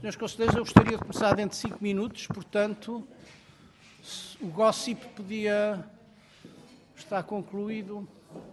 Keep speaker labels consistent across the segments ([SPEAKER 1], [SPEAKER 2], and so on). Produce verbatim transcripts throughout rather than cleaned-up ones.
[SPEAKER 1] senhores Conselheiros, eu gostaria de começar dentro de cinco minutos, portanto, o gossip podia estar concluído.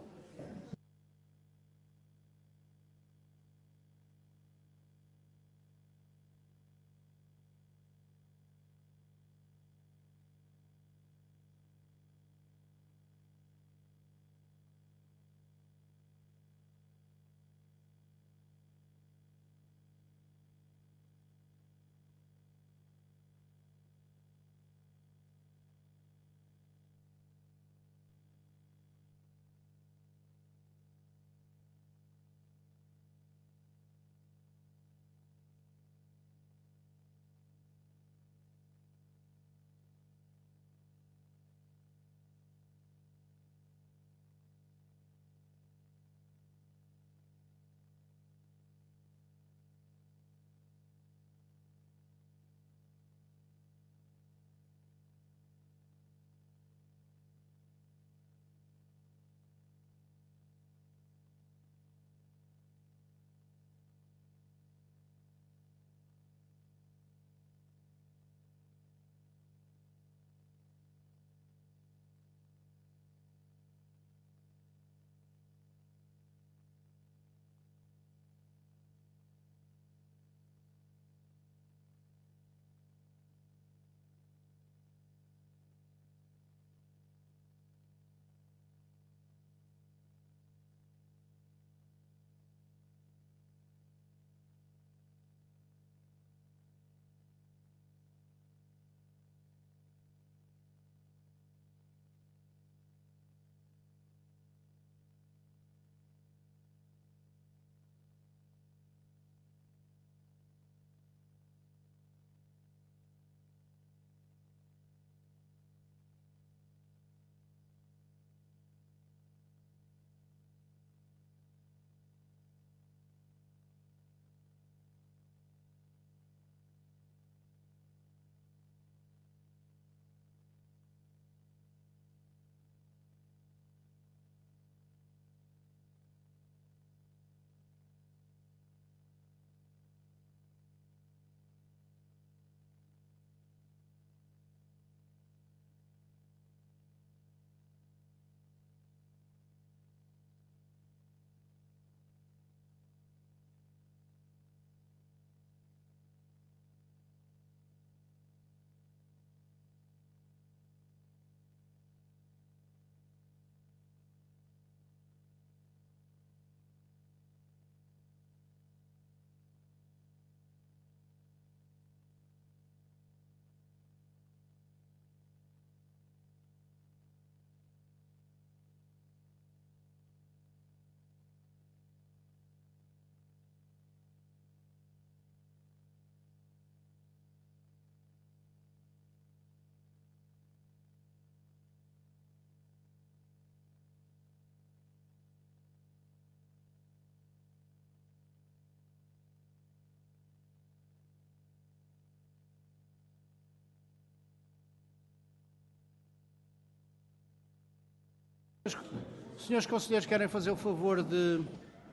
[SPEAKER 1] Os senhores Conselheiros querem fazer o favor de...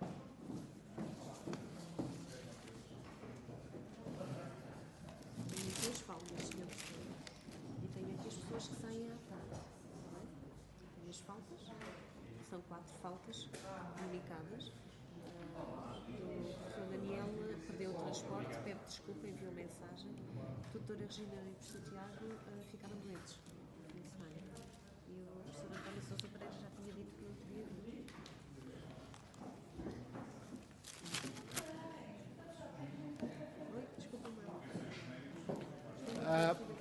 [SPEAKER 2] Tenho aqui as faltas, senhor Presidente, e tenho aqui as pessoas que saem à tarde. Tenho as faltas, são quatro faltas comunicadas. Uh, o professor Daniel perdeu o transporte, pede desculpa, enviou mensagem. A doutora Regina e o professor Tiago uh, ficaram doentes no fim de semana. E o professor António Sousa Pereira já tinha dito que não podia vir. Oi, desculpa, não.
[SPEAKER 1] Uh,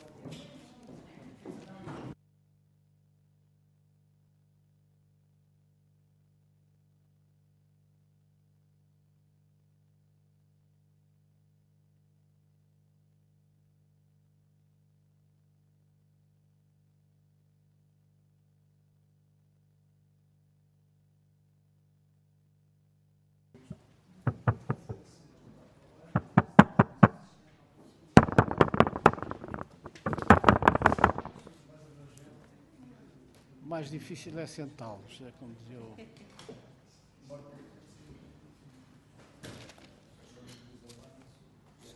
[SPEAKER 1] o mais difícil é sentá-los, é como dizia o...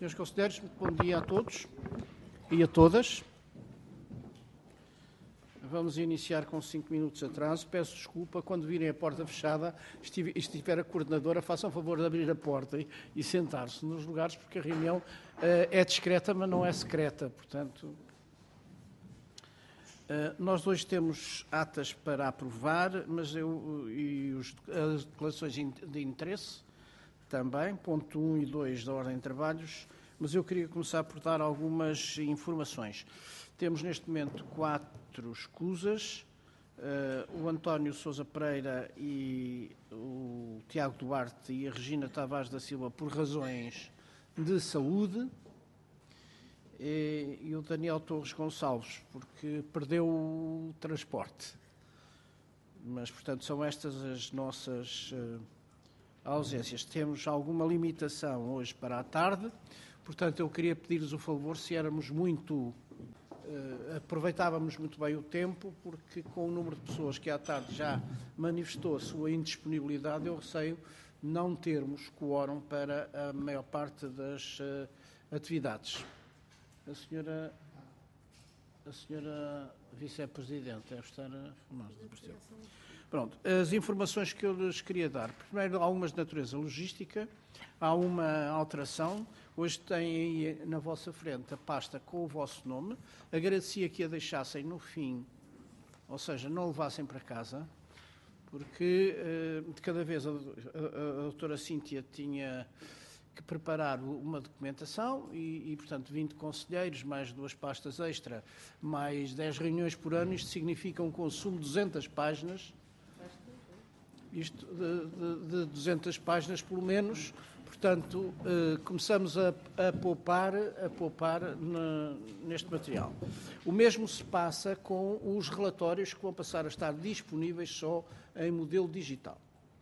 [SPEAKER 1] senhores conselheiros, bom dia a todos e a todas. Vamos iniciar com cinco minutos de atraso. Peço desculpa, quando virem a porta fechada e estiver a coordenadora, façam favor de abrir a porta e, e sentar-se nos lugares, porque a reunião uh, é discreta, mas não é secreta. Portanto, uh, nós hoje temos atas para aprovar, mas eu, e os, as declarações de interesse também, ponto um e dois da ordem de trabalhos, mas eu queria começar por dar algumas informações. Temos neste momento quatro escusas, uh, o António Sousa Pereira e o Tiago Duarte e a Regina Tavares da Silva por razões de saúde, e, e o Daniel Torres Gonçalves porque perdeu o transporte. Mas, portanto, são estas as nossas uh, ausências. Temos alguma limitação hoje para a tarde, portanto, eu queria pedir-lhes o favor, se éramos muito... Uh, aproveitávamos muito bem o tempo, porque com o número de pessoas que à tarde já manifestou a sua indisponibilidade, eu receio não termos quórum para a maior parte das uh, atividades. A senhora, a senhora Vice-Presidente deve estar a... Não, desapareceu. Pronto, as informações que eu lhes queria dar. Primeiro, algumas de natureza logística. Há uma alteração. Hoje têm aí na vossa frente a pasta com o vosso nome. Agradecia que a deixassem no fim, ou seja, não levassem para casa, porque de cada vez a, a, a doutora Cíntia tinha que preparar uma documentação e, e, portanto, vinte conselheiros, mais duas pastas extra, mais dez reuniões por ano, isto significa um consumo de duzentas páginas, isto de, de, de duzentas páginas pelo menos. Portanto, eh, começamos a, a poupar, a poupar na, neste material. O mesmo se passa com os relatórios que vão passar a estar disponíveis só em modelo digital.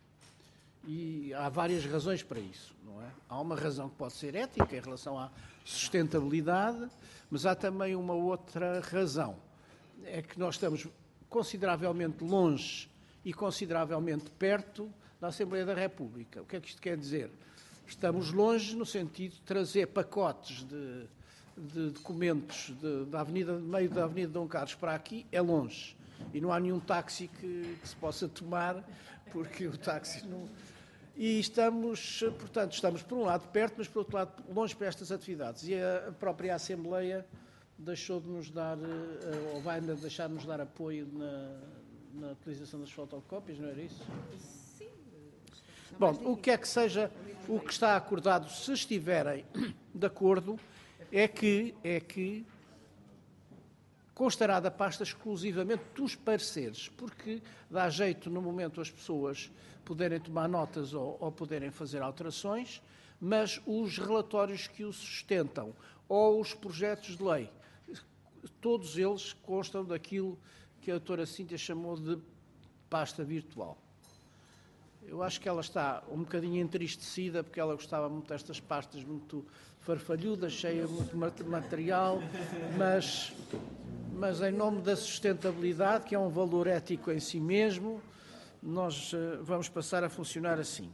[SPEAKER 1] E há várias razões para isso, não é? Há uma razão que pode ser ética em relação à sustentabilidade, mas há também uma outra razão. É que nós estamos consideravelmente longe e consideravelmente perto da Assembleia da República. O que é que isto quer dizer? Estamos longe no sentido de trazer pacotes de, de documentos de, da avenida, de meio da Avenida Dom Carlos para aqui, é longe. E não há nenhum táxi que, que se possa tomar, porque o táxi não... E estamos, portanto, estamos por um lado perto, mas por outro lado longe para estas atividades. E a própria Assembleia deixou de nos dar, ou vai ainda deixar de nos dar apoio na, na utilização das fotocópias, não era isso?
[SPEAKER 2] Sim.
[SPEAKER 1] Bom, o que é que seja, o que está acordado, se estiverem de acordo, é que, é que constará da pasta exclusivamente dos pareceres, porque dá jeito no momento as pessoas poderem tomar notas ou, ou poderem fazer alterações, mas os relatórios que o sustentam ou os projetos de lei, todos eles constam daquilo que a doutora Cíntia chamou de pasta virtual. Eu acho que ela está um bocadinho entristecida, porque ela gostava muito destas pastas muito farfalhudas, cheias muito material, mas, mas em nome da sustentabilidade, que é um valor ético em si mesmo, nós uh, vamos passar a funcionar assim.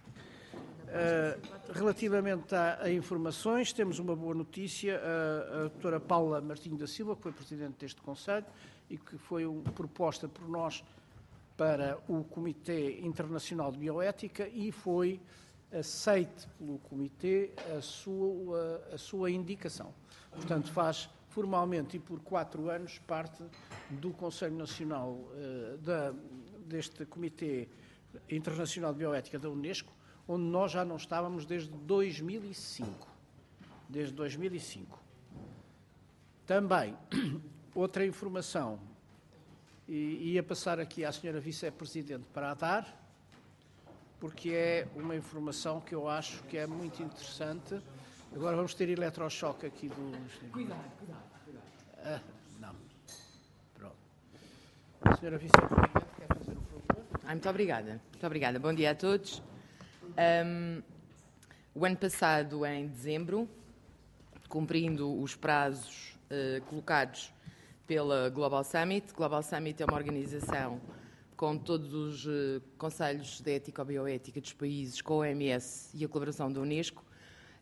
[SPEAKER 1] Uh, relativamente a, a informações, temos uma boa notícia. A, a doutora Paula Martinho da Silva, que foi Presidente deste Conselho e que foi um, proposta por nós para o Comitê Internacional de Bioética e foi aceite pelo Comitê a sua, a, a sua indicação. Portanto, faz formalmente e por quatro anos parte do Conselho Nacional uh, da, deste Comitê Internacional de Bioética da Unesco, onde nós já não estávamos desde dois mil e cinco. Desde dois mil e cinco. Também, outra informação, e ia passar aqui à senhora Vice-Presidente para a dar, porque é uma informação que eu acho que é muito interessante. Agora vamos ter eletrochoque aqui do...
[SPEAKER 3] Cuidado, cuidado, cuidado.
[SPEAKER 1] Ah, não. Pronto. A senhora Vice-Presidente quer fazer um favor?
[SPEAKER 3] Ah, muito obrigada. Muito obrigada. Bom dia a todos. Um, o ano passado, em dezembro, cumprindo os prazos uh, colocados pela Global Summit. Global Summit é uma organização com todos os uh, conselhos de ética ou bioética dos países, com a O M S e a colaboração da Unesco,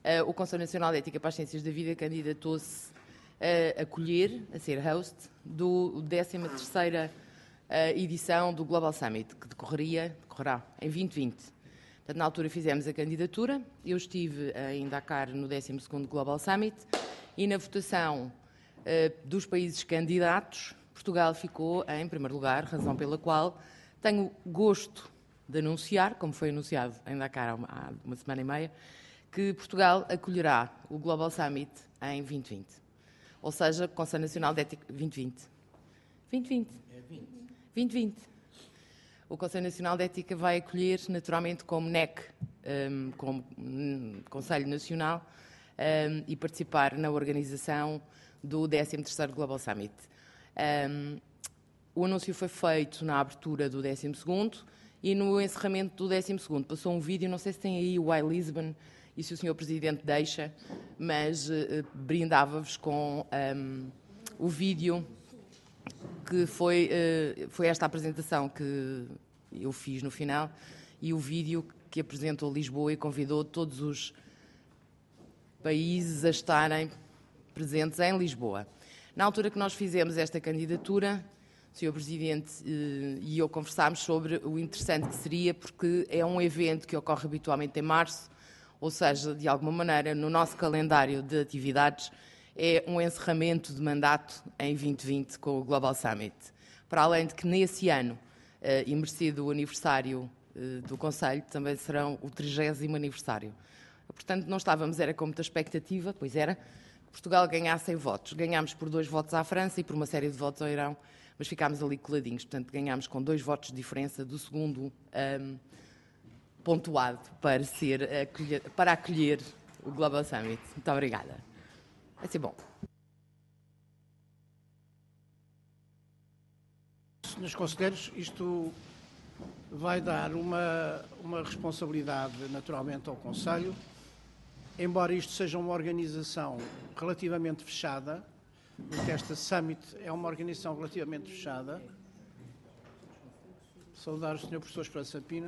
[SPEAKER 3] uh, o Conselho Nacional de Ética para as Ciências da Vida candidatou-se a acolher, a ser host, do décima terceira uh, edição do Global Summit, que decorreria, decorrerá em vinte vinte. Portanto, na altura fizemos a candidatura, eu estive em Dakar no décimo segundo Global Summit e na votação uh, dos países candidatos, Portugal ficou em primeiro lugar, razão pela qual tenho gosto de anunciar, como foi anunciado em Dakar há uma, há uma semana e meia, que Portugal acolherá o Global Summit em vinte vinte. Ou seja, Conselho Nacional de Ética... vinte vinte. vinte vinte.
[SPEAKER 1] É vinte.
[SPEAKER 3] vinte vinte. O Conselho Nacional de Ética vai acolher, naturalmente, como N E C, um, como um, Conselho Nacional, um, e participar na organização do décimo terceiro Global Summit. Um, o anúncio foi feito na abertura do décimo segundo e no encerramento do décimo segundo. Passou um vídeo, não sei se tem aí o iLisbon e se o senhor Presidente deixa, mas uh, brindava-vos com um, o vídeo que foi, uh, foi esta apresentação que eu fiz no final e o vídeo que apresentou Lisboa e convidou todos os países a estarem presentes em Lisboa. Na altura que nós fizemos esta candidatura, o senhor Presidente uh, e eu conversámos sobre o interessante que seria, porque é um evento que ocorre habitualmente em março, ou seja, de alguma maneira, no nosso calendário de atividades, é um encerramento de mandato em vinte vinte com o Global Summit. Para além de que, nesse ano, e merecido o aniversário do Conselho, também serão o trigésimo aniversário. Portanto, não estávamos, era com muita expectativa, pois era, que Portugal ganhasse em votos. Ganhámos por dois votos à França e por uma série de votos ao Irão, mas ficámos ali coladinhos. Portanto, ganhámos com dois votos de diferença do segundo um, pontuado para, ser, acolher, para acolher o Global Summit. Muito obrigada. Vai ser bom.
[SPEAKER 1] Senhores Conselheiros, isto vai dar uma, uma responsabilidade naturalmente ao Conselho, embora isto seja uma organização relativamente fechada, porque esta Summit é uma organização relativamente fechada. Saudar o senhor Professor Esperança Pina.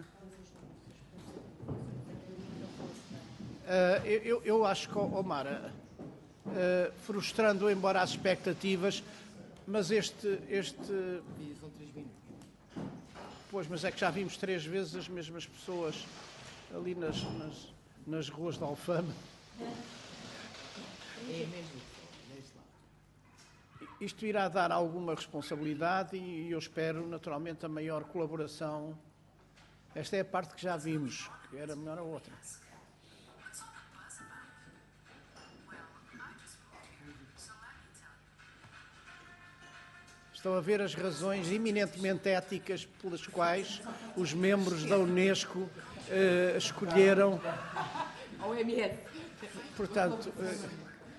[SPEAKER 1] Uh, eu, eu acho que, Omar, uh, frustrando, embora as expectativas, mas este, este... Pois, mas é que já vimos três vezes as mesmas pessoas ali nas, nas, nas ruas de Alfama.
[SPEAKER 3] É mesmo.
[SPEAKER 1] Isto irá dar alguma responsabilidade e eu espero, naturalmente, a maior colaboração. Esta é a parte que já vimos, que era melhor a outra. Estão a ver as razões eminentemente éticas pelas quais os membros da Unesco eh, escolheram.
[SPEAKER 3] A O M S.
[SPEAKER 1] Portanto, eh,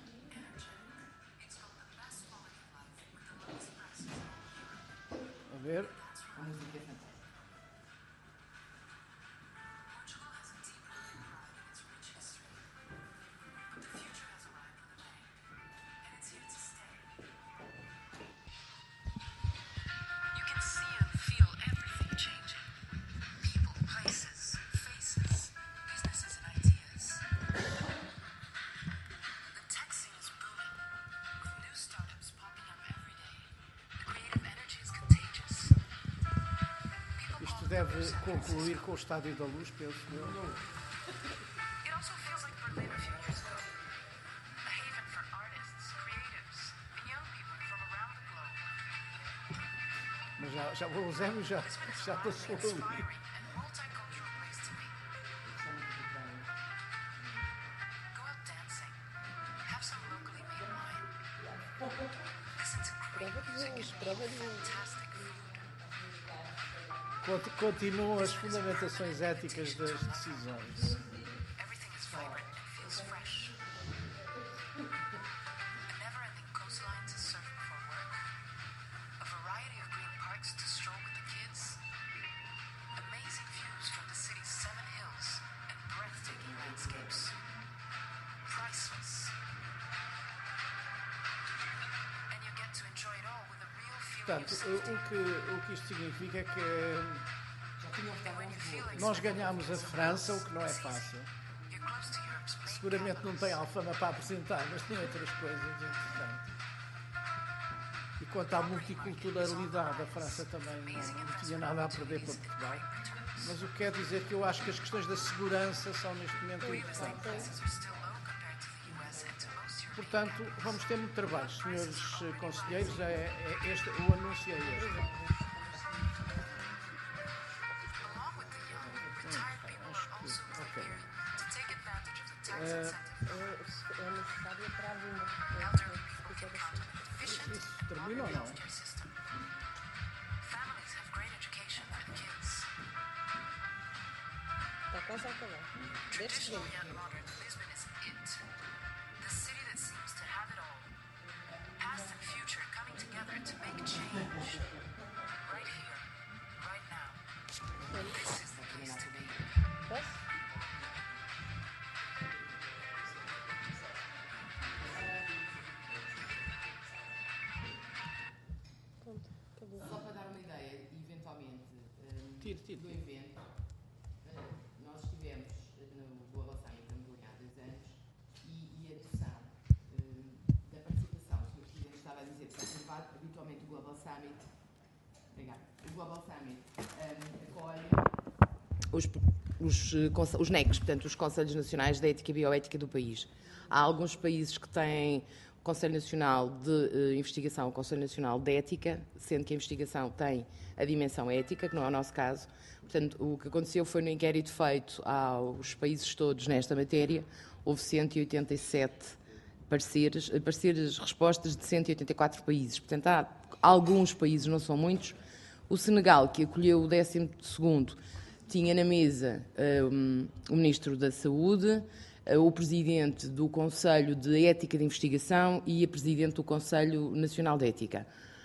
[SPEAKER 1] a ver. Deve concluir com o Estádio da Luz, penso eu. Mas já, já o Eusébio já, já passou ali. Continuam as fundamentações éticas das decisões. Portanto, o que, o que isto significa é que nós ganhámos a França, o que não é fácil. seguramente não tem Alfama para apresentar, mas tem outras coisas interessantes. E quanto à multiculturalidade, a França também não, não tinha nada a perder para Portugal. Mas o que quer dizer que eu acho que as questões da segurança são neste momento importantes. Portanto, vamos ter muito trabalho, senhores conselheiros, é, é este, o anúncio é este. Ok. Uh,
[SPEAKER 2] É necessário para a vinda.
[SPEAKER 1] Isso termina ou não?
[SPEAKER 2] Está quase a acabar. Deste segundo.
[SPEAKER 3] Só para dar uma ideia, eventualmente, um,
[SPEAKER 1] Tire, tire.
[SPEAKER 3] do evento, uh, nós estivemos no Global Summit em Berlim há dois anos e, e a noção uh, da participação, o senhor Presidente estava a dizer, que habitualmente o Global Summit, obrigado, o Global Summit um, acolhe os, os, os N E Cs, portanto, os Conselhos Nacionais de Ética e Bioética do país. Há alguns países que têm o Conselho Nacional de uh, Investigação, o Conselho Nacional de Ética, sendo que a investigação tem a dimensão ética, que não é o nosso caso. Portanto, o que aconteceu foi no inquérito feito aos países todos nesta matéria, houve cento e oitenta e sete pareceres, pareceres, respostas de cento e oitenta e quatro países. Portanto, há alguns países, não são muitos. O Senegal, que acolheu o décimo segundo, tinha na mesa um, o Ministro da Saúde, o Presidente do Conselho de Ética de Investigação e a Presidente do Conselho Nacional de Ética.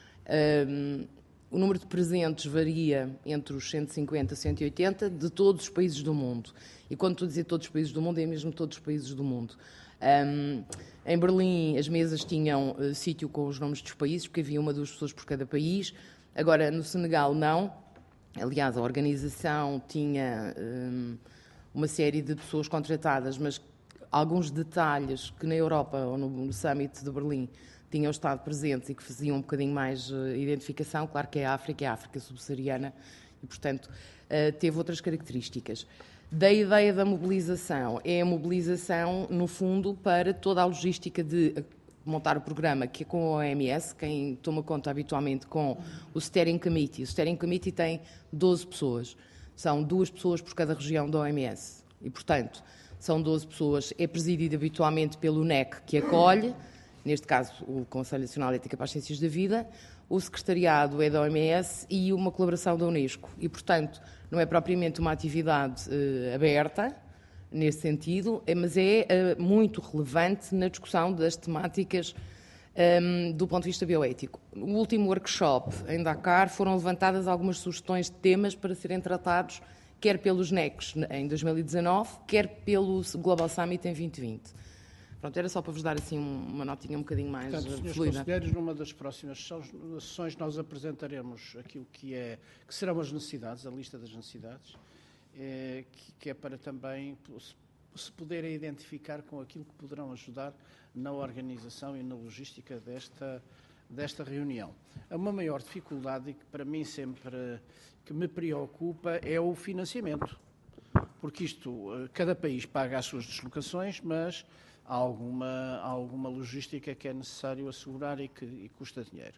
[SPEAKER 3] Um, o número de presentes varia entre os cento e cinquenta e cento e oitenta de todos os países do mundo. E quando estou a dizer todos os países do mundo, é mesmo todos os países do mundo. Um, em Berlim, as mesas tinham uh, sítio com os nomes dos países, porque havia uma ou duas pessoas por cada país. Agora, no Senegal, não. Aliás, a organização tinha um, uma série de pessoas contratadas, mas alguns detalhes que na Europa ou no, no Summit de Berlim tinham estado presentes e que faziam um bocadinho mais uh, identificação. Claro que é a África, é a África subsaariana e, portanto, uh, teve outras características. Da ideia da mobilização, é a mobilização, no fundo, para toda a logística de montar o programa, que é com a O M S, quem toma conta habitualmente com o Steering Committee. O Steering Committee tem doze pessoas, são duas pessoas por cada região da O M S e, portanto, são doze pessoas, é presidido habitualmente pelo N E C, que acolhe, neste caso o Conselho Nacional de Ética para as Ciências da Vida, o secretariado é da O M S e uma colaboração da Unesco. E, portanto, não é propriamente uma atividade uh, aberta, nesse sentido, mas é uh, muito relevante na discussão das temáticas um, do ponto de vista bioético. No último workshop em Dakar foram levantadas algumas sugestões de temas para serem tratados quer pelos N E Cs em dois mil e dezanove, quer pelo Global Summit em vinte e vinte. Pronto, era só para vos dar assim uma notinha um bocadinho mais
[SPEAKER 1] Portanto, senhores
[SPEAKER 3] fluida.
[SPEAKER 1] conselheiros, numa das próximas sessões nós apresentaremos aquilo que, é, que serão as necessidades, a lista das necessidades, é, que, que é para também se poderem identificar com aquilo que poderão ajudar na organização e na logística desta, desta reunião. Uma maior dificuldade, e que para mim sempre que me preocupa, é o financiamento. Porque isto, cada país paga as suas deslocações, mas há alguma, há alguma logística que é necessário assegurar e que e custa dinheiro.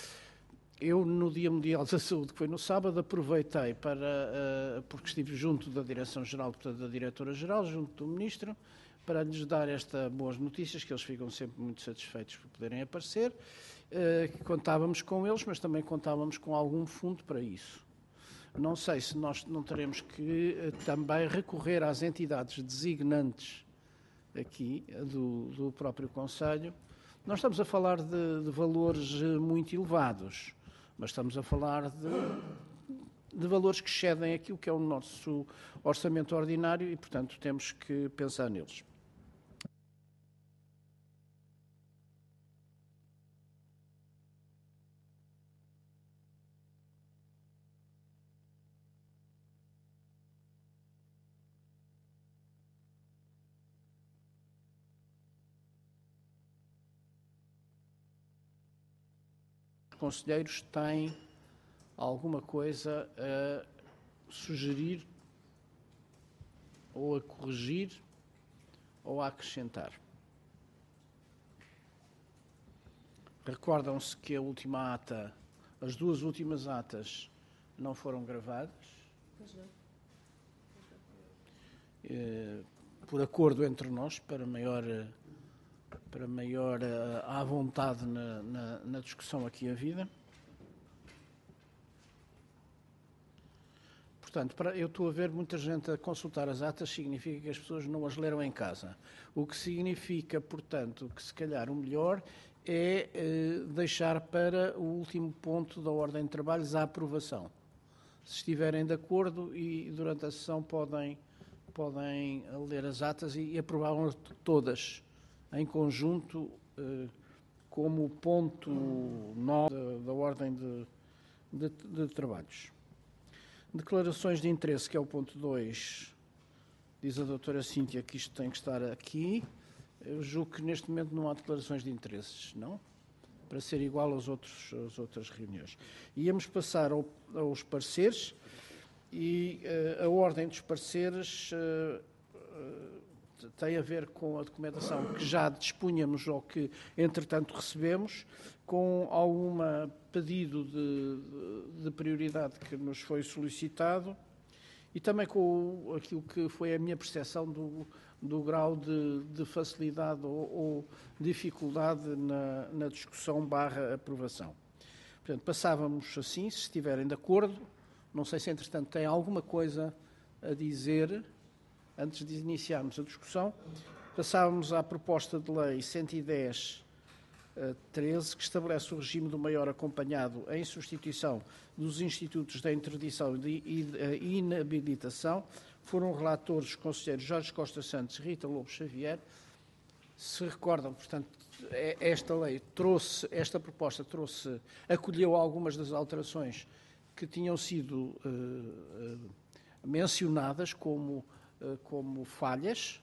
[SPEAKER 1] Eu, no Dia Mundial da Saúde, que foi no sábado, aproveitei para, uh, porque estive junto da Direção-Geral, portanto da Diretora-Geral, junto do Ministro, para lhes dar estas boas notícias, que eles ficam sempre muito satisfeitos por poderem aparecer. Uh, contávamos com eles, mas também contávamos com algum fundo para isso. Não sei se nós não teremos que uh, também recorrer às entidades designantes aqui do, do próprio Conselho. Nós estamos a falar de, de valores muito elevados, mas estamos a falar de, de valores que excedem aquilo que é o nosso orçamento ordinário e, portanto, temos que pensar neles. conselheiros têm alguma coisa a sugerir, ou a corrigir, ou a acrescentar. Recordam-se que a última ata, as duas últimas atas, não foram gravadas.
[SPEAKER 2] Pois não.
[SPEAKER 1] Eh, por acordo entre nós, para maior, para maior uh, à vontade na, na, na discussão aqui havida. Portanto, para, eu estou a ver muita gente a consultar as atas, significa que as pessoas não as leram em casa. O que significa, portanto, que se calhar o melhor é eh, deixar para o último ponto da ordem de trabalhos a aprovação. Se estiverem de acordo, e durante a sessão podem, podem ler as atas e, e aprovar todas em conjunto eh, como ponto nove da, da ordem de, de, de trabalhos. Declarações de interesse, que é o ponto dois, diz a doutora Cíntia que isto tem que estar aqui. Eu julgo que neste momento não há declarações de interesses, não? Para ser igual aos outros, às outras reuniões. Íamos passar ao, aos pareceres e uh, a ordem dos pareceres uh, uh, tem a ver com a documentação que já dispunhamos ou que, entretanto, recebemos, com algum pedido de, de, de prioridade que nos foi solicitado e também com o, aquilo que foi a minha percepção do, do grau de, de facilidade ou, ou dificuldade na, na discussão barra aprovação. Portanto, passávamos assim, se estiverem de acordo. Não sei se, entretanto, tem alguma coisa a dizer antes de iniciarmos a discussão. Passávamos à proposta de lei cento e dez, treze, que estabelece o regime do maior acompanhado em substituição dos institutos da interdição e da inabilitação. Foram relatores os conselheiros Jorge Costa Santos e Rita Lobo Xavier. Se recordam, portanto, esta lei trouxe, esta proposta trouxe, acolheu algumas das alterações que tinham sido uh, uh, mencionadas como, uh, como falhas,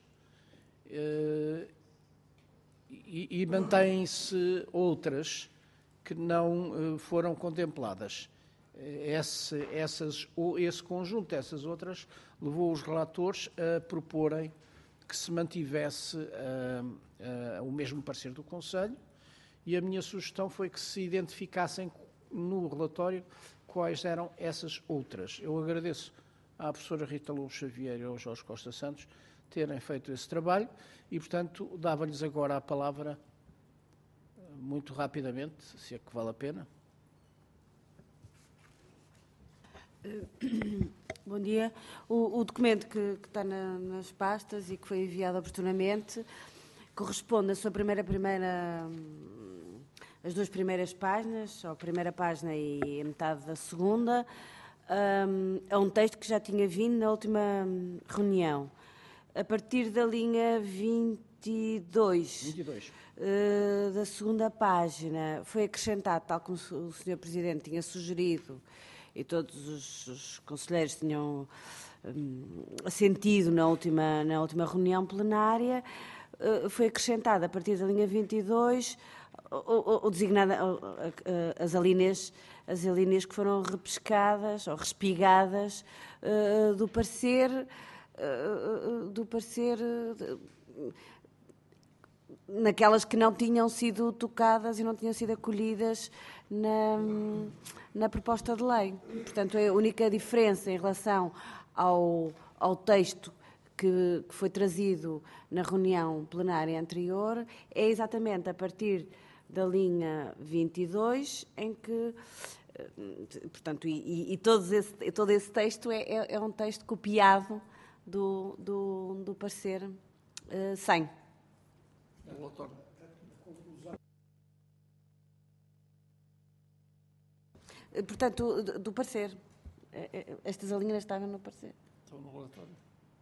[SPEAKER 1] uh, e, e mantêm-se outras que não uh, foram contempladas. Esse, essas, esse conjunto, essas outras, levou os relatores a proporem que se mantivesse uh, uh, o mesmo parecer do Conselho, e a minha sugestão foi que se identificassem no relatório quais eram essas outras. Eu agradeço à professora Rita Lobo Xavier e ao Jorge Costa Santos terem feito esse trabalho e, portanto, dava-lhes agora a palavra muito rapidamente, se é que vale a pena.
[SPEAKER 4] Bom dia. O, o documento que, que está na, nas pastas e que foi enviado oportunamente corresponde à sua primeira, primeira, as duas primeiras páginas, ou a primeira página e a metade da segunda, um, é um texto que já tinha vindo na última reunião. A partir da linha vinte e dois,
[SPEAKER 1] vinte e dois.
[SPEAKER 4] Uh, da segunda página, foi acrescentado, tal como o senhor Presidente tinha sugerido, e todos os, os conselheiros tinham um, assentido na última, na última reunião plenária, uh, foi acrescentada a partir da linha vinte e dois o, o, o designada, as alíneas, as alíneas que foram repescadas ou respigadas uh, do parecer, uh, do parecer uh, naquelas que não tinham sido tocadas e não tinham sido acolhidas na, na proposta de lei. Portanto, a única diferença em relação ao, ao texto que, que foi trazido na reunião plenária anterior é exatamente a partir da linha vinte e dois, em que, portanto, e, e todos esse, todo esse texto é, é, é um texto copiado do, do, do parecer uh, cem. Portanto, do, do parecer. Estas alíneas estavam no parecer.
[SPEAKER 1] Estão no relatório.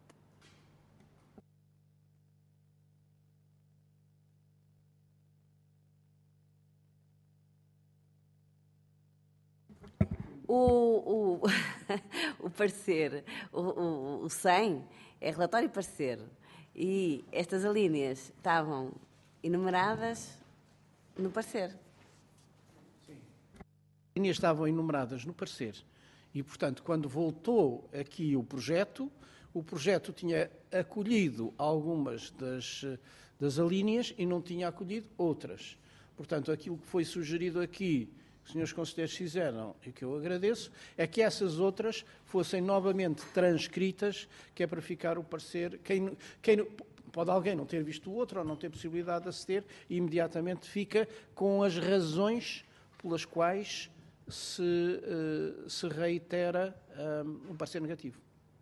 [SPEAKER 4] O, o, o parecer, o, o, o cem, é relatório e parecer. E estas alíneas estavam enumeradas no parecer.
[SPEAKER 1] Sim. linhas estavam enumeradas no parecer. E, portanto, quando voltou aqui o projeto, o projeto tinha acolhido algumas das, das alíneas e não tinha acolhido outras. Portanto, aquilo que foi sugerido aqui, que os senhores conselheiros fizeram, e que eu agradeço, é que essas outras fossem novamente transcritas, que é para ficar o parecer... Quem, quem, pode alguém não ter visto o outro ou não ter possibilidade de aceder e imediatamente fica com as razões pelas quais se, uh, se reitera um, um parecer negativo.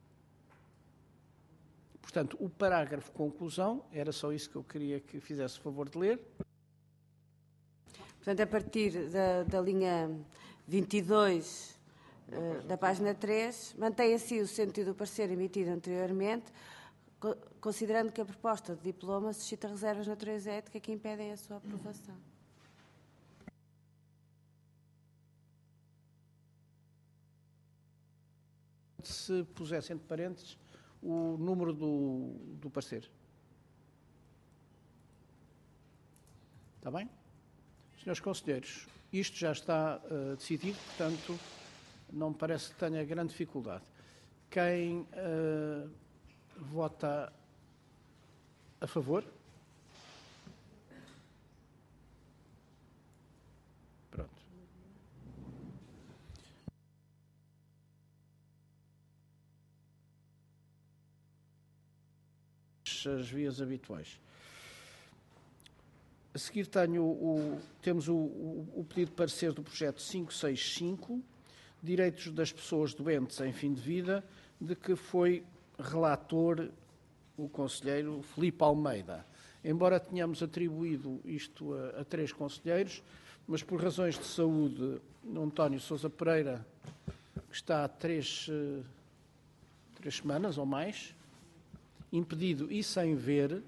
[SPEAKER 1] Portanto, o parágrafo conclusão, era só isso que eu queria que fizesse o favor de ler.
[SPEAKER 4] Portanto, a partir da, da linha vinte e dois uh, da página três, mantém assim o sentido do parecer emitido anteriormente, co considerando que a proposta de diploma suscita reservas de natureza ética que impedem a sua aprovação.
[SPEAKER 1] Se pusesse entre parênteses o número do, do parecer. Está bem? Senhores conselheiros, isto já está uh, decidido, portanto, não me parece que tenha grande dificuldade. Quem uh, vota a favor? Pronto. As vias habituais. A seguir tenho o, temos o, o, o pedido de parecer do projeto quinhentos e sessenta e cinco, Direitos das Pessoas Doentes em Fim de Vida, de que foi relator o conselheiro Filipe Almeida. Embora tenhamos atribuído isto a, a três conselheiros, mas por razões de saúde, António Sousa Pereira, que está há três, três semanas ou mais, impedido e sem ver,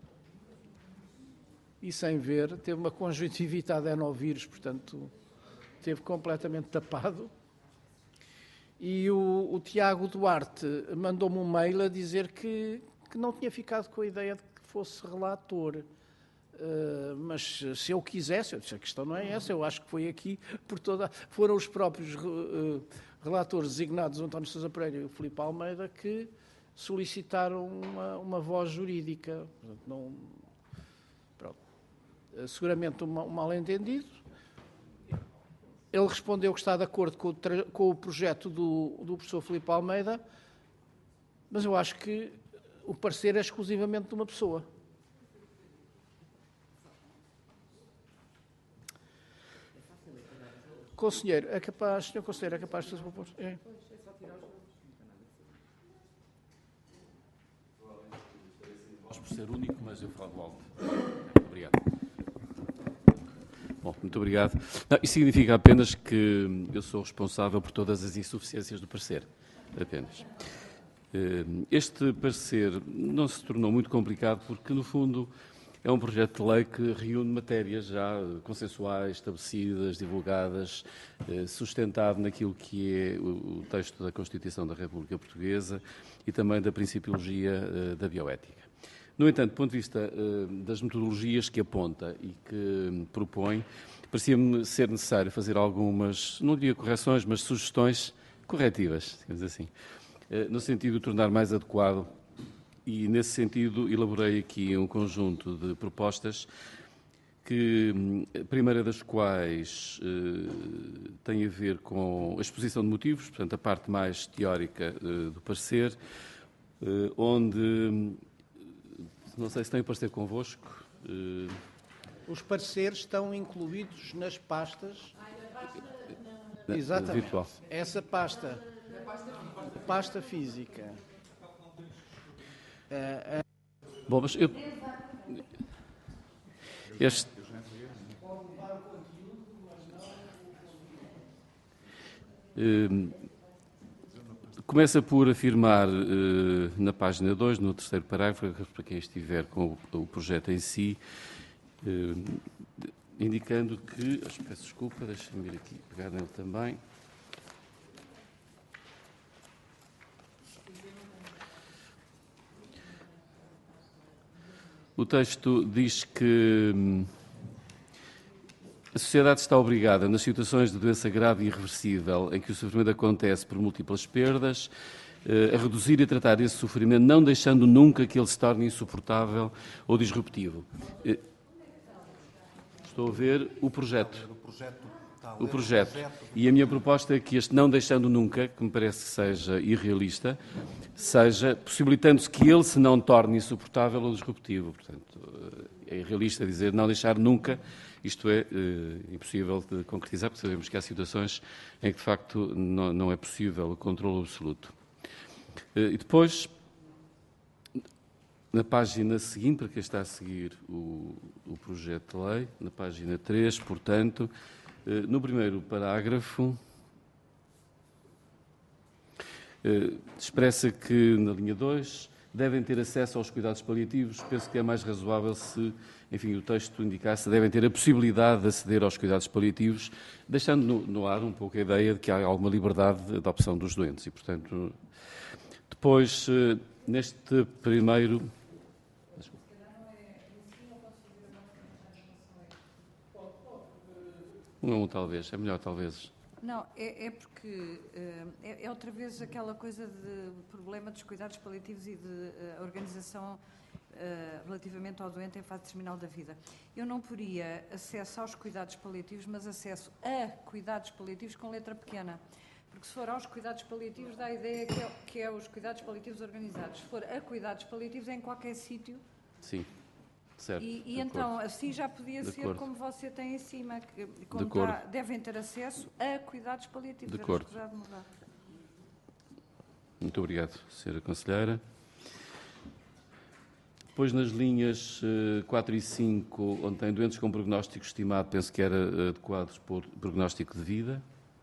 [SPEAKER 1] e sem ver, teve uma conjuntivite adenovírus, portanto, esteve completamente tapado. E o, o Tiago Duarte mandou-me um mail a dizer que, que não tinha ficado com a ideia de que fosse relator. Uh, mas se eu quisesse, eu disse, a questão não é essa, eu acho que foi aqui, por toda, foram os próprios uh, relatores designados, o António Sousa Pereira e o Filipe Almeida, que solicitaram uma, uma voz jurídica. Portanto, não, pronto. Uh, seguramente um, um mal-entendido. Ele respondeu que está de acordo com o, com o projeto do, do professor Filipe Almeida, mas eu acho que o parecer é exclusivamente de uma pessoa. Conselheiro, é capaz, senhor Conselheiro, é capaz de fazer propor? É.
[SPEAKER 5] Por ser único, mas eu falo alto. Obrigado. Bom, muito obrigado. Não, isso significa apenas que eu sou responsável por todas as insuficiências do parecer. Apenas. Este parecer não se tornou muito complicado porque, no fundo, é um projeto de lei que reúne matérias já consensuais, estabelecidas, divulgadas, sustentado naquilo que é o texto da Constituição da República Portuguesa e também da Principiologia da Bioética. No entanto, do ponto de vista das metodologias que aponta e que propõe, parecia-me ser necessário fazer algumas, não diria correções, mas sugestões corretivas, digamos assim, no sentido de tornar mais adequado. E, nesse sentido, elaborei aqui um conjunto de propostas que, a primeira das quais eh, tem a ver com a exposição de motivos, portanto, a parte mais teórica eh, do parecer, eh, onde, não sei se tem o parecer convosco. Eh,
[SPEAKER 1] Os pareceres estão incluídos nas pastas.
[SPEAKER 5] na,
[SPEAKER 1] Exatamente.
[SPEAKER 5] Virtual.
[SPEAKER 1] Essa pasta, pasta física.
[SPEAKER 5] Bom, mas eu... Este... Uh, começa por afirmar uh, na página dois, no terceiro parágrafo, para quem estiver com o, o projeto em si, uh, indicando que... Peço desculpa, deixem-me vir aqui pegar nele também. O texto diz que A sociedade está obrigada, nas situações de doença grave e irreversível, em que o sofrimento acontece por múltiplas perdas, a reduzir e tratar esse sofrimento, não deixando nunca que ele se torne insuportável ou disruptivo. Estou a ver o projeto. O projeto. E a minha proposta é que este não deixando nunca, que me parece que seja irrealista, seja possibilitando-se que ele se não torne insuportável ou disruptivo. Portanto, é irrealista dizer não deixar nunca. Isto é uh, impossível de concretizar, porque sabemos que há situações em que, de facto, não, não é possível o controle absoluto. Uh, e depois, na página seguinte, para quem está a seguir o, o projeto de lei, na página três, portanto, uh, no primeiro parágrafo, uh, expressa que, na linha dois, devem ter acesso aos cuidados paliativos. Penso que é mais razoável se, enfim, o texto indicasse, devem ter a possibilidade de aceder aos cuidados paliativos, deixando no, no ar um pouco a ideia de que há alguma liberdade de opção dos doentes. E, portanto, depois, neste primeiro... Um a um, talvez. É melhor, talvez.
[SPEAKER 6] Não, é, é porque é, é outra vez aquela coisa de problema dos cuidados paliativos e de uh, organização uh, relativamente ao doente em fase terminal da vida. Eu não poria acesso aos cuidados paliativos, mas acesso a cuidados paliativos com letra pequena. Porque se for aos cuidados paliativos, dá a ideia que é, que é os cuidados paliativos organizados. Se for a cuidados paliativos, é em qualquer sítio.
[SPEAKER 5] Sim. Certo,
[SPEAKER 6] e e então, assim já podia
[SPEAKER 5] de
[SPEAKER 6] ser
[SPEAKER 5] acordo.
[SPEAKER 6] como você tem em cima, que como está, devem ter acesso a cuidados paliativos.
[SPEAKER 5] De acordo.
[SPEAKER 6] De mudar.
[SPEAKER 5] Muito obrigado, senhora Conselheira. Depois, nas linhas uh, quatro e cinco, onde tem doentes com prognóstico estimado, penso que era adequado por prognóstico de vida.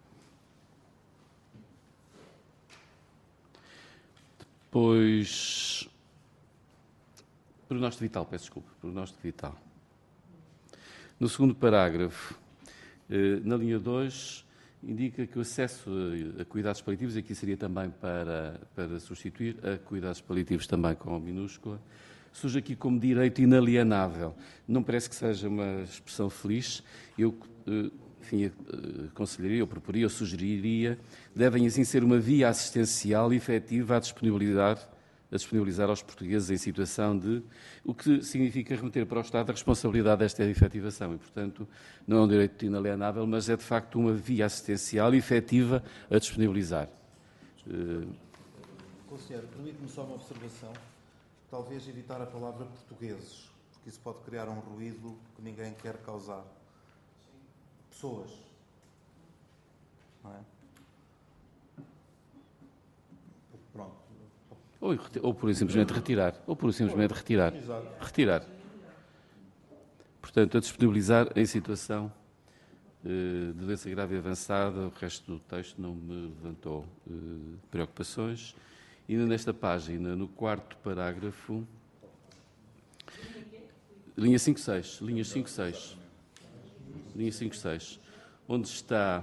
[SPEAKER 5] Depois... Prognóstico vital, peço desculpa. Prognóstico vital. No segundo parágrafo, na linha dois, indica que o acesso a cuidados paliativos, aqui seria também para, para substituir a cuidados paliativos também com minúscula, surge aqui como direito inalienável. Não parece que seja uma expressão feliz. Eu, enfim, aconselharia, eu proporia, eu sugeriria, devem assim ser uma via assistencial efetiva à disponibilidade a disponibilizar aos portugueses em situação de... O que significa remeter para o Estado a responsabilidade desta efetivação. E, portanto, não é um direito inalienável, mas é, de facto, uma via assistencial efetiva a disponibilizar.
[SPEAKER 7] Conselheiro, permite-me só uma observação. Talvez evitar a palavra portugueses, porque isso pode criar um ruído que ninguém quer causar. Pessoas. Não é? Pronto.
[SPEAKER 5] Ou, ou por simplesmente retirar. Ou por simplesmente retirar. Retirar. Portanto, a disponibilizar em situação uh, de doença grave e avançada. O resto do texto não me levantou uh, preocupações. E nesta página, no quarto parágrafo, linha cinco seis, linhas cinco seis, linha cinco seis, onde está...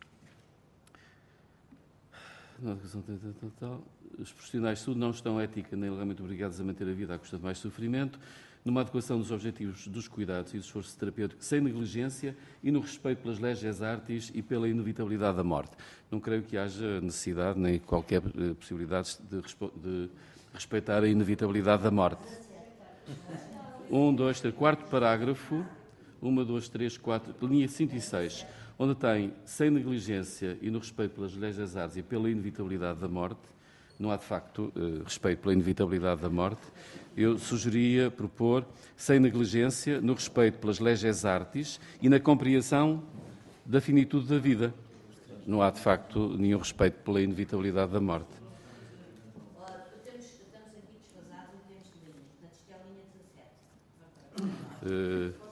[SPEAKER 5] Os profissionais de saúde não estão ética nem legalmente obrigados a manter a vida à custa de mais sofrimento, numa adequação dos objetivos dos cuidados e do esforço terapêutico sem negligência e no respeito pelas leges artis e pela inevitabilidade da morte. Não creio que haja necessidade nem qualquer possibilidade de, de respeitar a inevitabilidade da morte. Um, dois, três, quarto parágrafo, uma, dois, três, quatro, linha cinco e seis, onde tem sem negligência e no respeito pelas leges artis e pela inevitabilidade da morte. Não há, de facto, respeito pela inevitabilidade da morte. Eu sugeria propor, sem negligência, no respeito pelas leges artis e na compreensão da finitude da vida. Não há, de facto, nenhum respeito pela inevitabilidade da morte.
[SPEAKER 8] Estamos aqui desfasados em termos de linhas. Portanto, isto é a linha dezassete.
[SPEAKER 5] Uh,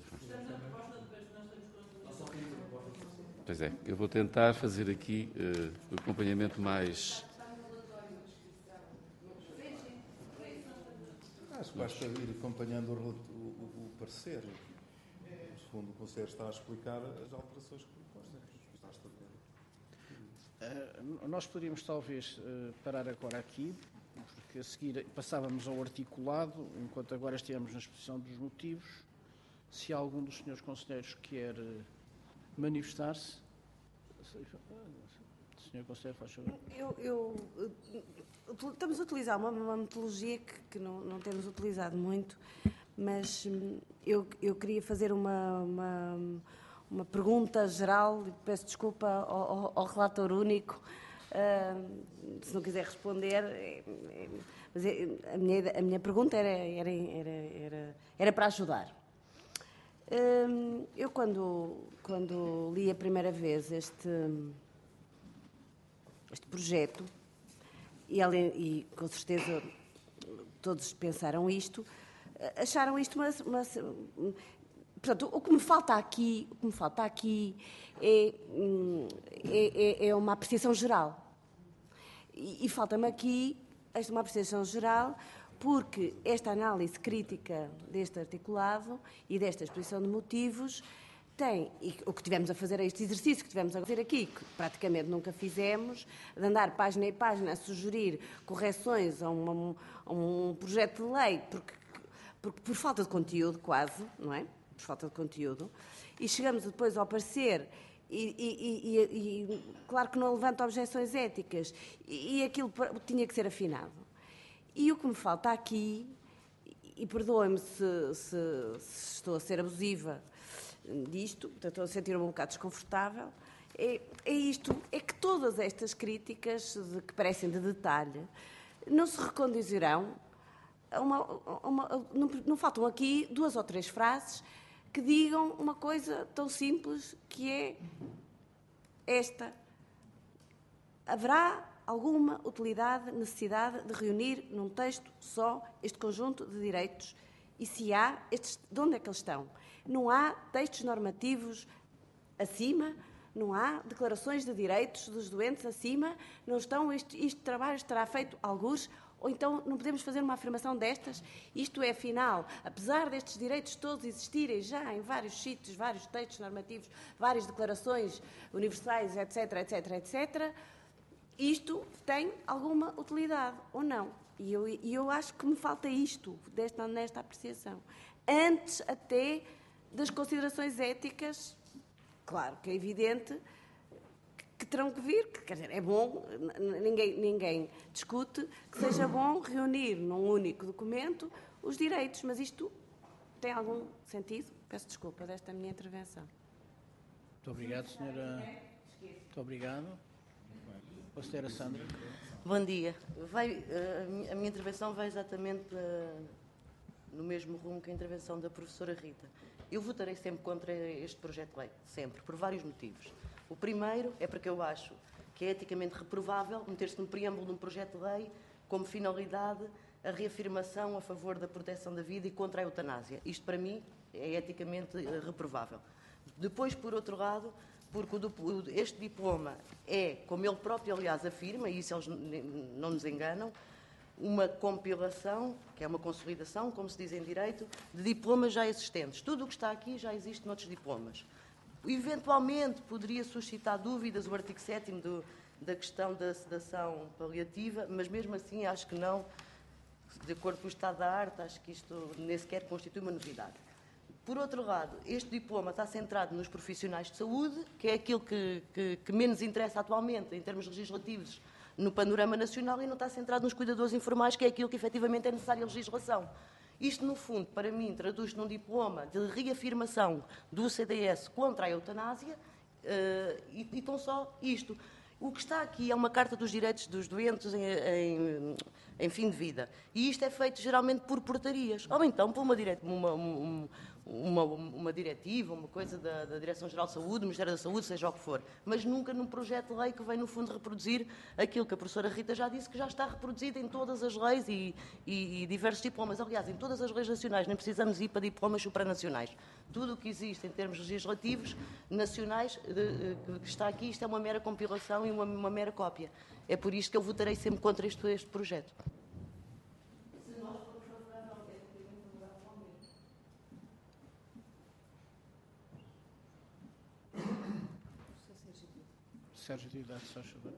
[SPEAKER 5] pois é, eu vou tentar fazer aqui uh, o acompanhamento mais...
[SPEAKER 7] Acho que basta ir acompanhando o, o, o parecer. No fundo, o Conselheiro está a explicar as alterações que propôs.
[SPEAKER 1] Uh, nós poderíamos talvez uh, parar agora aqui, porque a seguir passávamos ao articulado, enquanto agora estivemos na exposição dos motivos, se algum dos senhores conselheiros quer manifestar-se. senhor Conselheiro, faz favor.
[SPEAKER 4] Eu, eu, estamos a utilizar uma, uma metodologia que, que não, não temos utilizado muito, mas eu, eu queria fazer uma, uma, uma pergunta geral, peço desculpa ao, ao, ao relator único, uh, se não quiser responder, é, é, mas é, a, minha, a minha pergunta era, era, era, era, era para ajudar. Uh, eu, quando, quando li a primeira vez este... este projeto, e, além, e com certeza todos pensaram isto, acharam isto uma, uma... Portanto, o que me falta aqui, o que me falta aqui é, é, é uma apreciação geral. E, e falta-me aqui esta uma apreciação geral, porque esta análise crítica deste articulado e desta exposição de motivos tem, e o que tivemos a fazer é este exercício que tivemos a fazer aqui, que praticamente nunca fizemos, de andar página em página a sugerir correções a, uma, a um projeto de lei, porque, porque por falta de conteúdo quase, não é? Por falta de conteúdo, e chegamos depois ao parecer, e, e, e, e claro que não levanta objeções éticas, e, e aquilo tinha que ser afinado. E o que me falta aqui, e perdoem-me se, se, se estou a ser abusiva disto, estou a sentir-me um bocado desconfortável, é, é isto, é que todas estas críticas de, que parecem de detalhe não se reconduzirão a uma, a uma, a, não, não faltam aqui duas ou três frases que digam uma coisa tão simples que é esta: haverá alguma utilidade, necessidade de reunir num texto só este conjunto de direitos? E se há, estes, de onde é que eles estão? Não há textos normativos acima, não há declarações de direitos dos doentes acima, não estão, isto, isto trabalho estará feito algures, ou então não podemos fazer uma afirmação destas? Isto é, afinal, apesar destes direitos todos existirem já em vários sítios, vários textos normativos, várias declarações universais, etc, etc, etcétera, isto tem alguma utilidade ou não? E eu, e eu acho que me falta isto, desta, nesta apreciação. Antes até das considerações éticas, claro que é evidente que, que terão que vir, que, quer dizer, é bom, ninguém, ninguém discute que seja bom reunir num único documento os direitos, mas isto tem algum sentido? Peço desculpa desta minha intervenção.
[SPEAKER 1] Muito obrigado, senhora. Muito obrigado. A senhora Sandra.
[SPEAKER 9] Bom dia. Vai, a minha intervenção vai exatamente no mesmo rumo que a intervenção da professora Rita. Eu votarei sempre contra este projeto de lei, sempre, por vários motivos. O primeiro é porque eu acho que é eticamente reprovável meter-se no preâmbulo de um projeto de lei como finalidade a reafirmação a favor da proteção da vida e contra a eutanásia. Isto, para mim, é eticamente reprovável. Depois, por outro lado, porque este diploma é, como ele próprio, aliás, afirma, e isso eles não nos enganam, uma compilação, que é uma consolidação, como se diz em direito, de diplomas já existentes. Tudo o que está aqui já existe noutros diplomas. Eventualmente poderia suscitar dúvidas o artigo sétimo do, da questão da sedação paliativa, mas mesmo assim acho que não, de acordo com o estado da arte, acho que isto nem sequer constitui uma novidade. Por outro lado, este diploma está centrado nos profissionais de saúde, que é aquilo que, que, que menos interessa atualmente, em termos legislativos, no panorama nacional, e não está centrado nos cuidadores informais, que é aquilo que efetivamente é necessário a legislação. Isto, no fundo, para mim, traduz-se num diploma de reafirmação do C D S contra a eutanásia, uh, e, e tão só isto. O que está aqui é uma carta dos direitos dos doentes em, em, em fim de vida. E isto é feito geralmente por portarias. Ou então por uma, dire... uma, uma, uma, uma diretiva, uma coisa da, da Direção-Geral de Saúde, do Ministério da Saúde, seja o que for. Mas nunca num projeto de lei que vem, no fundo, reproduzir aquilo que a professora Rita já disse, que já está reproduzido em todas as leis e, e, e diversos diplomas. Aliás, em todas as leis nacionais, nem precisamos ir para diplomas supranacionais. Tudo o que existe em termos legislativos nacionais de, de, que está aqui, isto é uma mera compilação e uma, uma mera cópia. É por isto que eu votarei sempre contra este, este projeto.
[SPEAKER 1] Sérgio Diodati, só favor.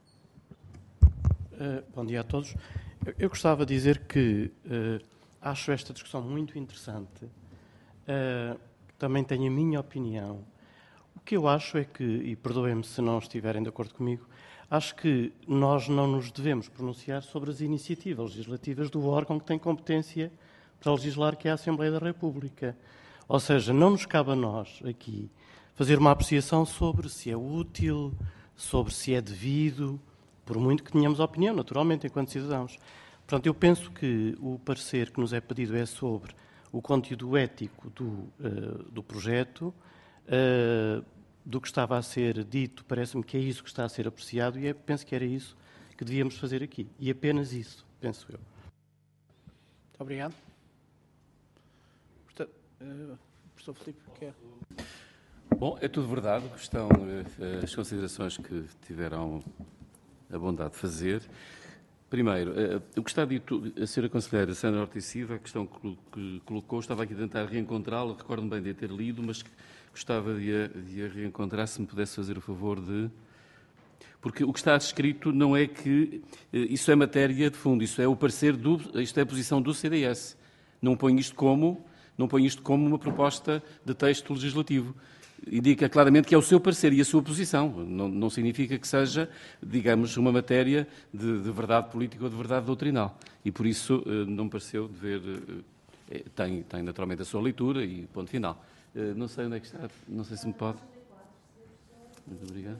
[SPEAKER 10] Uh, bom dia a todos. Eu, eu gostava de dizer que uh, acho esta discussão muito interessante, uh, uh, também tenho a minha opinião. O que eu acho é que, e perdoem-me se não estiverem de acordo comigo, acho que nós não nos devemos pronunciar sobre as iniciativas legislativas do órgão que tem competência para legislar, que é a Assembleia da República. Ou seja, não nos cabe a nós aqui fazer uma apreciação sobre se é útil, sobre se é devido, por muito que tenhamos opinião, naturalmente, enquanto cidadãos. Portanto, eu penso que o parecer que nos é pedido é sobre o conteúdo ético do, uh, do projeto. Uh, do que estava a ser dito, parece-me que é isso que está a ser apreciado e é, penso que era isso que devíamos fazer aqui. E apenas isso, penso eu.
[SPEAKER 1] Muito obrigado. Portanto, uh, professor Filipe, quer...
[SPEAKER 5] Bom, é tudo verdade, estão uh, as considerações que tiveram a bondade de fazer. Primeiro, uh, o que está dito a senhora conselheira Sandra Ortiz Silva, a questão que, que colocou, estava aqui a tentar reencontrá-la, recordo-me bem de a ter lido, mas gostava de a, de a reencontrar, se me pudesse fazer o favor de... Porque o que está escrito não é que uh, isso é matéria de fundo, isso é o parecer do... Isto é a posição do C D S. Não põe isto como, não põe isto como uma proposta de texto legislativo. Indica claramente que é o seu parecer e a sua posição. Não, não significa que seja, digamos, uma matéria de, de verdade política ou de verdade doutrinal. E por isso uh, não me pareceu dever... Uh, tem, tem naturalmente a sua leitura e ponto final. Uh, não sei onde é que está, não sei se me pode. Muito obrigado.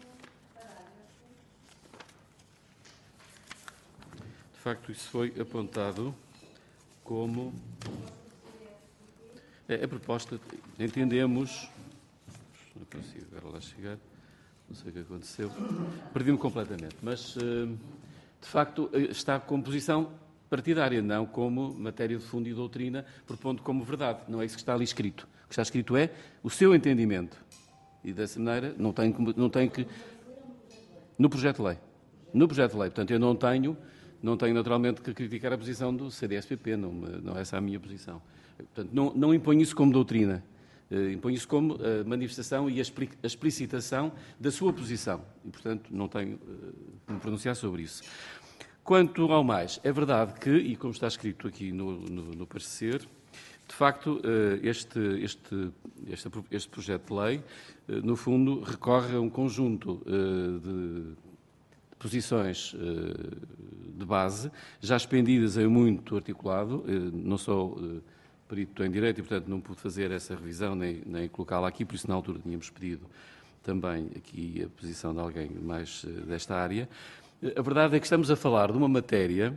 [SPEAKER 5] De facto, isso foi apontado como... É, a proposta, entendemos... Não consigo agora lá chegar, não sei o que aconteceu. Perdi-me completamente, mas, de facto, está com posição partidária, não como matéria de fundo e doutrina, propondo como verdade. Não é isso que está ali escrito. O que está escrito é o seu entendimento. E, dessa maneira, não tem, não tem que... No projeto de lei. No projeto de lei. Portanto, eu não tenho, não tenho naturalmente que criticar a posição do C D S P P, não, não é essa a minha posição. Portanto, não, não imponho isso como doutrina. Uh, impõe isso como uh, manifestação e a explicitação da sua posição. E, portanto, não tenho uh, que me pronunciar sobre isso. Quanto ao mais, é verdade que, e como está escrito aqui no, no, no parecer, de facto, uh, este, este, este, este projeto de lei, uh, no fundo, recorre a um conjunto uh, de posições uh, de base, já expendidas em muito articulado, uh, não só... Uh, perito em Direito e, portanto, não pude fazer essa revisão nem, nem colocá-la aqui, por isso, na altura, tínhamos pedido também aqui a posição de alguém mais uh, desta área. A verdade é que estamos a falar de uma matéria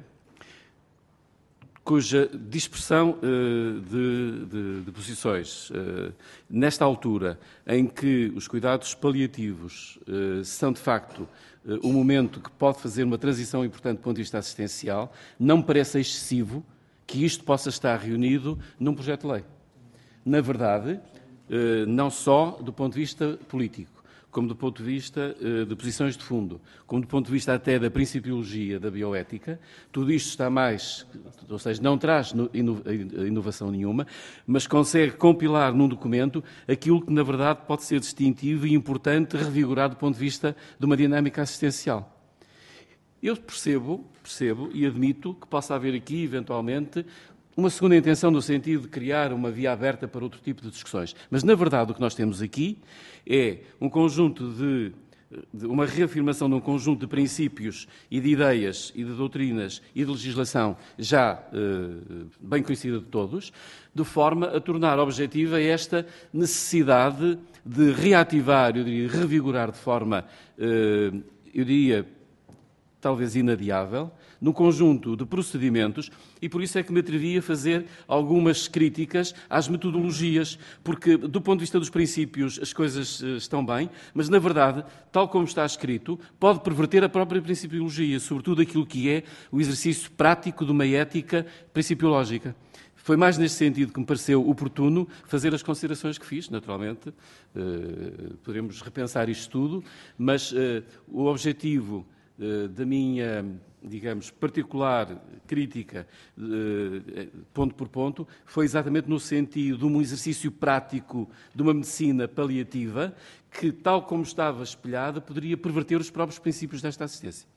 [SPEAKER 5] cuja dispersão uh, de, de, de posições, uh, nesta altura em que os cuidados paliativos uh, são, de facto, uh, um momento que pode fazer uma transição importante do ponto de vista assistencial, não me parece excessivo que isto possa estar reunido num projeto de lei. Na verdade, não só do ponto de vista político, como do ponto de vista de posições de fundo, como do ponto de vista até da principiologia da bioética, tudo isto está mais, ou seja, não traz inovação nenhuma, mas consegue compilar num documento aquilo que, na verdade, pode ser distintivo e importante, revigorado do ponto de vista de uma dinâmica assistencial. Eu percebo, percebo e admito que possa haver aqui, eventualmente, uma segunda intenção no sentido de criar uma via aberta para outro tipo de discussões. Mas, na verdade, o que nós temos aqui é um conjunto de, de uma reafirmação de um conjunto de princípios e de ideias e de doutrinas e de legislação já eh, bem conhecida de todos, de forma a tornar objetiva esta necessidade de reativar, eu diria, revigorar de forma, eh, eu diria, talvez inadiável, num conjunto de procedimentos, e por isso é que me atrevi a fazer algumas críticas às metodologias, porque, do ponto de vista dos princípios, as coisas estão bem, mas, na verdade, tal como está escrito, pode perverter a própria principiologia, sobretudo aquilo que é o exercício prático de uma ética principiológica. Foi mais neste sentido que me pareceu oportuno fazer as considerações que fiz, naturalmente. Uh, podemos repensar isto tudo, mas uh, o objetivo da minha, digamos, particular crítica, ponto por ponto, foi exatamente no sentido de um exercício prático de uma medicina paliativa que, tal como estava espelhada, poderia perverter os próprios princípios desta assistência.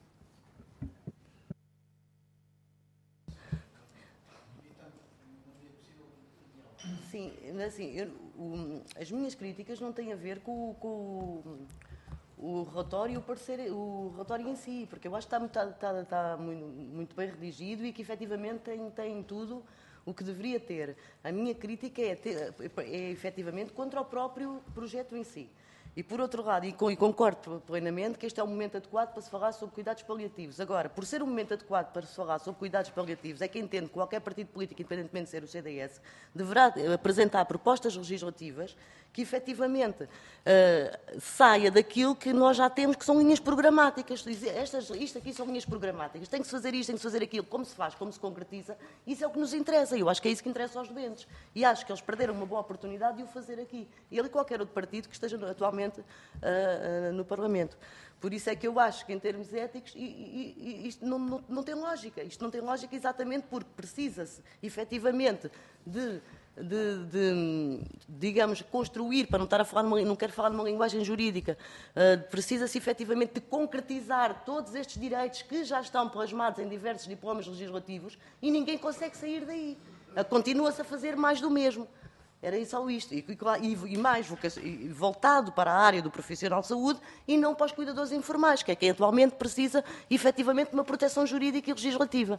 [SPEAKER 9] Sim, mas assim, eu, o, as minhas críticas não têm a ver com, com o, o relatório e o parecer, o relatório em si, porque eu acho que está, muito, está, está muito, muito bem redigido e que efetivamente tem, tem tudo o que deveria ter. A minha crítica é, ter, é efetivamente contra o próprio projeto em si. E, por outro lado, e concordo plenamente que este é o momento adequado para se falar sobre cuidados paliativos. Agora, por ser um momento adequado para se falar sobre cuidados paliativos, é que entendo que qualquer partido político, independentemente de ser o C D S, deverá apresentar propostas legislativas que, efetivamente, uh, saia daquilo que nós já temos, que são linhas programáticas. Estas, isto aqui são linhas programáticas. Tem que se fazer isto, tem que se fazer aquilo. Como se faz, como se concretiza, isso é o que nos interessa. E eu acho que é isso que interessa aos doentes. E acho que eles perderam uma boa oportunidade de o fazer aqui. Ele e qualquer outro partido que esteja atualmente uh, uh, no Parlamento. Por isso é que eu acho que, em termos éticos, e, e, e isto não, não, não tem lógica. Isto não tem lógica exatamente porque precisa-se, efetivamente, de... De, de, digamos, construir, para não estar a falar, numa, não quero falar numa linguagem jurídica, uh, precisa-se efetivamente de concretizar todos estes direitos que já estão plasmados em diversos diplomas legislativos e ninguém consegue sair daí. Uh, continua-se a fazer mais do mesmo. Era isso só isto. E, e, e mais e voltado para a área do profissional de saúde e não para os cuidadores informais, que é quem atualmente precisa efetivamente de uma proteção jurídica e legislativa.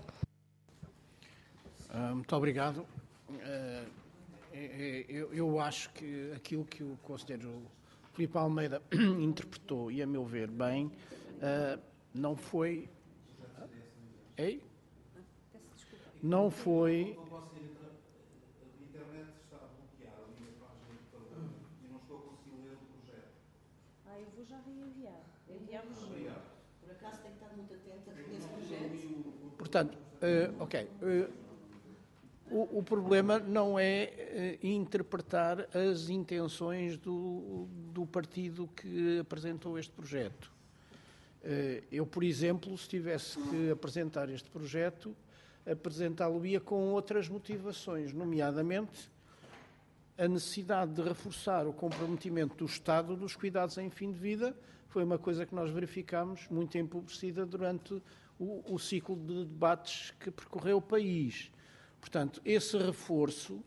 [SPEAKER 1] Uh, muito obrigado. Uh, Eu, eu acho que aquilo que o conselheiro Filipe Almeida interpretou, e a meu ver bem, uh, não foi... Ei? Não foi...
[SPEAKER 7] A internet está bloqueada, a minha página de Parlamento, e não estou a conseguir ler o projeto.
[SPEAKER 2] Ah, eu vou já reenviar. Enviamos.
[SPEAKER 9] Por acaso tem que estar muito atenta nesse projeto.
[SPEAKER 1] Portanto, uh, ok... Uh, O, o problema não é uh, interpretar as intenções do, do partido que apresentou este projeto. Uh, eu, por exemplo, se tivesse que apresentar este projeto, apresentá-lo-ia com outras motivações, nomeadamente a necessidade de reforçar o comprometimento do Estado dos cuidados em fim de vida. Foi uma coisa que nós verificámos muito empobrecida durante o, o ciclo de debates que percorreu o país. Portanto, esse reforço,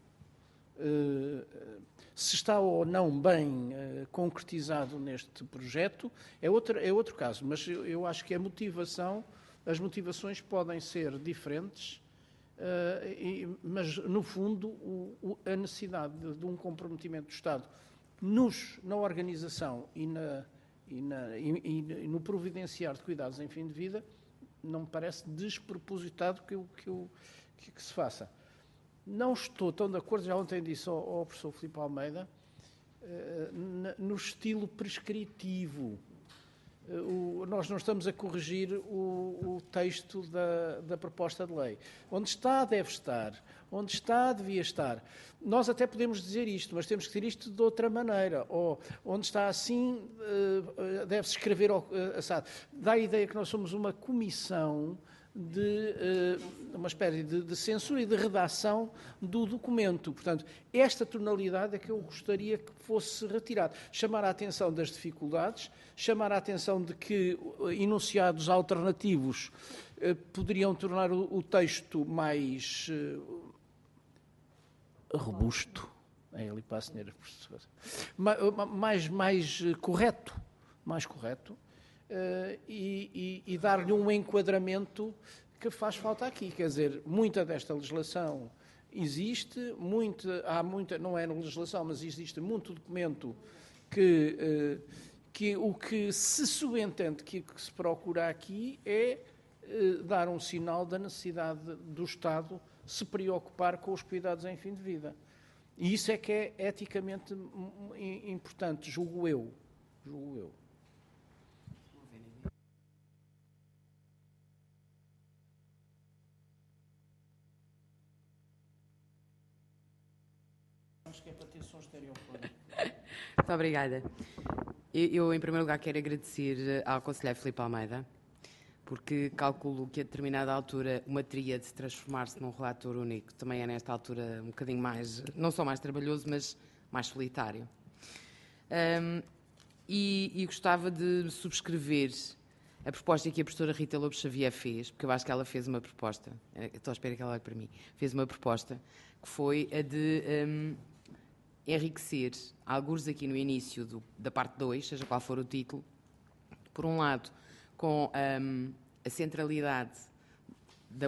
[SPEAKER 1] se está ou não bem concretizado neste projeto, é outro, é outro caso. Mas eu acho que a motivação, as motivações podem ser diferentes, mas, no fundo, a necessidade de um comprometimento do Estado nos, na organização e, na, e, na, e, e no providenciar de cuidados em fim de vida não me parece despropositado que eu... Que eu Que, que se faça. Não estou tão de acordo, já ontem disse ao, ao professor Filipe Almeida, uh, no estilo prescritivo. Uh, o, nós não estamos a corrigir o, o texto da, da proposta de lei. Onde está, deve estar. Onde está, devia estar. Nós até podemos dizer isto, mas temos que dizer isto de outra maneira. Ou onde está assim, uh, deve-se escrever ao, uh, assado. Dá a ideia que nós somos uma comissão de uh, uma espécie de, de censura e de redação do documento. Portanto, esta tonalidade é que eu gostaria que fosse retirada. Chamar a atenção das dificuldades, chamar a atenção de que enunciados alternativos uh, poderiam tornar o, o texto mais uh, robusto, é ali para a senhora professora, mais, mais correto, mais correto, Uh, e, e, e dar-lhe um enquadramento que faz falta aqui. Quer dizer, muita desta legislação existe, muita, há muita, não é na legislação, mas existe muito documento que, uh, que o que se subentende que, que se procura aqui é uh, dar um sinal da necessidade do Estado se preocupar com os cuidados em fim de vida. E isso é que é eticamente importante, julgo eu. Julgo eu. Acho que é para ter som estereofónico.
[SPEAKER 3] Muito obrigada. Eu, eu, em primeiro lugar, quero agradecer ao conselheiro Filipe Almeida, porque calculo que a determinada altura uma tríade se transformar-se num relator único também é, nesta altura, um bocadinho mais, não só mais trabalhoso, mas mais solitário. Um, e, e gostava de subscrever a proposta que a professora Rita Lobo Xavier fez, porque eu acho que ela fez uma proposta, estou à espera que ela olhe para mim, fez uma proposta que foi a de um, enriquecer, alguns aqui no início do, da parte dois, seja qual for o título, por um lado, com um, a centralidade, da,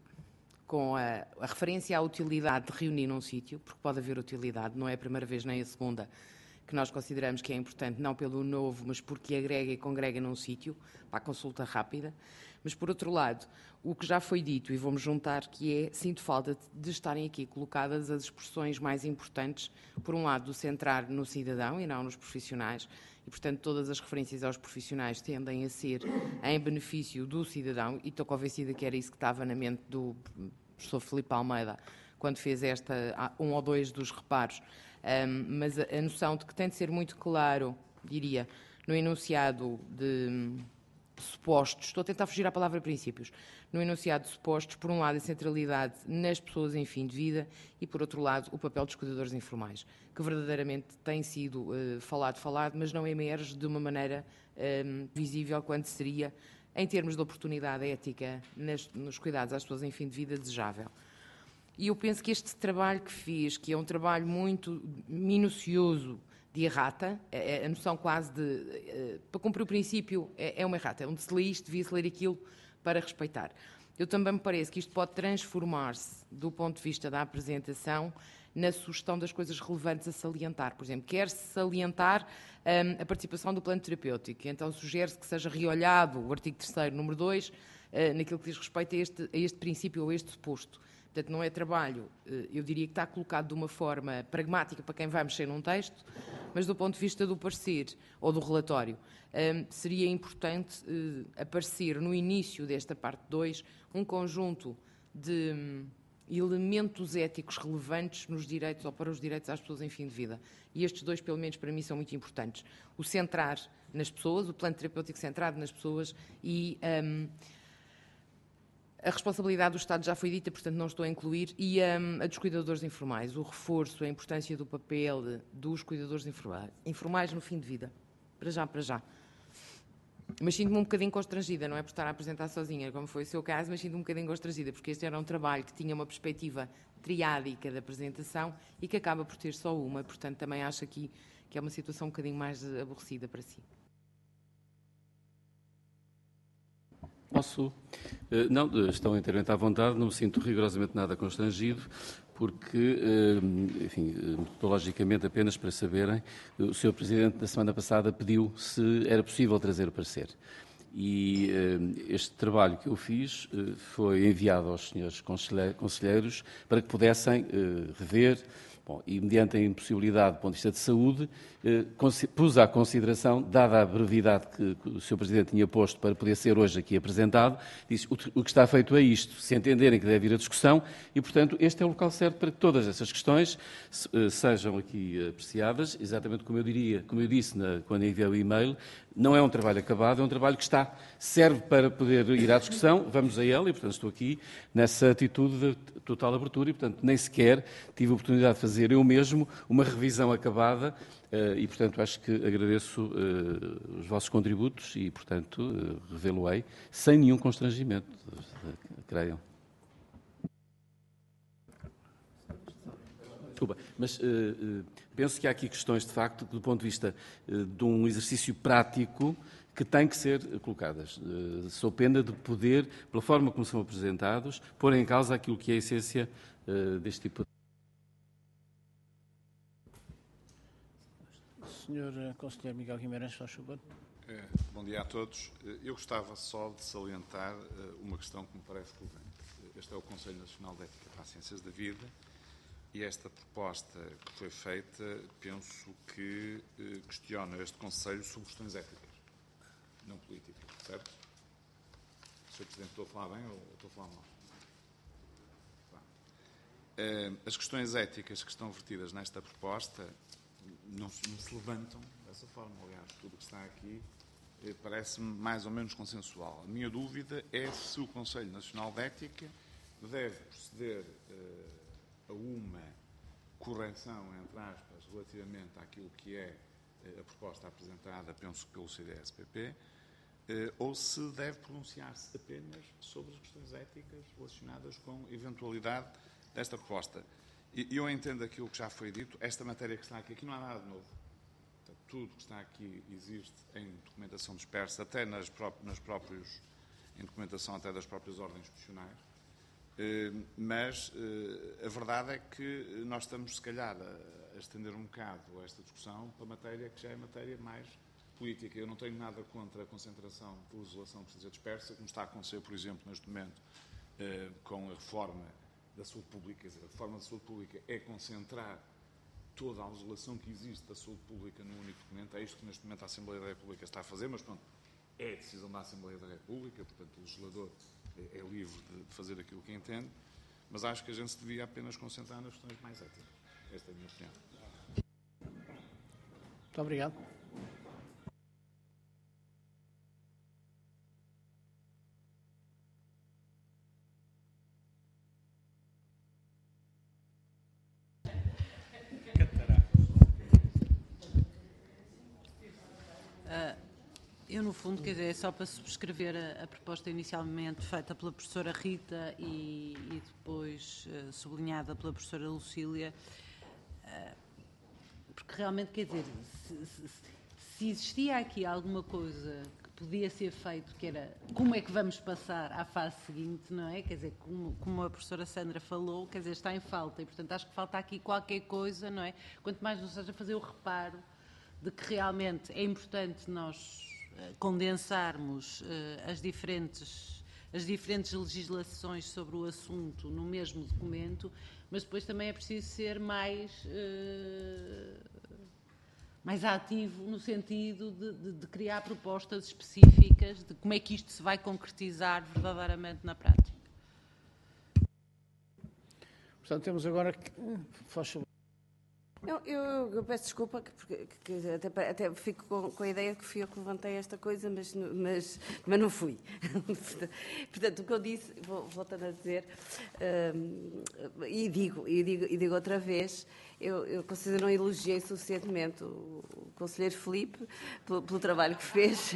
[SPEAKER 3] com a, a referência à utilidade de reunir num sítio, porque pode haver utilidade, não é a primeira vez nem a segunda, que nós consideramos que é importante, não pelo novo, mas porque agrega e congrega num sítio, para a consulta rápida. Mas, por outro lado, o que já foi dito, e vamos juntar, que é, sinto falta de estarem aqui colocadas as expressões mais importantes, por um lado, do centrar no cidadão e não nos profissionais, e, portanto, todas as referências aos profissionais tendem a ser em benefício do cidadão, e estou convencida que era isso que estava na mente do professor Filipe Almeida, quando fez esta, um ou dois dos reparos. Um, mas a, a noção de que tem de ser muito claro, diria, no enunciado de supostos, estou a tentar fugir à palavra princípios, no enunciado de supostos, por um lado a centralidade nas pessoas em fim de vida e, por outro lado, o papel dos cuidadores informais, que verdadeiramente tem sido uh, falado, falado, mas não emerge de uma maneira um, visível quanto seria, em termos de oportunidade ética nas, nos cuidados às pessoas em fim de vida, desejável. E eu penso que este trabalho que fiz, que é um trabalho muito minucioso de errata, é a noção quase de, para cumprir o princípio, é uma errata, onde se lê isto, devia-se ler aquilo para respeitar. Eu também me parece que isto pode transformar-se, do ponto de vista da apresentação, na sugestão das coisas relevantes a salientar. Por exemplo, quer-se salientar um, a participação do plano terapêutico, então sugere-se que seja reolhado o artigo terceiro, número dois, uh, naquilo que diz respeito a este, a este princípio ou a este suposto. Portanto, não é trabalho, eu diria que está colocado de uma forma pragmática para quem vai mexer num texto, mas do ponto de vista do parecer ou do relatório, seria importante aparecer no início desta parte dois um conjunto de elementos éticos relevantes nos direitos ou para os direitos às pessoas em fim de vida. E estes dois, pelo menos para mim, são muito importantes. O centrar nas pessoas, o plano terapêutico centrado nas pessoas e... Um, a responsabilidade do Estado já foi dita, portanto não estou a incluir, e um, a dos cuidadores informais, o reforço, a importância do papel dos cuidadores informais, informais no fim de vida. Para já, para já. Mas sinto-me um bocadinho constrangida, não é por estar a apresentar sozinha, como foi o seu caso, mas sinto-me um bocadinho constrangida, porque este era um trabalho que tinha uma perspectiva triádica da apresentação e que acaba por ter só uma, portanto também acho aqui que é uma situação um bocadinho mais aborrecida para si.
[SPEAKER 5] Posso? Não, estão inteiramente à vontade, não me sinto rigorosamente nada constrangido, porque, enfim, metodologicamente, apenas para saberem, o senhor Presidente, na semana passada, pediu se era possível trazer o parecer. E este trabalho que eu fiz foi enviado aos senhores conselheiros para que pudessem rever. Bom, e mediante a impossibilidade do ponto de vista de saúde, eh, pus à consideração, dada a brevidade que, que o senhor Presidente tinha posto para poder ser hoje aqui apresentado, disse o, o que está feito é isto, se entenderem que deve ir a discussão, e, portanto, este é o local certo para que todas essas questões se, eh, sejam aqui apreciadas, exatamente como eu diria, como eu disse na, quando enviei o e-mail, não é um trabalho acabado, é um trabalho que está, serve para poder ir à discussão, vamos a ela, e, portanto, estou aqui nessa atitude de total abertura, e, portanto, nem sequer tive a oportunidade de fazer fazer eu mesmo uma revisão acabada uh, e, portanto, acho que agradeço uh, os vossos contributos e, portanto, uh, revê-lo-ei sem nenhum constrangimento, uh, creiam. Desculpa, mas uh, uh, penso que há aqui questões, de facto, do ponto de vista uh, de um exercício prático que têm que ser colocadas. Uh, sou pena de poder, pela forma como são apresentados, pôr em causa aquilo que é a essência uh, deste tipo de...
[SPEAKER 1] senhor Conselheiro Miguel Guimarães, faz favor.
[SPEAKER 11] É, bom dia a todos. Eu gostava só de salientar uma questão que me parece relevante. Este é o Conselho Nacional de Ética para as Ciências da Vida e esta proposta que foi feita, penso que eh, questiona este Conselho sobre questões éticas, não políticas, certo? senhor Presidente, estou a falar bem ou estou a falar mal? Eh, as questões éticas que estão vertidas nesta proposta Não se, não se levantam dessa forma. Aliás, tudo o que está aqui eh, parece-me mais ou menos consensual. A minha dúvida é se o Conselho Nacional de Ética deve proceder eh, a uma correção, entre aspas, relativamente àquilo que é eh, a proposta apresentada, penso que pelo C D S P P, eh, ou se deve pronunciar-se apenas sobre as questões éticas relacionadas com a eventualidade desta proposta. E eu entendo aquilo que já foi dito. Esta matéria que está aqui, aqui não há nada de novo. Portanto, tudo que está aqui existe em documentação dispersa, até nas, pró nas próprios, em documentação até das próprias ordens profissionais. Uh, mas uh, a verdade é que nós estamos, se calhar, a, a estender um bocado esta discussão para matéria que já é matéria mais política. Eu não tenho nada contra a concentração de legislação que precisa dispersa, como está a acontecer, por exemplo, neste momento, uh, com a reforma da saúde pública. A reforma da saúde pública é concentrar toda a legislação que existe da saúde pública num único documento. É isto que neste momento a Assembleia da República está a fazer, mas pronto, é a decisão da Assembleia da República, portanto o legislador é, é livre de, de fazer aquilo que entende, mas acho que a gente se devia apenas concentrar nas questões mais éticas. Esta é a minha opinião.
[SPEAKER 1] Muito obrigado.
[SPEAKER 12] Eu, no fundo, quer dizer, é só para subscrever a, a proposta inicialmente feita pela professora Rita e, e depois uh, sublinhada pela professora Lucília, uh, porque realmente, quer dizer, se, se, se existia aqui alguma coisa que podia ser feito, que era como é que vamos passar à fase seguinte, não é? Quer dizer, como, como a professora Sandra falou, quer dizer, está em falta e, portanto, acho que falta aqui qualquer coisa, não é? Quanto mais não seja fazer o reparo de que realmente é importante nós condensarmos uh, as diferentes as diferentes legislações sobre o assunto no mesmo documento, mas depois também é preciso ser mais uh, mais ativo no sentido de, de, de criar propostas específicas de como é que isto se vai concretizar verdadeiramente na prática.
[SPEAKER 1] Portanto, temos agora que... Faz favor.
[SPEAKER 4] Eu, eu, eu peço desculpa, porque, que até, até fico com, com a ideia que fui eu que levantei esta coisa, mas, mas, mas não fui. Portanto, o que eu disse, vou, voltando a dizer, um, e, digo, e, digo, e digo outra vez, eu, eu considero não elogiei suficientemente o, o conselheiro Filipe pelo, pelo trabalho que fez.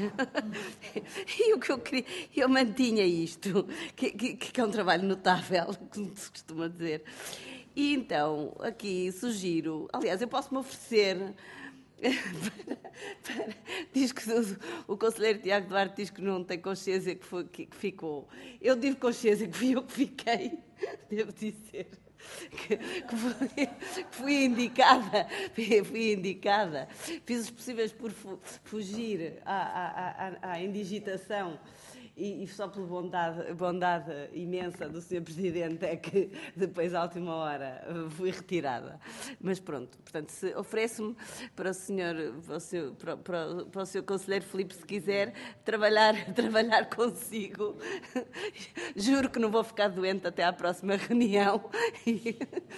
[SPEAKER 4] E o que eu queria, eu mantinha isto, que, que, que é um trabalho notável, como se costuma dizer. E então, aqui sugiro, aliás, eu posso-me oferecer, para, para, diz que o, o conselheiro Tiago Duarte diz que não tem consciência que, foi, que, que ficou. Eu tive consciência que fui eu que fiquei, devo dizer, que, que, fui, que fui indicada, fui indicada, fiz os possíveis por fugir à, à, à, à indigitação. E, e só pela bondade, bondade imensa do senhor Presidente é que depois, à última hora, fui retirada. Mas pronto, portanto, se ofereço-me para o senhor, para o seu, para, para, para o seu conselheiro Filipe, se quiser, trabalhar, trabalhar consigo. Juro que não vou ficar doente até à próxima reunião. E,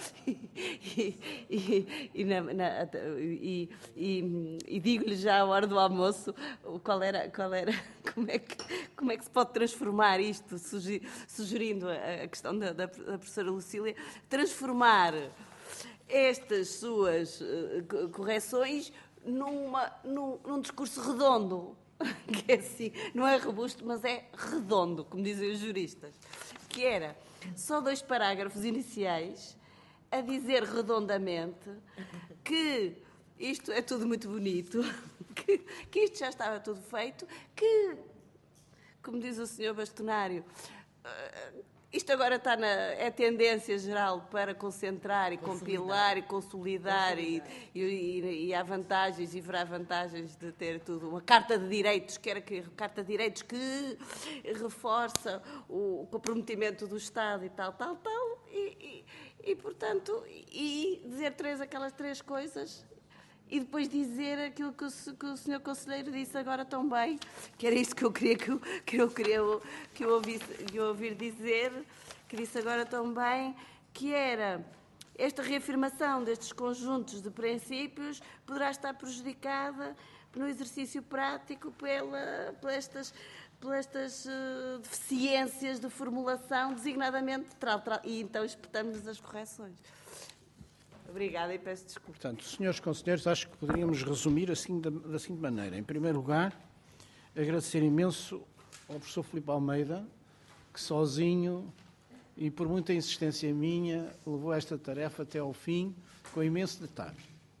[SPEAKER 4] e, e, e, na, na, e, e, e digo-lhe já à hora do almoço qual era, qual era, como é que, como é que se pode transformar isto, sugerindo a questão da, da, da professora Lucília, transformar estas suas uh, correções numa, num, num discurso redondo, que é assim, não é robusto, mas é redondo, como dizem os juristas, que era só dois parágrafos iniciais a dizer redondamente que isto é tudo muito bonito, que, que isto já estava tudo feito, que, como diz o senhor Bastonário, uh, isto agora está na, é tendência geral para concentrar e compilar e consolidar, consolidar. E, e, e há vantagens e haverá vantagens de ter tudo. Uma carta de direitos, que era que, carta de direitos que reforça o comprometimento do Estado e tal, tal, tal, e, e, e portanto, e dizer três, aquelas três coisas. E depois dizer aquilo que o, que o senhor Conselheiro disse agora tão bem, que era isto que eu queria que eu, que eu, queria, que eu, ouvisse, que eu ouvir dizer, que disse agora tão bem, que era esta reafirmação destes conjuntos de princípios poderá estar prejudicada no exercício prático pela, pelas estas, pelas estas uh, deficiências de formulação, designadamente, tra, tra, e então espetamos-nos as correções. Obrigada e peço desculpa.
[SPEAKER 1] Portanto, senhores conselheiros, acho que poderíamos resumir assim da, da seguinte maneira. Em primeiro lugar, agradecer imenso ao professor Filipe Almeida, que sozinho e por muita insistência minha, levou esta tarefa até ao fim, com imenso detalhe.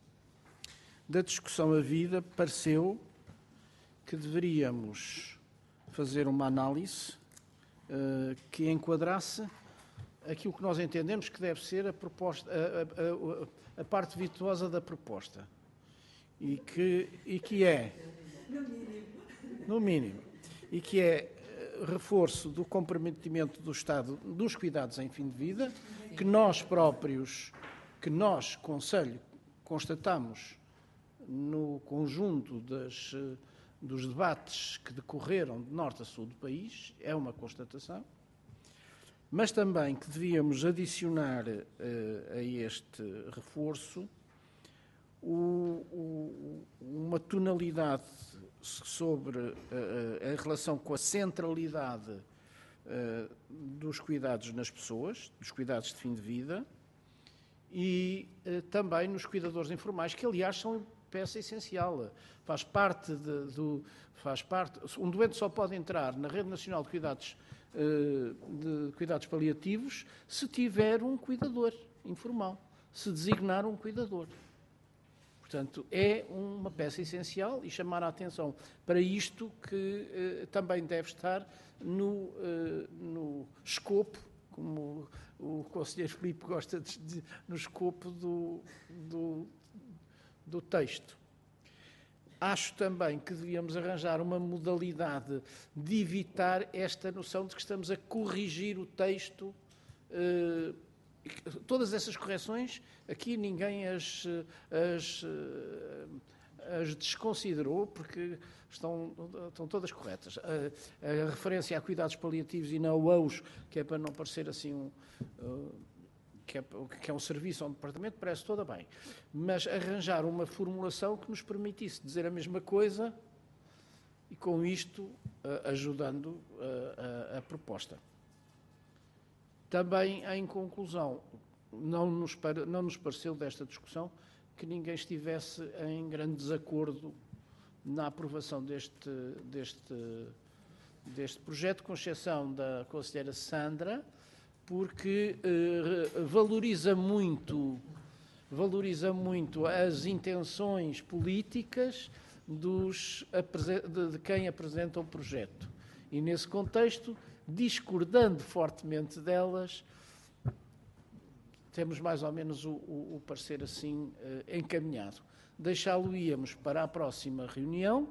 [SPEAKER 1] Da discussão a vida, pareceu que deveríamos fazer uma análise uh, que enquadrasse aquilo que nós entendemos que deve ser a, proposta, a, a, a parte virtuosa da proposta. E que, e que é, no mínimo. no mínimo, e que é reforço do comprometimento do Estado dos cuidados em fim de vida, que nós próprios, que nós, Conselho, constatamos no conjunto das, dos debates que decorreram de norte a sul do país, é uma constatação, mas também que devíamos adicionar uh, a este reforço o, o, uma tonalidade sobre uh, a relação com a centralidade uh, dos cuidados nas pessoas, dos cuidados de fim de vida, e uh, também nos cuidadores informais, que aliás são peça essencial. Faz parte de, do, faz parte, um doente só pode entrar na Rede Nacional de Cuidados, uh, de cuidados Paliativos se tiver um cuidador informal, se designar um cuidador. Portanto, é uma peça essencial e chamar a atenção para isto que eh, também deve estar no, eh, no escopo, como o conselheiro Filipe gosta de dizer, no escopo do, do, do texto. Acho também que devíamos arranjar uma modalidade de evitar esta noção de que estamos a corrigir o texto. Eh, Todas essas correções, aqui ninguém as, as, as desconsiderou, porque estão, estão todas corretas. A, a referência a cuidados paliativos e não a U S, que é para não parecer assim um, que, é, que é um serviço ou um departamento, parece toda bem. Mas arranjar uma formulação que nos permitisse dizer a mesma coisa e, com isto, ajudando a, a, a proposta. Também, em conclusão, não nos, não nos pareceu desta discussão que ninguém estivesse em grande desacordo na aprovação deste, deste, deste projeto, com exceção da conselheira Sandra, porque eh, valoriza muito, valoriza muito as intenções políticas dos, de, de quem apresenta o projeto. E, nesse contexto, discordando fortemente delas, temos mais ou menos o, o, o parecer assim eh, encaminhado. Deixá-lo-íamos para a próxima reunião,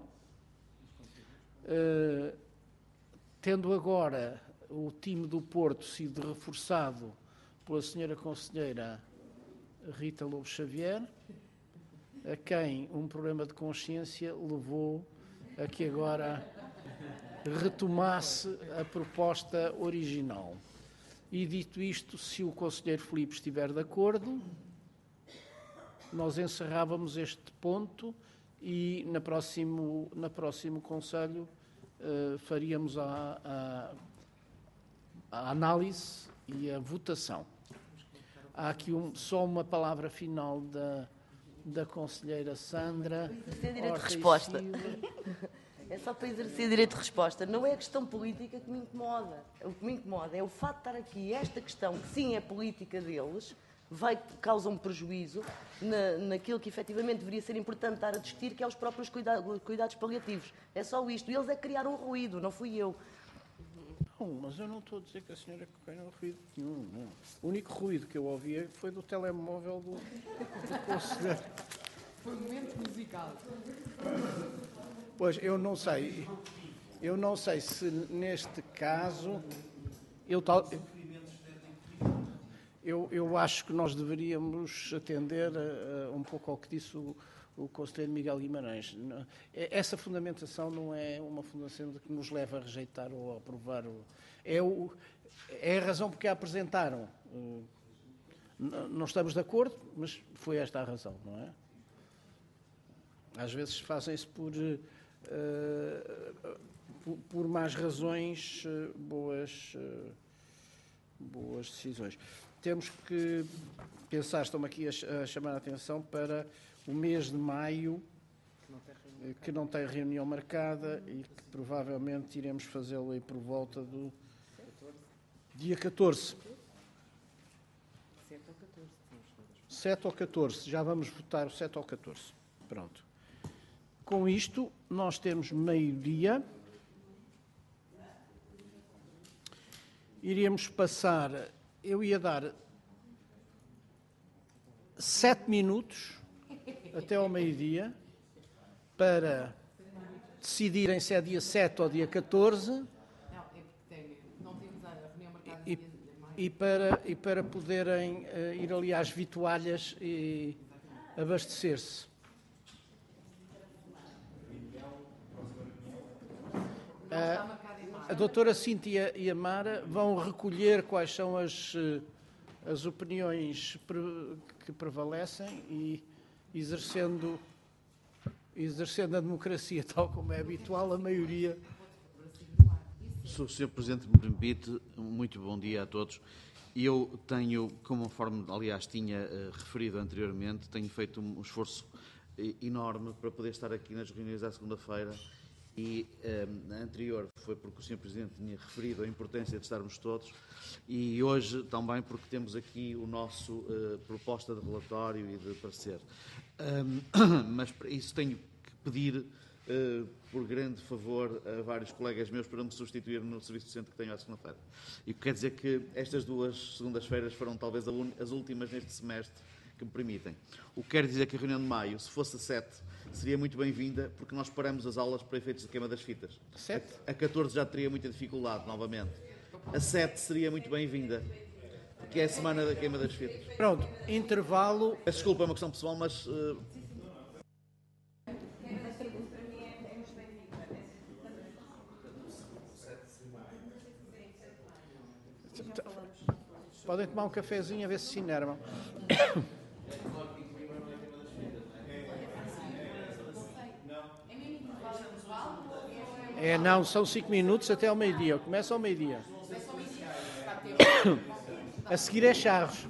[SPEAKER 1] eh, tendo agora o time do Porto sido reforçado pela senhora conselheira Rita Lobo Xavier, a quem um problema de consciência levou a que agora retomasse a proposta original. E, dito isto, se o conselheiro Filipe estiver de acordo, nós encerrávamos este ponto e, na próximo, na próximo Conselho, uh, faríamos a, a, a análise e a votação. Há aqui um, só uma palavra final da, da conselheira Sandra.
[SPEAKER 9] Sem direito de resposta. É só para exercer direito de resposta. Não é a questão política que me incomoda. O que me incomoda é o facto de estar aqui esta questão, que sim é política deles, vai, causa um prejuízo na, naquilo que efetivamente deveria ser importante estar a discutir, que é os próprios cuidados, cuidados paliativos. É só isto. E eles é que criaram um ruído, não fui eu.
[SPEAKER 1] Não, mas eu não estou a dizer que a senhora criou ruído nenhum. Não. O único ruído que eu ouvia foi do telemóvel do, do conselheiro.
[SPEAKER 3] Foi um momento musical.
[SPEAKER 1] Pois, eu não sei, eu não sei se neste caso, eu, tal, eu, eu acho que nós deveríamos atender a, a um pouco ao que disse o, o conselheiro Miguel Guimarães. Essa fundamentação não é uma fundamentação que nos leva a rejeitar ou a aprovar. O, é, o, é a razão porque a apresentaram. Não estamos de acordo, mas foi esta a razão, não é? Às vezes fazem-se por... Uh, por, por más razões, uh, boas, uh, boas decisões. Temos que pensar, estamos aqui a, a chamar a atenção para o mês de maio, uh, que não tem reunião marcada e que provavelmente iremos fazê-lo aí por volta do dia catorze. sete ou catorze. Já vamos votar o sete ou catorze. Pronto. Com isto, nós temos meio-dia. Iríamos passar... Eu ia dar sete minutos até ao meio-dia para decidirem se é dia sete ou dia catorze e, e, para, e para poderem uh, ir ali às vitualhas e abastecer-se. Uh, a doutora Cíntia e a Mara vão recolher quais são as, as opiniões que prevalecem e exercendo, exercendo a democracia tal como é habitual, a maioria.
[SPEAKER 13] Se o senhor Presidente me permite, muito bom dia a todos. Eu tenho, conforme aliás tinha uh, referido anteriormente, tenho feito um esforço uh, enorme para poder estar aqui nas reuniões à segunda-feira. E um, a anterior foi porque o senhor Presidente tinha referido a importância de estarmos todos e hoje também porque temos aqui o nosso uh, proposta de relatório e de parecer. Um, mas para isso tenho que pedir, uh, por grande favor, a vários colegas meus para me substituir no serviço docente que tenho à segunda-feira. E quer dizer que estas duas segundas-feiras foram talvez as últimas neste semestre que me permitem. O que quer dizer que a reunião de maio, se fosse a sete, seria muito bem-vinda, porque nós paramos as aulas para efeitos de queima das fitas.
[SPEAKER 1] sete?
[SPEAKER 13] A, a catorze já teria muita dificuldade, novamente. A sete seria muito bem-vinda, porque é a semana da queima das fitas.
[SPEAKER 1] Pronto, intervalo...
[SPEAKER 13] Desculpa, é uma questão pessoal, mas... Uh...
[SPEAKER 1] Podem tomar um cafezinho a ver se se enervam. É, não, são cinco minutos até ao meio-dia. Começa ao meio-dia. A seguir é Charros.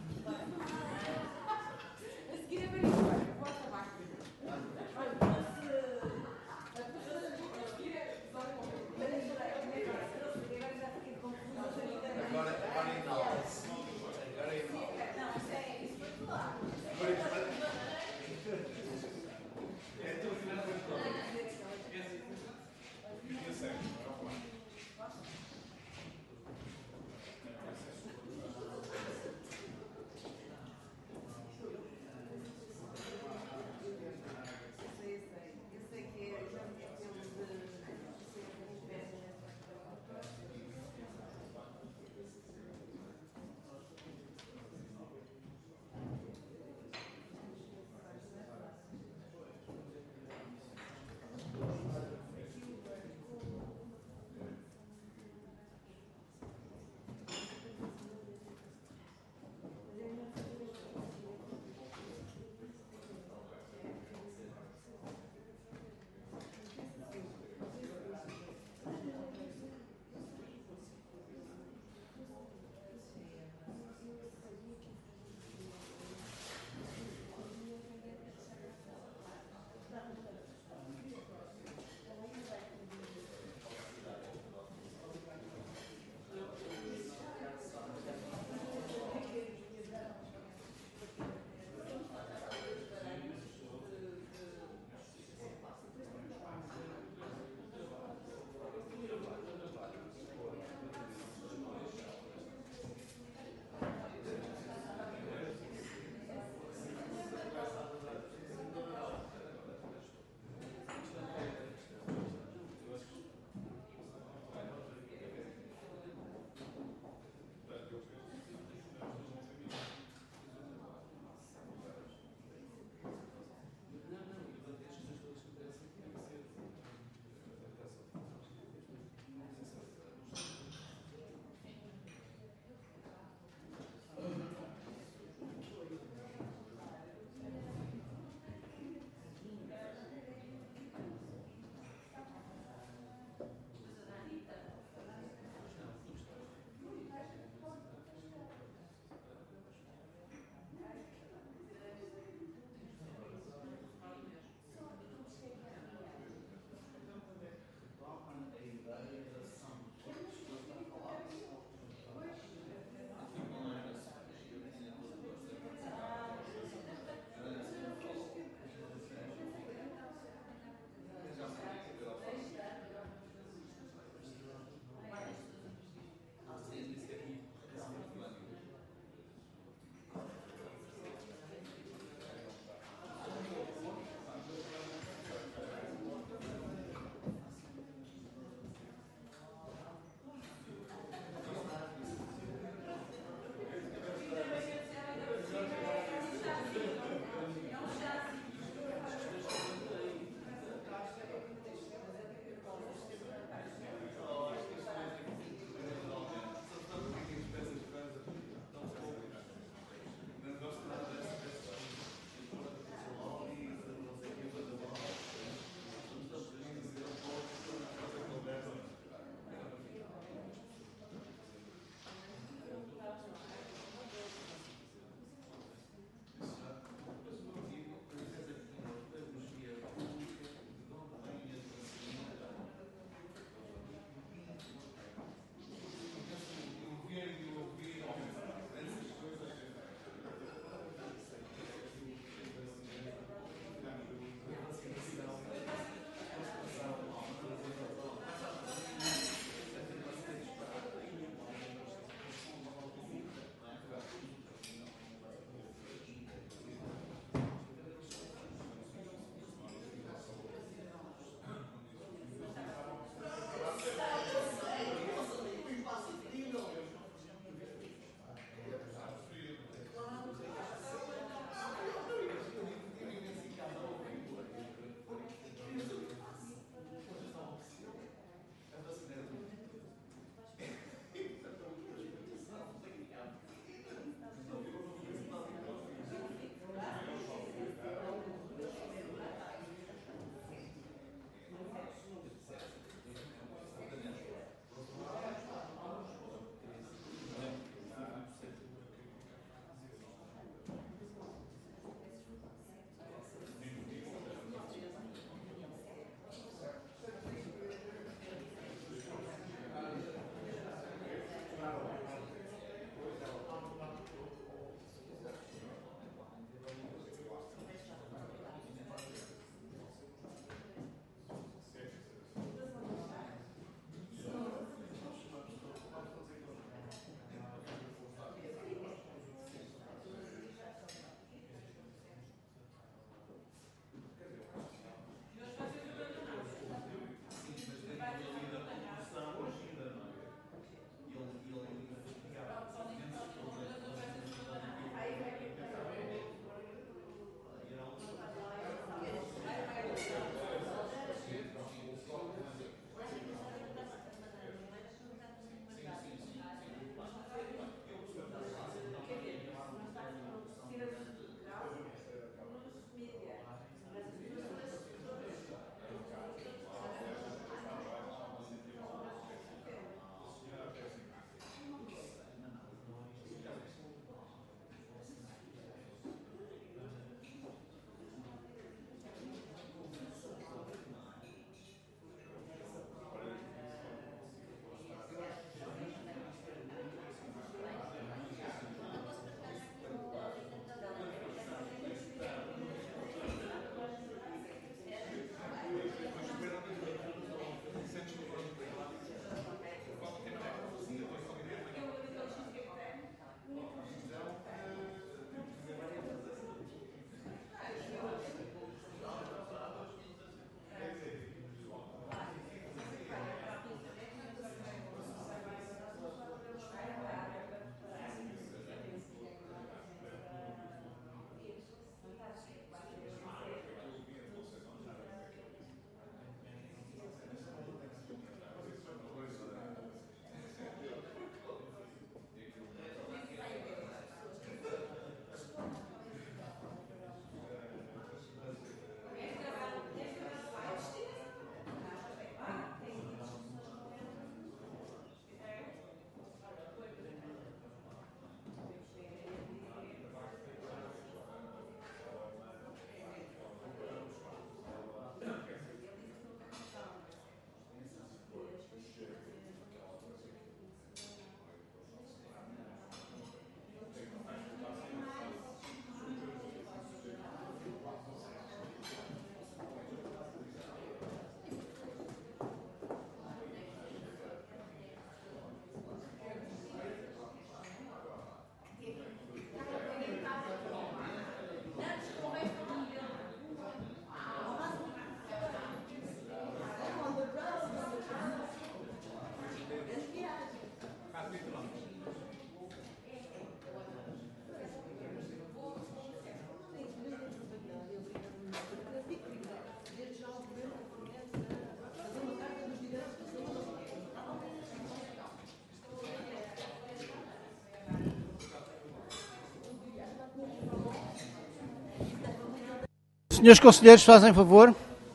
[SPEAKER 1] Senhores conselheiros, fazem favor.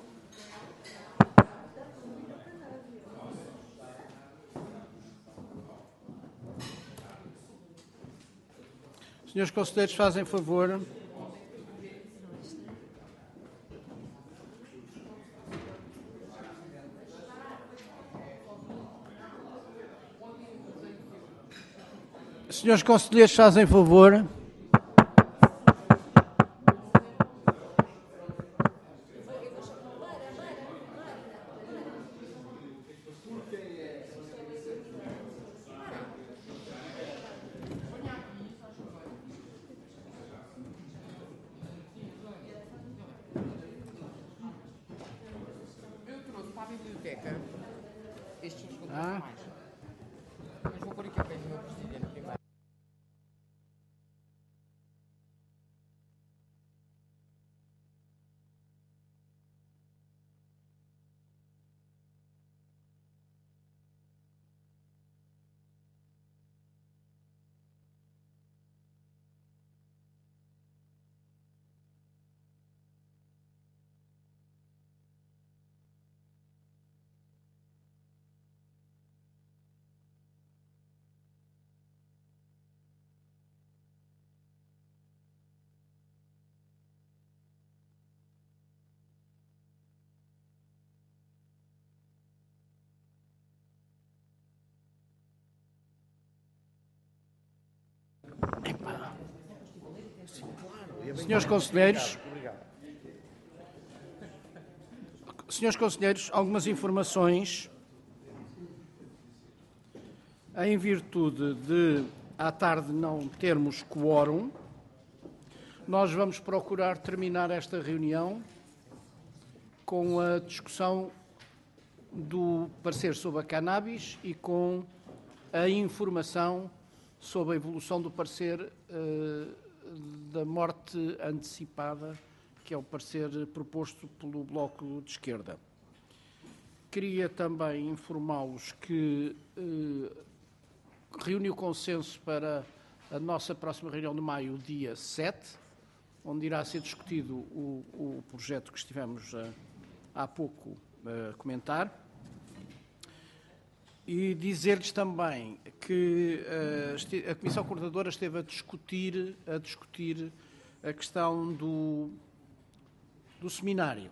[SPEAKER 1] Senhores conselheiros, fazem favor. Senhores conselheiros, fazem favor. Ah.
[SPEAKER 3] Mas vou pôr aqui ao pé do meu presidente primeiro.
[SPEAKER 1] Senhores conselheiros, senhores conselheiros, algumas informações. Em virtude de, à tarde, não termos quórum, nós vamos procurar terminar esta reunião com a discussão do parecer sobre a cannabis e com a informação sobre a evolução do parecer uh, da morte antecipada, que é o parecer proposto pelo Bloco de Esquerda. Queria também informá-los que eh, reuniu consenso para a nossa próxima reunião de maio, dia sete, onde irá ser discutido o, o projeto que estivemos a, há pouco a comentar. E dizer-lhes também que uh, a Comissão Coordenadora esteve a discutir, a discutir a questão do, do seminário.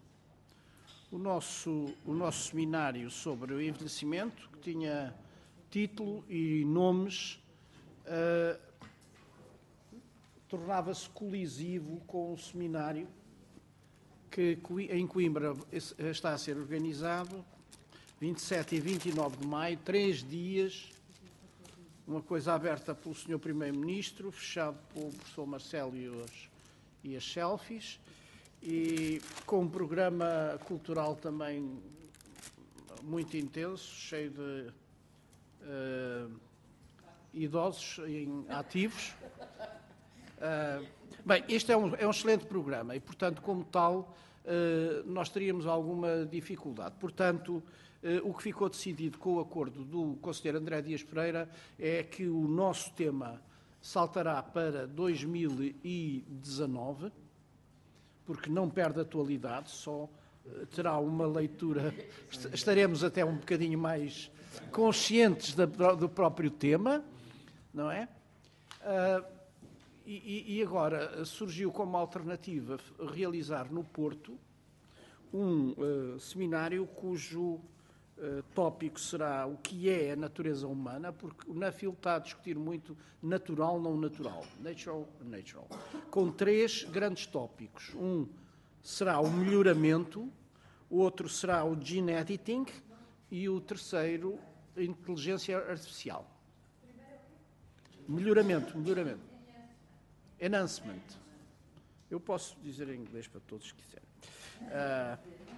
[SPEAKER 1] O nosso, o nosso seminário sobre o envelhecimento, que tinha título e nomes, uh, tornava-se colisivo com o seminário que em Coimbra está a ser organizado vinte e sete e vinte e nove de maio, três dias, uma coisa aberta pelo senhor Primeiro-Ministro, fechado pelo professor Marcelo e, os, e as selfies, e com um programa cultural também muito intenso, cheio de uh, idosos em ativos. Uh, bem, este é um, é um excelente programa e, portanto, como tal, uh, nós teríamos alguma dificuldade. Portanto, Uh, o que ficou decidido com o acordo do conselheiro André Dias Pereira é que o nosso tema saltará para dois mil e dezanove, porque não perde atualidade, só uh, terá uma leitura, estaremos até um bocadinho mais conscientes da, do próprio tema, não é? Uh, e, e agora surgiu como alternativa realizar no Porto um uh, seminário cujo Uh, tópico será o que é a natureza humana, porque o NAFIL está a discutir muito natural, não natural, natural, natural, com três grandes tópicos. Um será o melhoramento, o outro será o gene editing e o terceiro, a inteligência artificial. Melhoramento, melhoramento. Enhancement. Eu posso dizer em inglês para todos que quiserem. Uh,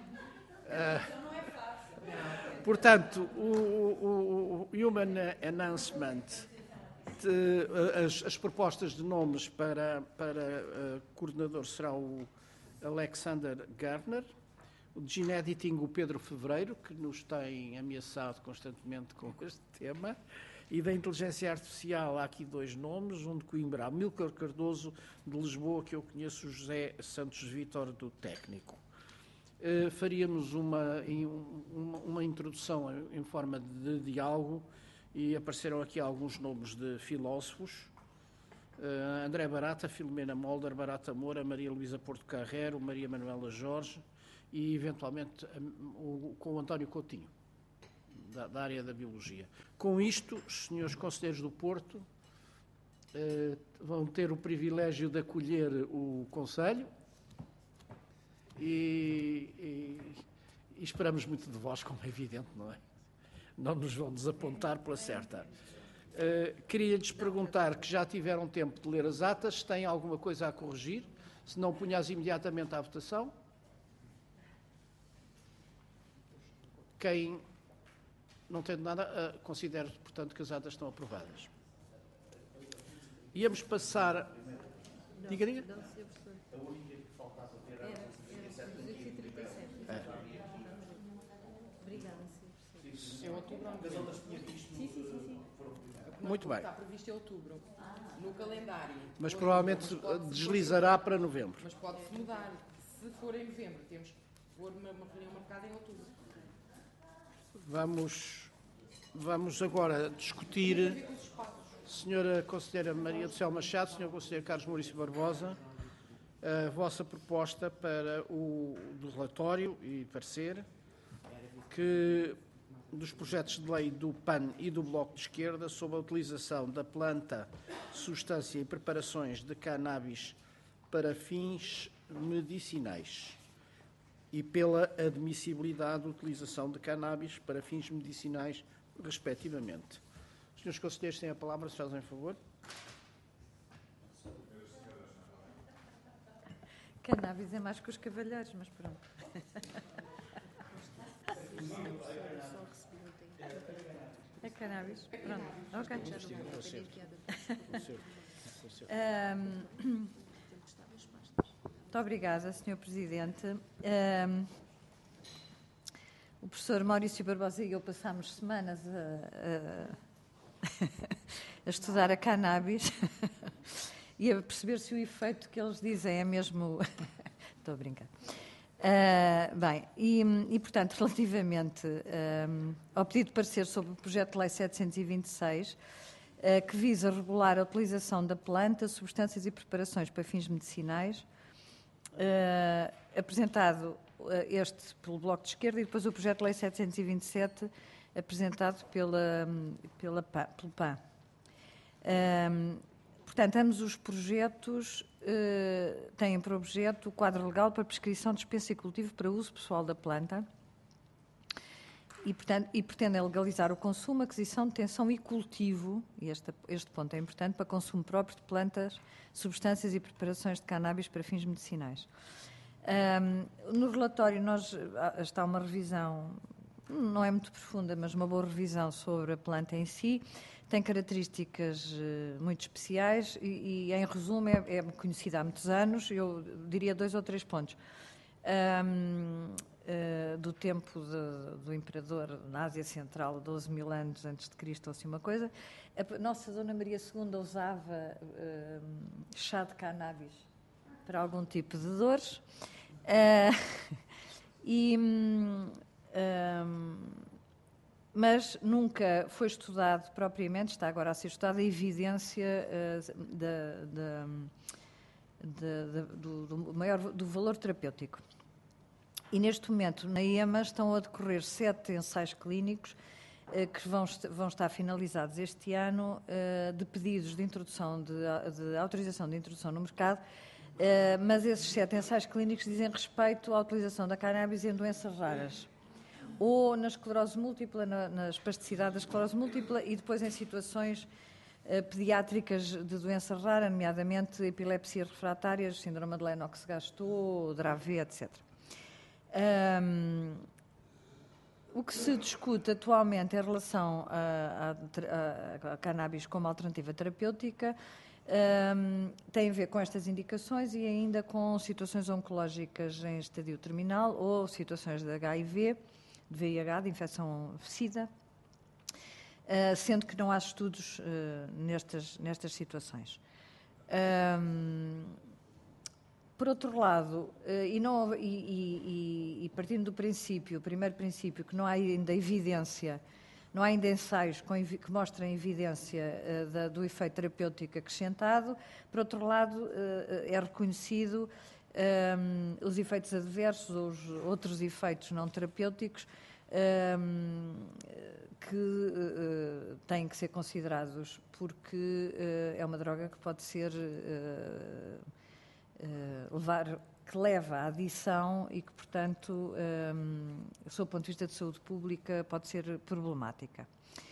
[SPEAKER 1] uh, Portanto, o, o, o Human Enhancement, de, as, as propostas de nomes para, para uh, coordenador será o Alexander Gardner, o Gene Editing o Pedro Fevereiro, que nos tem ameaçado constantemente com este tema, E da inteligência artificial há aqui dois nomes, um de Coimbra, Amílcar Cardoso, de Lisboa, que eu conheço, o José Santos Vítor, do Técnico. Uh, faríamos uma, uma, uma introdução em, em forma de diálogo e apareceram aqui alguns nomes de filósofos. Uh, André Barata, Filomena Molder, Barata Moura, Maria Luísa Porto Carrero, Maria Manuela Jorge e, eventualmente, um, o, com o António Coutinho, da, da área da Biologia. Com isto, os senhores conselheiros do Porto uh, vão ter o privilégio de acolher o Conselho. E, e, e esperamos muito de vós, como é evidente, não é? Não nos vão desapontar pela certa. Uh, Queria-lhes perguntar, que já tiveram tempo de ler as atas, se têm alguma coisa a corrigir, se não punhas imediatamente à votação. Quem não tem nada, uh, considero, portanto, que as atas estão aprovadas. Íamos passar... Diga, diga.
[SPEAKER 3] Em outubro ou novembro? Sim, sim, sim, sim.
[SPEAKER 1] Muito bem.
[SPEAKER 3] Está previsto em outubro, no calendário.
[SPEAKER 1] Mas provavelmente deslizará para novembro.
[SPEAKER 3] Mas pode-se mudar. Se for em novembro, temos que pôr uma, uma reunião marcada em outubro. Vamos,
[SPEAKER 1] vamos agora discutir, senhora Conselheira Maria do Céu Machado, senhor Conselheiro Carlos Maurício Barbosa, a vossa proposta para o do relatório e parecer, que dos projetos de lei do P A N e do Bloco de Esquerda sobre a utilização da planta, substância e preparações de cannabis para fins medicinais e pela admissibilidade da utilização de cannabis para fins medicinais, respectivamente. Os senhores conselheiros têm a palavra, se fazem favor.
[SPEAKER 6] Cannabis é mais que os cavalheiros, mas pronto. É cannabis. Pronto. Ok. Um, muito obrigada, senhor Presidente. Um, o professor Maurício Barbosa e eu passámos semanas a, a, a estudar a cannabis e a perceber se o efeito que eles dizem é mesmo... Estou a brincar. Uh, bem, e, e, portanto, relativamente um, ao pedido de parecer sobre o projeto de lei setecentos e vinte e seis, uh, que visa regular a utilização da planta, substâncias e preparações para fins medicinais, uh, apresentado uh, este pelo Bloco de Esquerda e depois o projeto de lei setecentos e vinte e sete, apresentado pela, pela, pelo P A N. Um, portanto, ambos os projetos uh, têm por objeto o quadro legal para prescrição, dispensa e cultivo para uso pessoal da planta e, portanto, e pretendem legalizar o consumo, aquisição, detenção e cultivo, e este, este ponto é importante, para consumo próprio de plantas, substâncias e preparações de cannabis para fins medicinais. Um, no relatório nós, está uma revisão, não é muito profunda, mas uma boa revisão sobre a planta em si. Tem características uh, muito especiais e, e em resumo, é, é conhecida há muitos anos. Eu diria dois ou três pontos. Um, uh, do tempo de, do imperador na Ásia Central, doze mil anos antes de Cristo, ou assim uma coisa. A nossa Dona Maria segunda usava uh, chá de cannabis para algum tipo de dores. Uh, e... Um, um, mas nunca foi estudado propriamente, está agora a ser estudada, a evidência uh, da, da, da, da, do, do, maior, do valor terapêutico. E neste momento, na I E M A, estão a decorrer sete ensaios clínicos uh, que vão, vão estar finalizados este ano, uh, de pedidos de introdução, de, de autorização de introdução no mercado, uh, mas esses sete ensaios clínicos dizem respeito à utilização da cannabis em doenças raras, ou na esclerose múltipla, na, na espasticidade da esclerose múltipla e depois em situações uh, pediátricas de doença rara, nomeadamente epilepsia refratária, síndrome de Lennox-Gastaut, Dravet, etcétera. Um, o que se discute atualmente em relação à cannabis como alternativa terapêutica um, tem a ver com estas indicações e ainda com situações oncológicas em estadio terminal ou situações de H I V, de V I H, de infecção SIDA. uh, sendo que não há estudos uh, nestas, nestas situações. Um, por outro lado, uh, e, não, e, e, e partindo do princípio, o primeiro princípio, que não há ainda evidência, não há ainda ensaios que mostrem evidência uh, da, do efeito terapêutico acrescentado, por outro lado, uh, é reconhecido um, os efeitos adversos ou os outros efeitos não terapêuticos um, que uh, têm que ser considerados, porque uh, é uma droga que pode ser uh, uh, levar, que leva à adição e que, portanto, um, sob o ponto de vista de saúde pública, pode ser problemática.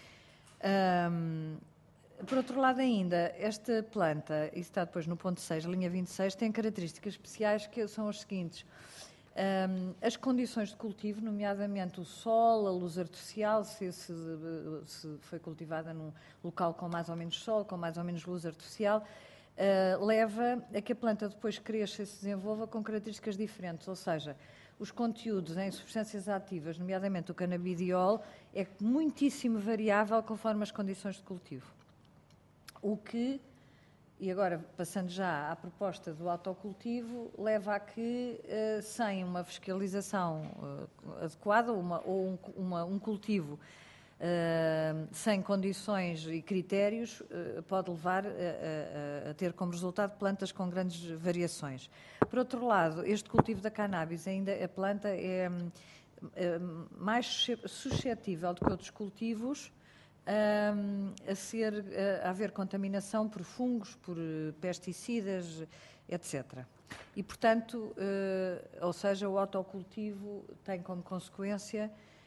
[SPEAKER 6] Um, por outro lado ainda, esta planta, isso está depois no ponto seis, linha vinte e seis, tem características especiais que são as seguintes. Um, as condições de cultivo, nomeadamente o sol, a luz artificial, se, se, se foi cultivada num local com mais ou menos sol, com mais ou menos luz artificial, uh, leva a que a planta depois cresça e se desenvolva com características diferentes, ou seja, os conteúdos em substâncias ativas, nomeadamente o canabidiol, é muitíssimo variável conforme as condições de cultivo. O que, e agora passando já à proposta do autocultivo, leva a que, uh, sem uma fiscalização uh, adequada, uma, ou um, uma, um cultivo uh, sem condições e critérios, uh, pode levar a, a, a ter como resultado plantas com grandes variações. Por outro lado, este cultivo da cannabis, ainda a planta é, é mais suscetível do que outros cultivos Um, a, ser, a haver contaminação por fungos, por pesticidas, etcétera. E, portanto, uh, ou seja, o autocultivo tem como consequência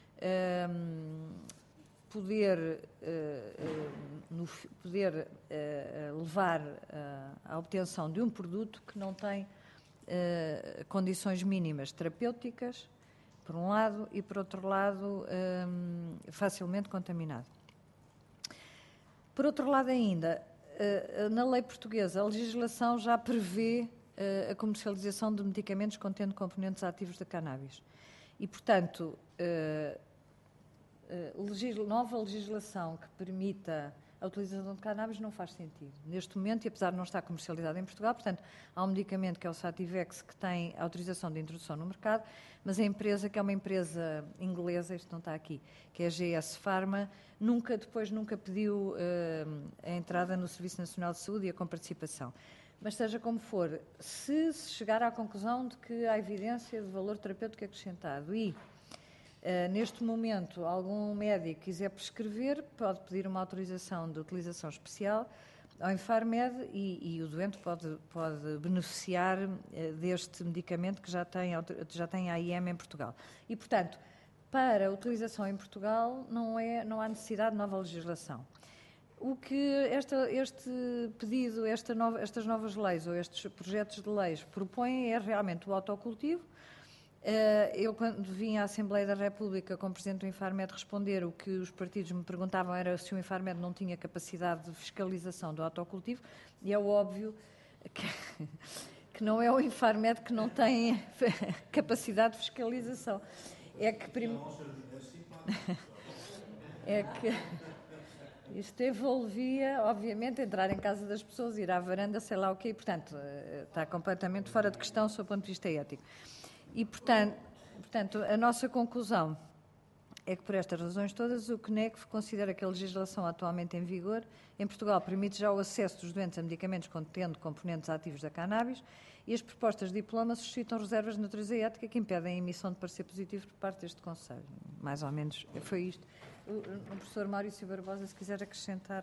[SPEAKER 6] um, poder, uh, uh, no, poder uh, levar uh, à obtenção de um produto que não tem uh, condições mínimas terapêuticas, por um lado, e, por outro lado, um, facilmente contaminado. Por outro lado ainda, na lei portuguesa, a legislação já prevê a comercialização de medicamentos contendo componentes ativos da cannabis. E, portanto, nova legislação que permita a utilização de cannabis não faz sentido. Neste momento, e apesar de não estar comercializado em Portugal, portanto, há um medicamento que é o Sativex que tem autorização de introdução no mercado, mas a empresa, que é uma empresa inglesa, isto não está aqui, que é a G S Pharma, nunca, depois nunca pediu uh, a entrada no Serviço Nacional de Saúde e a comparticipação. Mas seja como for, se se chegar à conclusão de que há evidência de valor terapêutico acrescentado e Uh, neste momento, algum médico quiser prescrever, pode pedir uma autorização de utilização especial ao Infarmed e, e o doente pode, pode beneficiar uh, deste medicamento que já tem, já tem A I M em Portugal. E, portanto, para a utilização em Portugal não, é, não há necessidade de nova legislação. O que esta, este pedido, esta nova, estas novas leis ou estes projetos de leis propõem é realmente o autocultivo. Eu, quando vim à Assembleia da República com o Presidente do Infarmed responder, o que os partidos me perguntavam era se o Infarmed não tinha capacidade de fiscalização do autocultivo, e é óbvio que, que não é o Infarmed que não tem capacidade de fiscalização. É que... Prim... é que... Isto envolvia, obviamente, entrar em casa das pessoas, ir à varanda, sei lá o quê, e, portanto, está completamente fora de questão, sob o ponto de vista ético. E, portanto, portanto, a nossa conclusão é que, por estas razões todas, o C N E C considera que a legislação atualmente em vigor em Portugal permite já o acesso dos doentes a medicamentos contendo componentes ativos da cannabis e as propostas de diploma suscitam reservas de natureza ética que impedem a emissão de parecer positivo por parte deste Conselho. Mais ou menos foi isto. O, o professor Maurício Barbosa, se quiser acrescentar...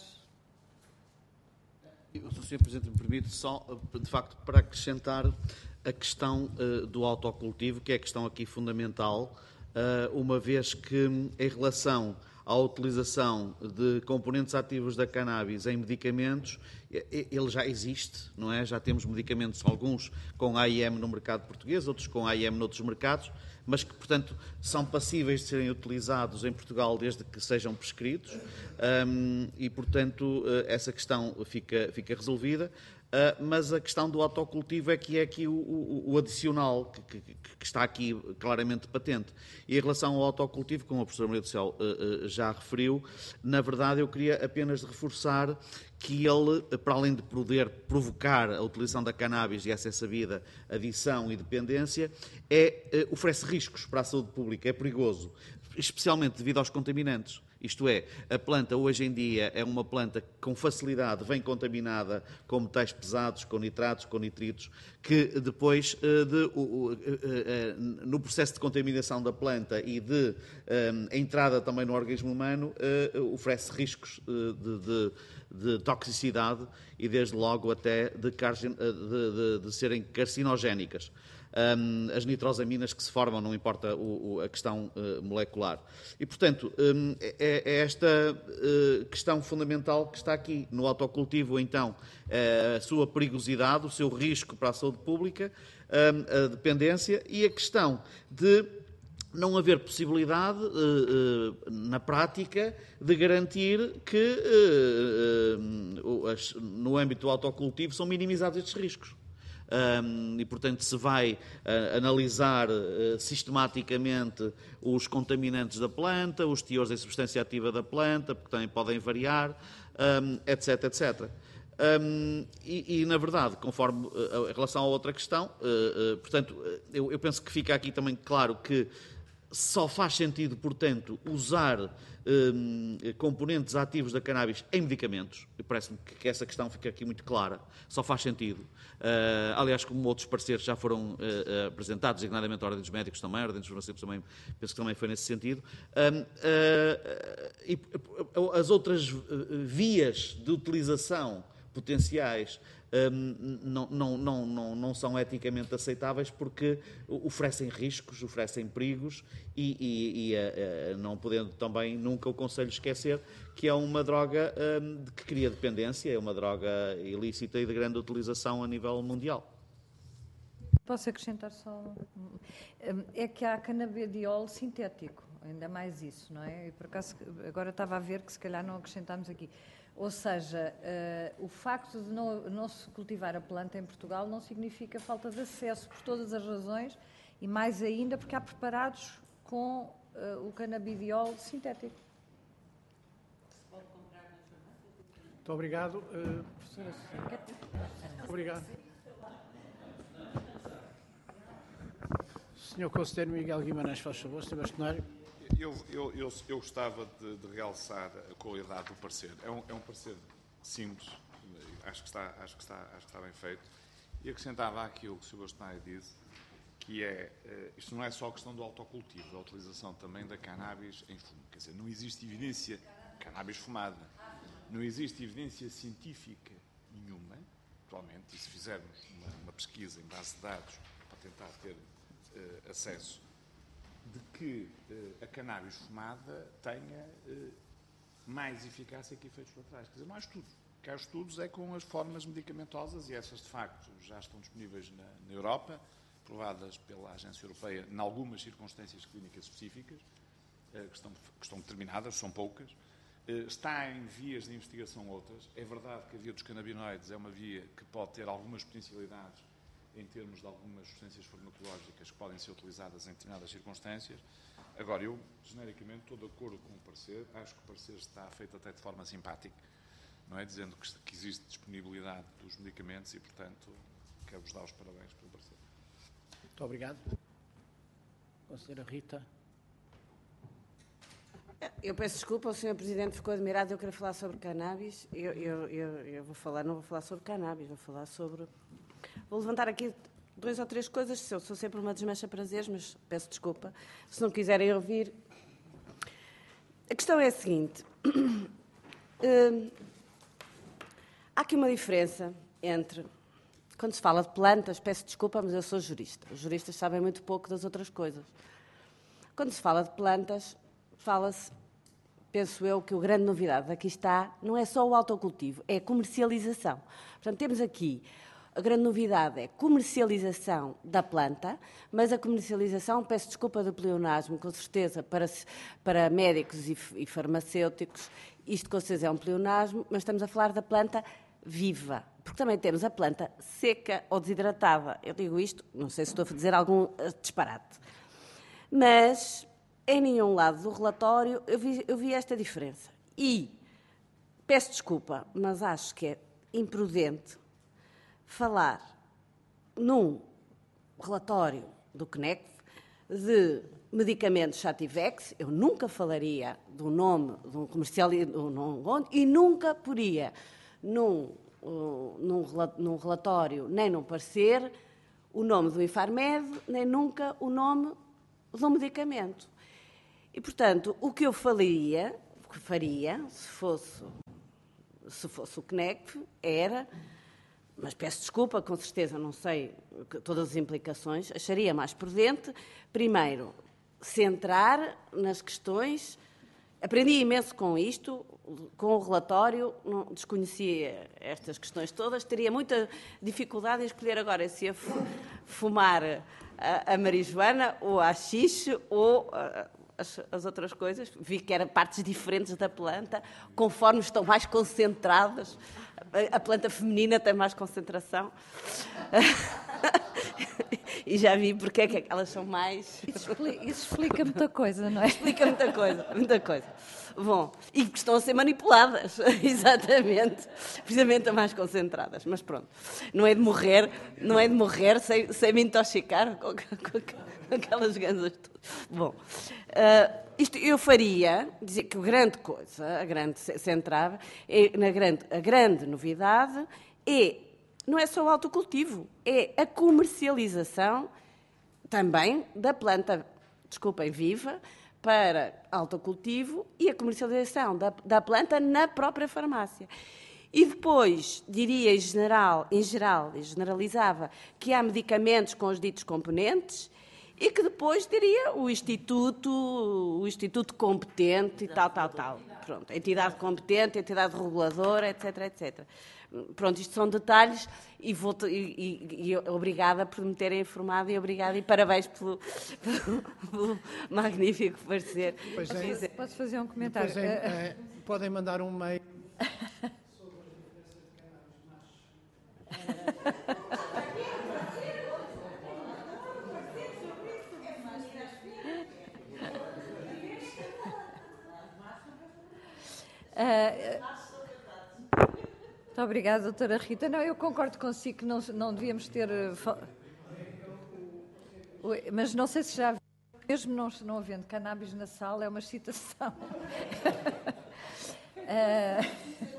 [SPEAKER 13] O senhor Presidente me permite só, de facto, para acrescentar a questão uh, do autocultivo, que é a questão aqui fundamental, uh, uma vez que, em relação à utilização de componentes ativos da cannabis em medicamentos, ele já existe, não é? Já temos medicamentos, alguns com A I M no mercado português, outros com A I M noutros mercados, mas que, portanto, são passíveis de serem utilizados em Portugal desde que sejam prescritos um, e, portanto, essa questão fica, fica resolvida. Uh, mas a questão do autocultivo é que é aqui o, o, o adicional, que, que, que está aqui claramente patente. E em relação ao autocultivo, como a professora Maria do Céu uh, uh, já referiu, na verdade eu queria apenas reforçar que ele, para além de poder provocar a utilização da cannabis, e essa é sabida, adição e dependência, é, uh, oferece riscos para a saúde pública, é perigoso, especialmente devido aos contaminantes. Isto é, a planta hoje em dia é uma planta que com facilidade vem contaminada com metais pesados, com nitratos, com nitritos, que depois, de, no processo de contaminação da planta e de entrada também no organismo humano, oferece riscos de, de, de toxicidade e, desde logo, até de, de, de, de serem carcinogénicas. Um, as nitrosaminas que se formam, não importa o, o, a questão uh, molecular. E, portanto, um, é, é esta uh, questão fundamental que está aqui no autocultivo, então, uh, a sua perigosidade, o seu risco para a saúde pública, um, a dependência e a questão de não haver possibilidade, uh, uh, na prática, de garantir que, uh, uh, as, no âmbito do autocultivo, são minimizados estes riscos. Um, e, portanto, se vai uh, analisar uh, sistematicamente os contaminantes da planta, os teores em substância ativa da planta, porque também podem variar, um, etc, etcétera. Um, e, e, na verdade, conforme uh, em relação à outra questão, uh, uh, portanto, eu, eu penso que fica aqui também claro que só faz sentido, portanto, usar um, componentes ativos da cannabis em medicamentos. Parece-me que essa questão fica aqui muito clara. Só faz sentido. Uh, aliás, como outros pareceres já foram uh, uh, apresentados, designadamente a Ordem dos Médicos também, a Ordem dos Farmacêuticos também, penso que também foi nesse sentido. Um, uh, e as outras vias de utilização potenciais um, não, não, não, não, não são eticamente aceitáveis porque oferecem riscos, oferecem perigos e, e, e uh, uh, não podendo também nunca o Conselho esquecer que é uma droga um, que cria dependência, é uma droga ilícita e de grande utilização a nível mundial.
[SPEAKER 6] Posso acrescentar só? É que há canabidiol sintético, ainda mais isso, não é? E por acaso agora estava a ver que se calhar não acrescentámos aqui. Ou seja, uh, o facto de não, não se cultivar a planta em Portugal não significa falta de acesso por todas as razões e mais ainda porque há preparados com uh, o canabidiol sintético.
[SPEAKER 1] Muito obrigado. Uh, obrigado. senhor Conselheiro Miguel Guimarães, faz favor, senhor Bastonário.
[SPEAKER 11] Eu, eu, eu, eu gostava de, de realçar a qualidade do parecer. É um, é um parecer simples, acho que, está, acho, que está, acho que está bem feito. E acrescentava aquilo que o senhor Bastonário disse, que é, isto não é só a questão do autocultivo, a utilização também da cannabis em fumo. Quer dizer, não existe evidência, cannabis fumada, não existe evidência científica nenhuma, atualmente, e se fizermos uma, uma pesquisa em base de dados para tentar ter uh, acesso, de que uh, a cannabis fumada tenha uh, mais eficácia que efeitos colaterais. Quer dizer, não há estudos. O que há estudos é com as formas medicamentosas, e essas, de facto, já estão disponíveis na, na Europa, aprovadas pela Agência Europeia, em algumas circunstâncias clínicas específicas, uh, que, estão, que estão determinadas, são poucas. Uh, está em vias de investigação outras. É verdade que a via dos canabinoides é uma via que pode ter algumas potencialidades em termos de algumas substâncias farmacológicas que podem ser utilizadas em determinadas circunstâncias. Agora, eu, genericamente, estou de acordo com o parecer, acho que o parecer está feito até de forma simpática, não é? Dizendo que, que existe disponibilidade dos medicamentos e, portanto, quero-vos dar os parabéns pelo parecer.
[SPEAKER 1] Muito obrigado. Conselheira Rita.
[SPEAKER 4] Eu peço desculpa, o senhor Presidente ficou admirado, eu quero falar sobre cannabis. Eu, eu, eu, eu vou falar, não vou falar sobre cannabis, vou falar sobre... Vou levantar aqui duas ou três coisas, eu sou sempre uma desmancha prazeres, mas peço desculpa, se não quiserem ouvir. A questão é a seguinte, uh, há aqui uma diferença entre, quando se fala de plantas, peço desculpa, mas eu sou jurista, os juristas sabem muito pouco das outras coisas. Quando se fala de plantas, fala-se, penso eu, que a grande novidade aqui está, não é só o autocultivo, é a comercialização. Portanto, temos aqui... A grande novidade é a comercialização da planta, mas a comercialização, peço desculpa do pleonasmo, com certeza, para, para médicos e, e farmacêuticos, isto com certeza é um pleonasmo, mas estamos a falar da planta viva, porque também temos a planta seca ou desidratada. Eu digo isto, não sei se estou a dizer algum disparate, mas em nenhum lado do relatório eu vi, eu vi esta diferença. E peço desculpa, mas acho que é imprudente falar num relatório do C N E C de medicamentos Sativex. Eu nunca falaria do nome de um comercial e nunca poria num, num, num relatório nem num parecer o nome do Infarmed, nem nunca o nome do medicamento. E, portanto, o que eu faria, o que faria, se fosse, se fosse o C N E C, era, mas peço desculpa, com certeza não sei todas as implicações, acharia mais prudente, primeiro, centrar nas questões. Aprendi imenso com isto, com o relatório, não desconhecia estas questões todas, teria muita dificuldade em escolher agora se ia fumar a, a marijuana ou a haxixe ou a, as, as outras coisas. Vi que eram partes diferentes da planta, conforme estão mais concentradas. A, a planta feminina tem mais concentração. E já vi porque é que elas são mais...
[SPEAKER 6] Isso explica, isso explica muita coisa, não é?
[SPEAKER 4] Explica muita coisa, muita coisa. Bom, e que estão a ser manipuladas, exatamente, precisamente estão mais concentradas, mas pronto, não é de morrer, não é de morrer sem, sem me intoxicar com, com, com aquelas ganzas todas. Bom, uh, isto eu faria, dizer que a grande coisa, a grande centrava, é, na grande, a grande novidade é, não é só o autocultivo, é a comercialização também da planta, desculpem, viva, para autocultivo e a comercialização da, da planta na própria farmácia. E depois, diria em geral, em geral, e generalizava, que há medicamentos com os ditos componentes e que depois diria o Instituto, o Instituto competente e tal, tal, tal. Pronto, a entidade competente, a entidade reguladora, etc, etcétera. Pronto, isto são detalhes e, vou e, e, e obrigada por me terem informado e obrigada e parabéns pelo, pelo, pelo magnífico parecer.
[SPEAKER 6] É, posso fazer um comentário?
[SPEAKER 1] É, é, podem mandar um mail.
[SPEAKER 6] Uh, muito obrigada, doutora Rita. Não, eu concordo consigo que não, não devíamos ter... Mas não sei se já... Mesmo não, não havendo cannabis na sala, é uma excitação. uh...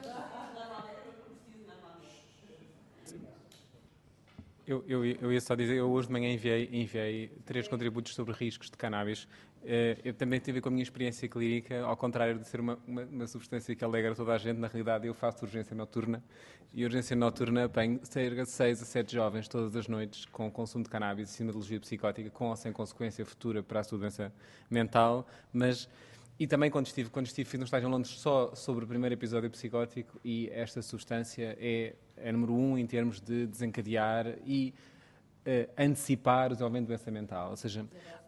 [SPEAKER 14] Eu, eu, eu ia só dizer, eu hoje de manhã enviei, enviei três contributos sobre riscos de cannabis. Eu também tive com a minha experiência clínica, ao contrário de ser uma, uma, uma substância que alegra toda a gente, na realidade eu faço urgência noturna e a urgência noturna apanho cerca de seis a sete jovens todas as noites com consumo de cannabis e sintomatologia psicótica, com ou sem consequência futura para a sua doença mental, mas... E também quando estive, quando estive fiz um estágio em Londres só sobre o primeiro episódio psicótico e esta substância é, é número um em termos de desencadear e uh, antecipar o desenvolvimento de doença mental. Ou seja,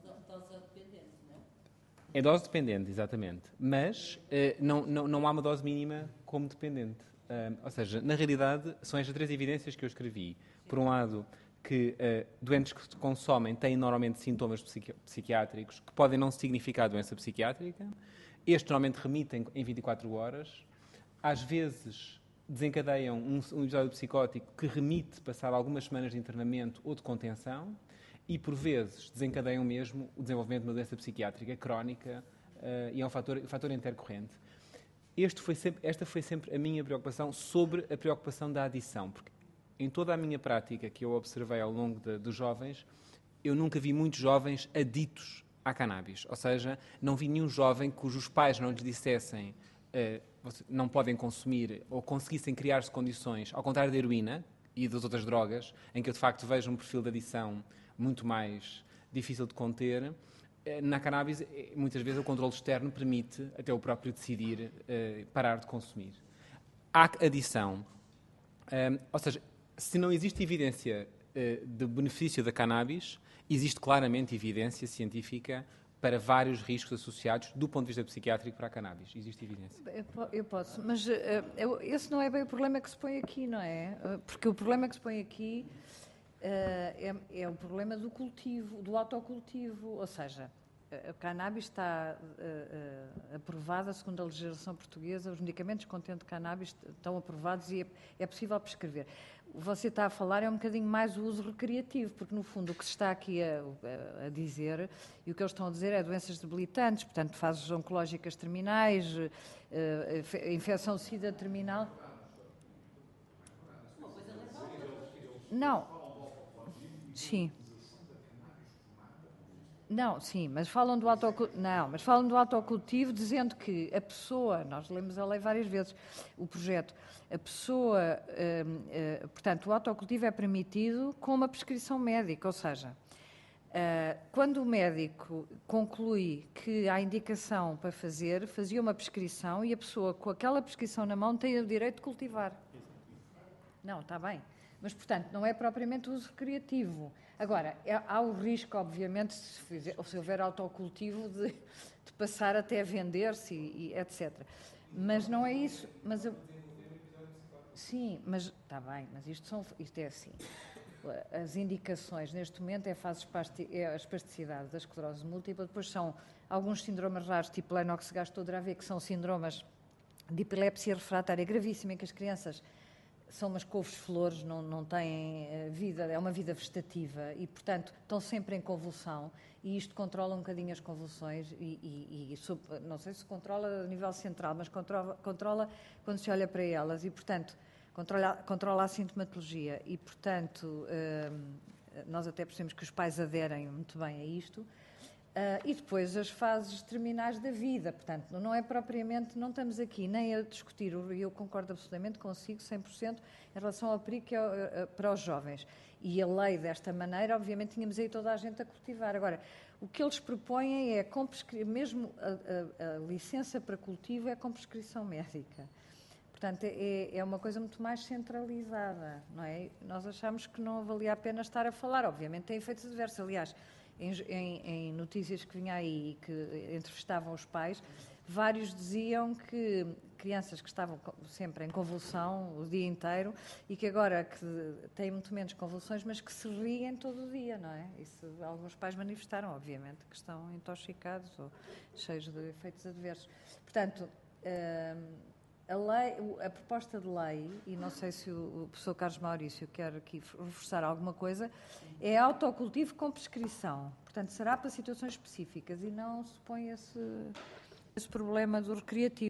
[SPEAKER 14] é dose dependente, exatamente. Mas uh, não, não, não há uma dose mínima como dependente. Uh, ou seja, na realidade, são estas três evidências que eu escrevi. Por um lado, que uh, doentes que consomem têm normalmente sintomas psiqui psiquiátricos que podem não significar doença psiquiátrica. Estes normalmente remitem em vinte e quatro horas. Às vezes desencadeiam um, um episódio psicótico que remite passar algumas semanas de internamento ou de contenção e, por vezes, desencadeiam mesmo o desenvolvimento de uma doença psiquiátrica crónica uh, e é um fator, um fator intercorrente. Este foi sempre, esta foi sempre a minha preocupação sobre a preocupação da adição, porque em toda a minha prática que eu observei ao longo de, dos jovens, eu nunca vi muitos jovens aditos à cannabis. Ou seja, não vi nenhum jovem cujos pais não lhes dissessem uh, não podem consumir ou conseguissem criar-se condições, ao contrário da heroína e das outras drogas, em que eu de facto vejo um perfil de adição muito mais difícil de conter. Na cannabis, muitas vezes o controle externo permite até o próprio decidir uh, parar de consumir. Há adição. Um, ou seja, se não existe evidência uh, de benefício da cannabis, existe claramente evidência científica para vários riscos associados do ponto de vista psiquiátrico para a cannabis. Existe evidência.
[SPEAKER 6] Eu posso, mas uh, eu, esse não é bem o problema que se põe aqui, não é? Uh, porque o problema que se põe aqui uh, é, é o problema do cultivo, do autocultivo, ou seja, a cannabis está uh, uh, aprovada segundo a legislação portuguesa, os medicamentos contendo cannabis estão aprovados e é, é possível prescrever. Você está a falar é um bocadinho mais o uso recreativo, porque no fundo o que se está aqui a, a, a dizer e o que eles estão a dizer é doenças debilitantes, portanto fases oncológicas terminais, uh, uh, infecção SIDA terminal. Não. Sim. Não, sim, mas falam do autocultivo, não, mas falam do autocultivo dizendo que a pessoa, nós lemos a lei várias vezes, o projeto, a pessoa, hum, hum, portanto, o autocultivo é permitido com uma prescrição médica, ou seja, uh, quando o médico conclui que há indicação para fazer, fazia uma prescrição e a pessoa com aquela prescrição na mão tem o direito de cultivar. Não, está bem. Mas, portanto, não é propriamente uso recreativo. Agora, é, há o risco, obviamente, se, fizer, se houver autocultivo, de, de passar até a vender-se e, e etcétera. Mas não é isso. Mas eu, sim, mas está bem, mas isto, são, isto é assim. As indicações, neste momento, é, fases pasti, é a espasticidade da esclerose múltipla, depois são alguns síndromes raros, tipo Lennox-Gastaut-Dravet, que são síndromes de epilepsia refratária gravíssima, em que as crianças são umas couves-flores, não, não têm vida, é uma vida vegetativa e, portanto, estão sempre em convulsão e isto controla um bocadinho as convulsões e, e, e não sei se controla a nível central, mas controla, controla quando se olha para elas e, portanto, controla, controla a sintomatologia e, portanto, nós até percebemos que os pais aderem muito bem a isto. Uh, e depois as fases terminais da vida, portanto, não é propriamente, não estamos aqui nem a discutir, e eu concordo absolutamente consigo, cem por cento, em relação ao perigo que é uh, para os jovens. E a lei, desta maneira, obviamente, tínhamos aí toda a gente a cultivar. Agora, o que eles propõem é, com mesmo a, a, a licença para cultivo é com prescrição médica. Portanto, é, é uma coisa muito mais centralizada, não é? Nós achamos que não valia a pena estar a falar, obviamente tem efeitos adversos, aliás, Em, em, em notícias que vinha aí que entrevistavam os pais, vários diziam que crianças que estavam sempre em convulsão o dia inteiro e que agora que têm muito menos convulsões, mas que se riem todo o dia, não é? Isso alguns pais manifestaram, obviamente, que estão intoxicados ou cheios de efeitos adversos. Portanto, a, lei, a proposta de lei, e não sei se o, o professor Carlos Maurício quer aqui reforçar alguma coisa, é autocultivo com prescrição. Portanto, será para situações específicas e não se põe esse, esse problema do recreativo.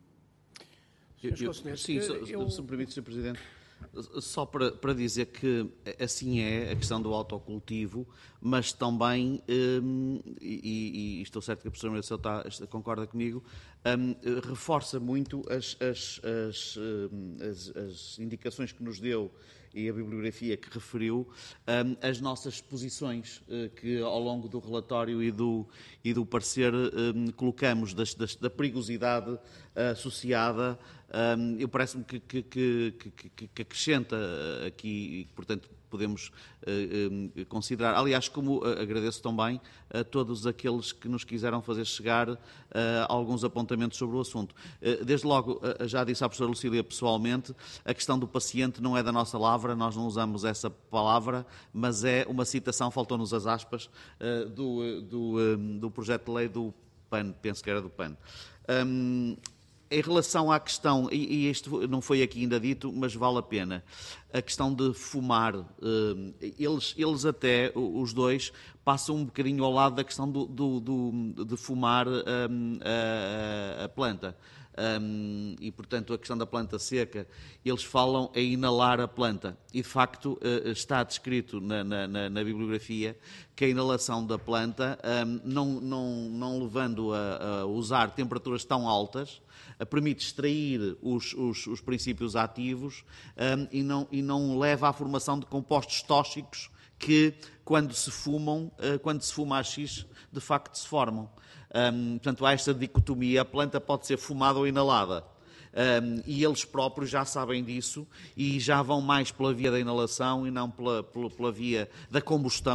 [SPEAKER 13] Eu, eu, sim, se, eu... se me permite, senhor Presidente, só para, para dizer que assim é a questão do autocultivo, mas também, um, e, e estou certo que a professora Maria está, está, concorda comigo, um, reforça muito as, as, as, as, as indicações que nos deu e a bibliografia que referiu, um, as nossas posições uh, que ao longo do relatório e do, e do parecer um, colocamos das, das, da perigosidade uh, associada. Um, eu parece-me que, que, que, que, que acrescenta aqui, e, portanto, podemos uh, uh, considerar. Aliás, como uh, agradeço também a todos aqueles que nos quiseram fazer chegar uh, alguns apontamentos sobre o assunto. Uh, desde logo, uh, já disse à professora Lucília pessoalmente, a questão do paciente não é da nossa lavra, nós não usamos essa palavra, mas é uma citação, faltou-nos as aspas, uh, do, do, um, do projeto de lei do P A N, penso que era do P A N. Um, Em relação à questão, e isto não foi aqui ainda dito, mas vale a pena, a questão de fumar, eles, eles até, os dois, passam um bocadinho ao lado da questão do, do, do, de fumar a, a, a planta. Um, e, portanto, a questão da planta seca, eles falam em inalar a planta. E, de facto, uh, está descrito na, na, na bibliografia que a inalação da planta, um, não, não, não levando a, a usar temperaturas tão altas, uh, permite extrair os, os, os princípios ativos um, e, não, e não leva à formação de compostos tóxicos que, quando se fumam, uh, quando se fuma a X, de facto se formam. Um, portanto, há esta dicotomia, a planta pode ser fumada ou inalada. Um, e eles próprios já sabem disso e já vão mais pela via da inalação e não pela, pela, pela via da combustão.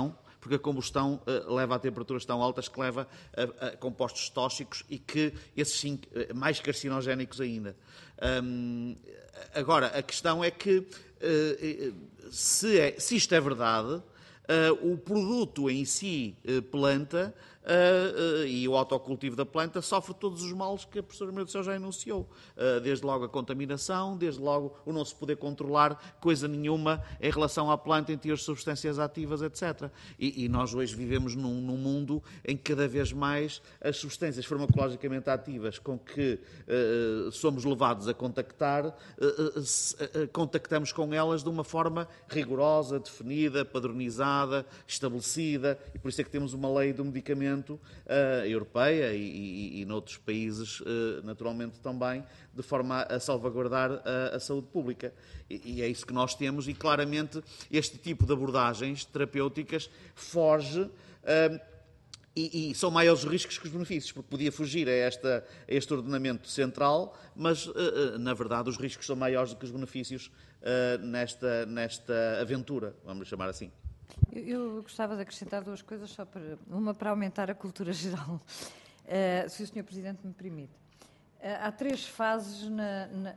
[SPEAKER 13] porque a combustão uh, leva a temperaturas tão altas que leva a, a compostos tóxicos e que esses sim, mais carcinogénicos ainda. Um, agora, a questão é que uh, se, é, se isto é verdade, uh, o produto em si, uh, planta, Uh, uh, e o autocultivo da planta sofre todos os males que a professora Maria do Céu já enunciou. Uh, desde logo a contaminação, desde logo o não se poder controlar coisa nenhuma em relação à planta, em termos de substâncias ativas, etcétera. E, e nós hoje vivemos num, num mundo em que cada vez mais as substâncias farmacologicamente ativas com que uh, somos levados a contactar, uh, uh, uh, contactamos com elas de uma forma rigorosa, definida, padronizada, estabelecida, e por isso é que temos uma lei do medicamento Uh, europeia e, e, e noutros países, uh, naturalmente também, de forma a, a salvaguardar a, a saúde pública. E, e é isso que nós temos, e claramente este tipo de abordagens terapêuticas foge, uh, e, e são maiores os riscos que os benefícios, porque podia fugir a, esta, a este ordenamento central, mas, uh, na verdade, os riscos são maiores do que os benefícios uh, nesta, nesta aventura, vamos chamar assim.
[SPEAKER 6] Eu, eu gostava de acrescentar duas coisas, só para, uma para aumentar a cultura geral, uh, se o senhor Presidente me permite. Uh, há três fases na, na...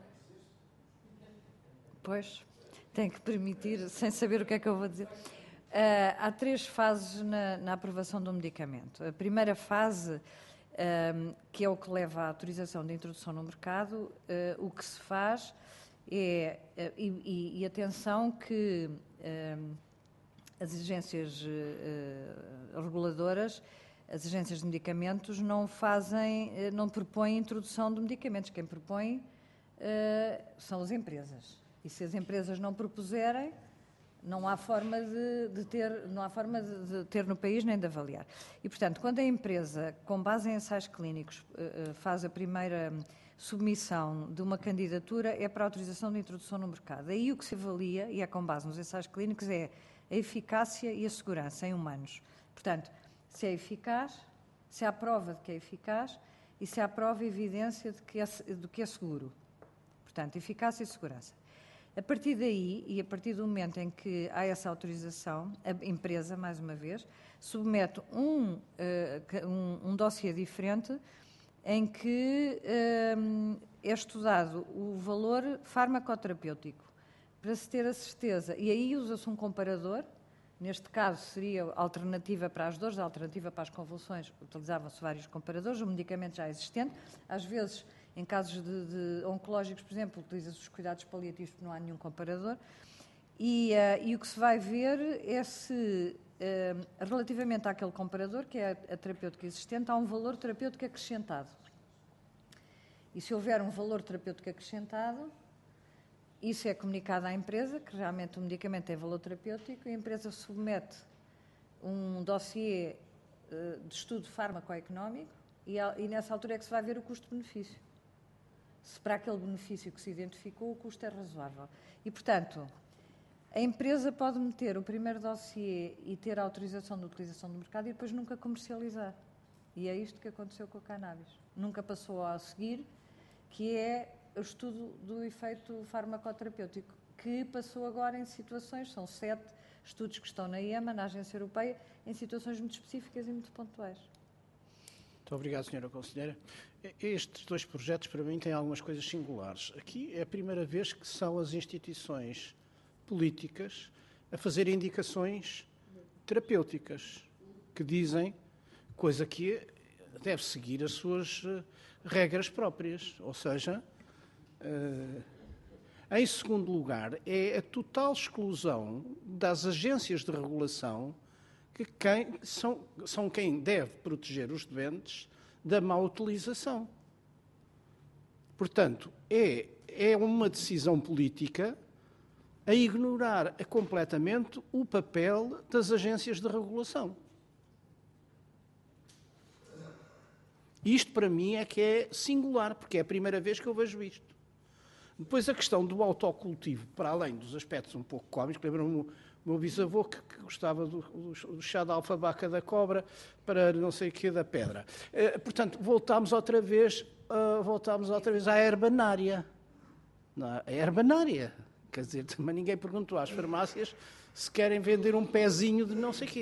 [SPEAKER 6] Pois, tenho que permitir, sem saber o que é que eu vou dizer. Uh, há três fases na, na aprovação do medicamento. A primeira fase, um, que é o que leva à autorização de introdução no mercado, uh, o que se faz é, uh, e, e, e atenção que... Um, as agências uh, reguladoras, as agências de medicamentos, não fazem, uh, não propõem introdução de medicamentos. Quem propõe uh, são as empresas. E se as empresas não propuserem, não há forma de, de ter, não há forma de, de ter no país nem de avaliar. E, portanto, quando a empresa, com base em ensaios clínicos, uh, uh, faz a primeira submissão de uma candidatura, é para a autorização de introdução no mercado. Aí o que se avalia, e é com base nos ensaios clínicos, é a eficácia e a segurança em humanos. Portanto, se é eficaz, se há prova de que é eficaz e se há prova e evidência de que é, de que é seguro. Portanto, eficácia e segurança. A partir daí, e a partir do momento em que há essa autorização, a empresa, mais uma vez, submete um, uh, um, um dossiê diferente em que uh, é estudado o valor farmacoterapêutico, para se ter a certeza, e aí usa-se um comparador, neste caso seria a alternativa para as dores, a alternativa para as convulsões, utilizavam-se vários comparadores, o medicamento já existente, às vezes, em casos de, de oncológicos, por exemplo, utiliza-se os cuidados paliativos porque não há nenhum comparador, e, uh, e o que se vai ver é se, uh, relativamente àquele comparador, que é a, a terapêutica existente, há um valor terapêutico acrescentado. E se houver um valor terapêutico acrescentado, isso é comunicado à empresa, que realmente o medicamento tem valor terapêutico, e a empresa submete um dossiê uh, de estudo farmacoeconómico e, e nessa altura é que se vai ver o custo-benefício. Se para aquele benefício que se identificou, o custo é razoável. E, portanto, a empresa pode meter o primeiro dossiê e ter a autorização de utilização do mercado e depois nunca comercializar. E é isto que aconteceu com a cannabis. Nunca passou a seguir, que é o estudo do efeito farmacoterapêutico, que passou agora em situações, são sete estudos que estão na I E M A, na Agência Europeia, em situações muito específicas e muito pontuais.
[SPEAKER 1] Muito obrigado, senhora Conselheira. Estes dois projetos, para mim, têm algumas coisas singulares. Aqui é a primeira vez que são as instituições políticas a fazer indicações terapêuticas, que dizem coisa que deve seguir as suas regras próprias, ou seja, Uh, em segundo lugar, é a total exclusão das agências de regulação que quem, são, são quem deve proteger os doentes da má utilização. Portanto, é, é uma decisão política a ignorar completamente o papel das agências de regulação. Isto, para mim, é que é singular, porque é a primeira vez que eu vejo isto. Depois a questão do autocultivo, para além dos aspectos um pouco cómicos, lembro-me o meu bisavô que, que gostava do, do chá da alfabaca da cobra para não sei o que da pedra. Eh, portanto, voltámos outra vez, uh, voltámos outra vez à herbanária. Não, a herbanária. Quer dizer, também ninguém perguntou às farmácias se querem vender um pezinho de não sei o quê.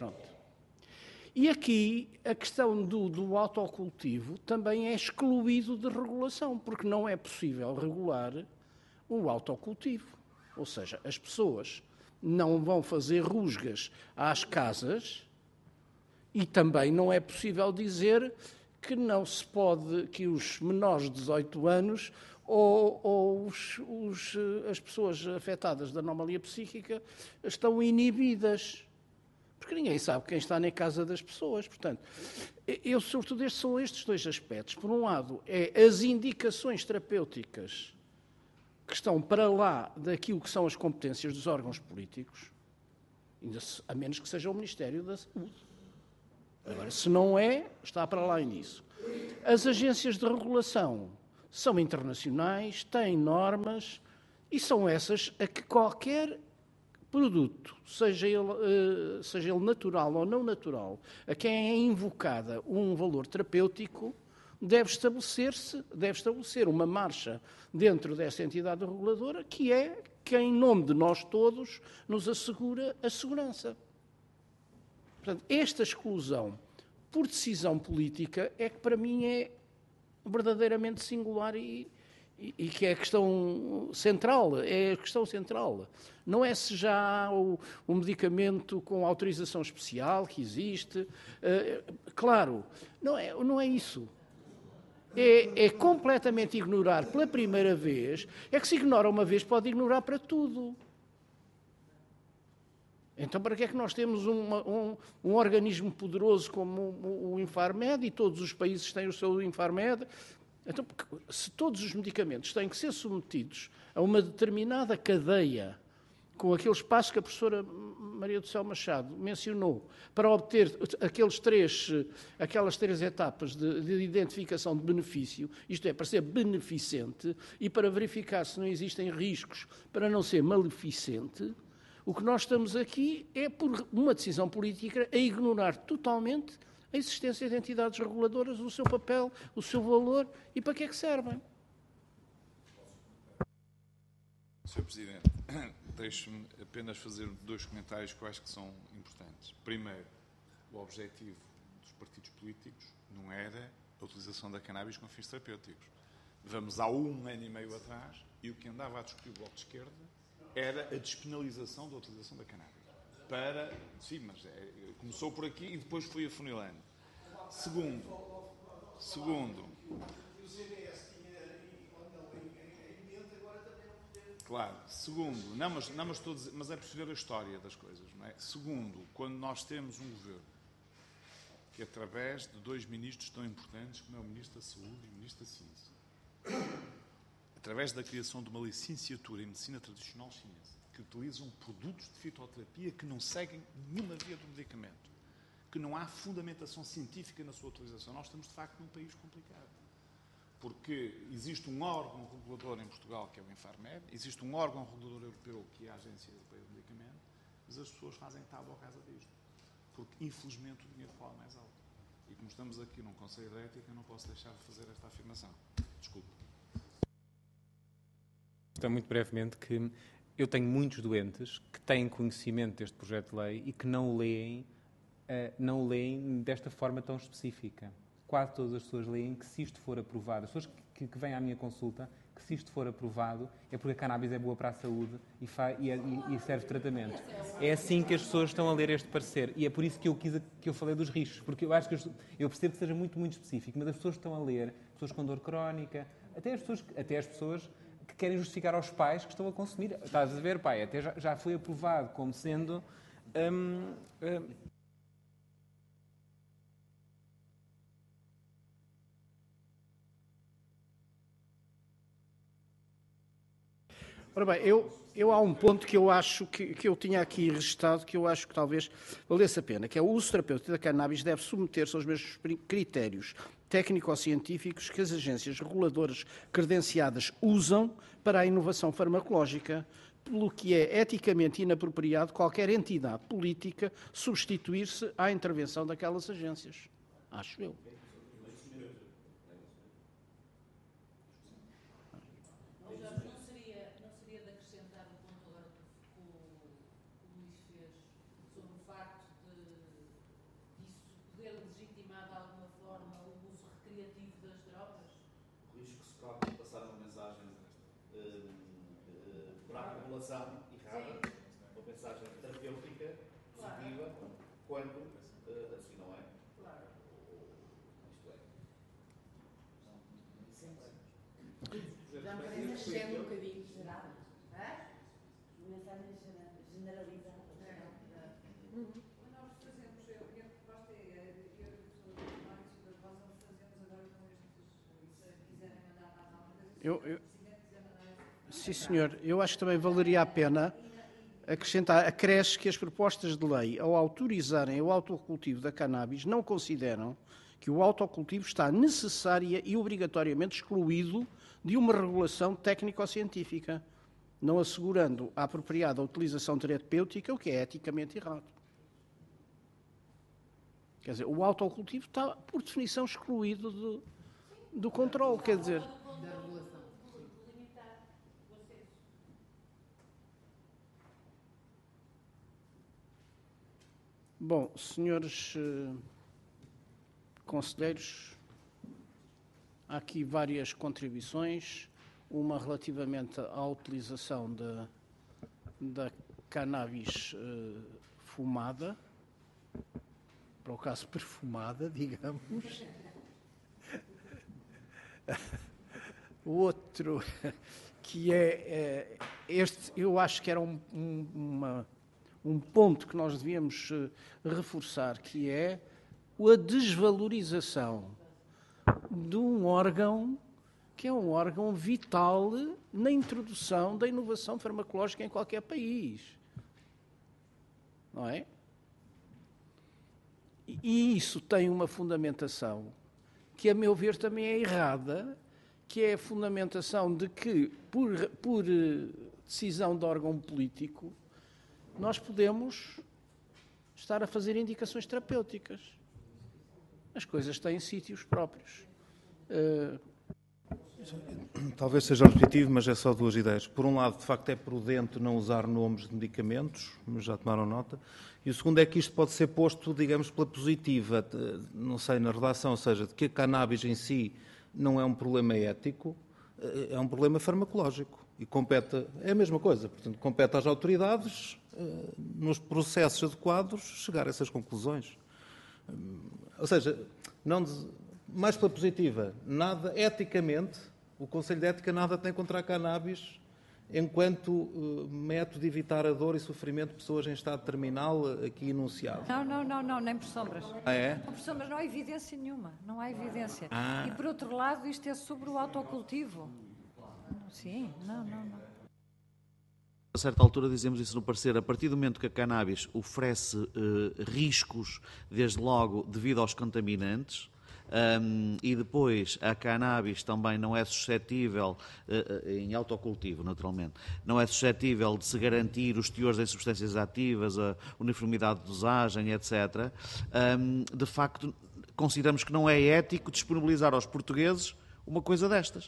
[SPEAKER 1] Pronto. E aqui a questão do, do autocultivo também é excluído de regulação, porque não é possível regular o autocultivo. Ou seja, as pessoas não vão fazer rusgas às casas e também não é possível dizer que não se pode, que os menores de dezoito anos ou, ou os, os, as pessoas afetadas da anomalia psíquica estão inibidas. Porque ninguém sabe quem está na casa das pessoas. Portanto, eu, sobretudo, estes são estes dois aspectos. Por um lado, é as indicações terapêuticas que estão para lá daquilo que são as competências dos órgãos políticos, a menos que seja o Ministério da Saúde. Agora, se não é, está para lá nisso. As agências de regulação são internacionais, têm normas, e são essas a que qualquer produto, seja ele, seja ele natural ou não natural, a quem é invocada um valor terapêutico, deve estabelecer-se, deve estabelecer uma marcha dentro dessa entidade reguladora, que é que, em nome de nós todos, nos assegura a segurança. Portanto, esta exclusão por decisão política é que, para mim, é verdadeiramente singular e, e, e que é a questão central. É a questão central. Não é se já há o, o medicamento com autorização especial que existe. Uh, claro, não é, não é isso. É, é completamente ignorar pela primeira vez. É que se ignora uma vez, pode ignorar para tudo. Então, para que é que nós temos uma, um, um organismo poderoso como o, o Infarmed, e todos os países têm o seu Infarmed? Então, se todos os medicamentos têm que ser submetidos a uma determinada cadeia, com aquele espaço que a professora Maria do Céu Machado mencionou, para obter aqueles três, aquelas três etapas de, de identificação de benefício, isto é, para ser beneficente e para verificar se não existem riscos para não ser maleficente, o que nós estamos aqui é, por uma decisão política, a ignorar totalmente a existência de entidades reguladoras, o seu papel, o seu valor e para que é que servem.
[SPEAKER 11] senhor Presidente, deixe-me apenas fazer dois comentários que eu acho que são importantes. Primeiro, o objetivo dos partidos políticos não era a utilização da cannabis com fins terapêuticos. Vamos há um ano e meio atrás e o que andava a discutir o Bloco de Esquerda era a despenalização da utilização da cannabis. Para, sim, mas é, começou por aqui e depois foi afunilando. Segundo, segundo, claro, segundo, não, mas, não, mas, estou a dizer, mas é perceber a história das coisas, não é? Segundo, quando nós temos um governo que, através de dois ministros tão importantes, como é o Ministro da Saúde e o Ministro da Ciência, através da criação de uma licenciatura em Medicina Tradicional Chinesa, que utilizam produtos de fitoterapia que não seguem nenhuma via do medicamento, que não há fundamentação científica na sua utilização, nós estamos, de facto, num país complicado. Porque existe um órgão regulador em Portugal, que é o Infarmed, existe um órgão regulador europeu, que é a Agência Europeia do Medicamento, mas as pessoas fazem tábua à casa disto. Porque, infelizmente, o dinheiro fala mais alto. E como estamos aqui num Conselho de Ética, não posso deixar de fazer esta afirmação. Desculpe.
[SPEAKER 14] Então, muito brevemente, que eu tenho muitos doentes que têm conhecimento deste projeto de lei e que não o leem, uh, não o leem desta forma tão específica. Quase todas as pessoas leem que, se isto for aprovado, as pessoas que, que vêm à minha consulta, que se isto for aprovado é porque a cannabis é boa para a saúde e, fa, e, e, e serve tratamento. É assim que as pessoas estão a ler este parecer e é por isso que eu quis que eu falei dos riscos, porque eu acho que eu, eu percebo que seja muito, muito específico, mas as pessoas estão a ler, pessoas com dor crónica, até as pessoas, até as pessoas que querem justificar aos pais que estão a consumir. Estás a ver, pai, até já, já foi aprovado como sendo... Hum, hum,
[SPEAKER 1] Ora bem, eu, eu há um ponto que eu acho que, que eu tinha aqui registado, que eu acho que talvez valesse a pena, que é o uso terapêutico da cannabis deve submeter-se aos mesmos critérios técnico-científicos que as agências reguladoras credenciadas usam para a inovação farmacológica, pelo que é eticamente inapropriado qualquer entidade política substituir-se à intervenção daquelas agências. Acho eu.
[SPEAKER 8] das drogas?
[SPEAKER 13] O risco se trata de passar uma mensagem uh, uh, para a população errada, uma mensagem terapêutica, positiva, claro. Quando uh, assim não é. Claro. Isto é.
[SPEAKER 3] Já me parece que é um bocadinho geral.
[SPEAKER 4] Mensagens generalizadas.
[SPEAKER 6] Nós fazemos, a minha proposta é, eu sou do Marcos e da Rosa, nós fazemos agora com estes, se quiserem mandar mais alguma coisa,
[SPEAKER 1] Eu, eu, sim, senhor. Eu acho que também valeria a pena acrescentar, acresce que as propostas de lei, ao autorizarem o autocultivo da cannabis, não consideram que o autocultivo está necessária e obrigatoriamente excluído de uma regulação técnico-científica, não assegurando a apropriada utilização terapêutica, o que é eticamente errado. Quer dizer, o autocultivo está, por definição, excluído do, do controle, quer dizer... Bom, senhores eh, conselheiros, há aqui várias contribuições, uma relativamente à utilização da, da cannabis eh, fumada, para o caso perfumada, digamos. O outro, que é, é este, eu acho que era um, um, uma... um ponto que nós devíamos uh, reforçar, que é a desvalorização de um órgão que é um órgão vital na introdução da inovação farmacológica em qualquer país. Não é? E, e isso tem uma fundamentação que, a meu ver, também é errada, que é a fundamentação de que, por, por uh, decisão de órgão político, nós podemos estar a fazer indicações terapêuticas. As coisas têm sítios próprios. Uh...
[SPEAKER 7] Talvez seja repetitivo, mas é só duas ideias. Por um lado, de facto, é prudente não usar nomes de medicamentos, mas já tomaram nota. E o segundo é que isto pode ser posto, digamos, pela positiva, não sei, na redação, ou seja, de que a cannabis em si não é um problema ético, é um problema farmacológico. E compete, é a mesma coisa, portanto, compete às autoridades, nos processos adequados, chegar a essas conclusões. Ou seja, não, mais pela positiva, nada, eticamente, o Conselho de Ética nada tem contra a cannabis enquanto uh, método de evitar a dor e sofrimento de pessoas em estado terminal aqui enunciado.
[SPEAKER 6] Não, não, não, não, nem por sombras.
[SPEAKER 7] Ah, é?
[SPEAKER 6] Não por sombras, não há evidência nenhuma, não há evidência.
[SPEAKER 7] Ah.
[SPEAKER 6] E por outro lado, isto é sobre o autocultivo. Sim, não, não, não.
[SPEAKER 13] A certa altura dizemos isso no parecer, a partir do momento que a cannabis oferece uh, riscos, desde logo devido aos contaminantes, um, e depois a cannabis também não é suscetível, uh, em autocultivo naturalmente, não é suscetível de se garantir os teores em substâncias ativas, a uniformidade de dosagem, etcétera, um, de facto consideramos que não é ético disponibilizar aos portugueses uma coisa destas.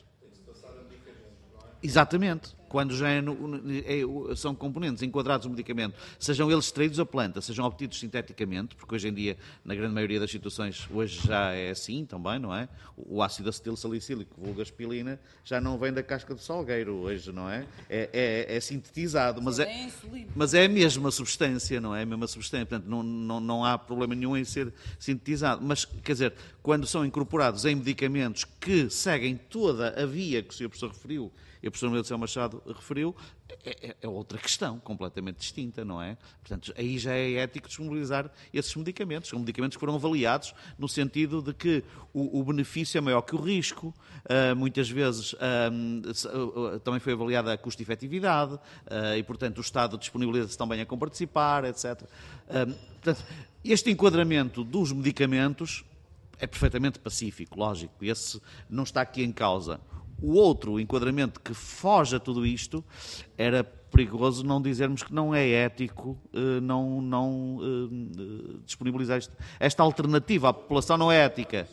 [SPEAKER 13] Exatamente. Quando já é no, é, são componentes enquadrados no medicamento, sejam eles extraídos da planta, sejam obtidos sinteticamente, porque hoje em dia, na grande maioria das situações, hoje já é assim também, não é? O ácido acetil salicílico, vulgo aspirina, já não vem da casca do salgueiro hoje, não é? É, é, é sintetizado, mas é, mas é a mesma substância, não é? É a mesma substância, portanto, não, não, não há problema nenhum em ser sintetizado. Mas, quer dizer, quando são incorporados em medicamentos que seguem toda a via que o senhor professor referiu, e o professor Melceu Machado referiu, é, é outra questão completamente distinta, não é? Portanto, aí já é ético disponibilizar esses medicamentos. São medicamentos que foram avaliados no sentido de que o, o benefício é maior que o risco. Uh, muitas vezes uh, também foi avaliada a custo-efetividade uh, e, portanto, o Estado disponibiliza-se também a comparticipar, etcétera. Uh, portanto, este enquadramento dos medicamentos é perfeitamente pacífico, lógico. Esse não está aqui em causa. O outro enquadramento que foge a tudo isto era perigoso não dizermos que não é ético uh, não, não uh, disponibilizar isto. Esta alternativa à população não é ética.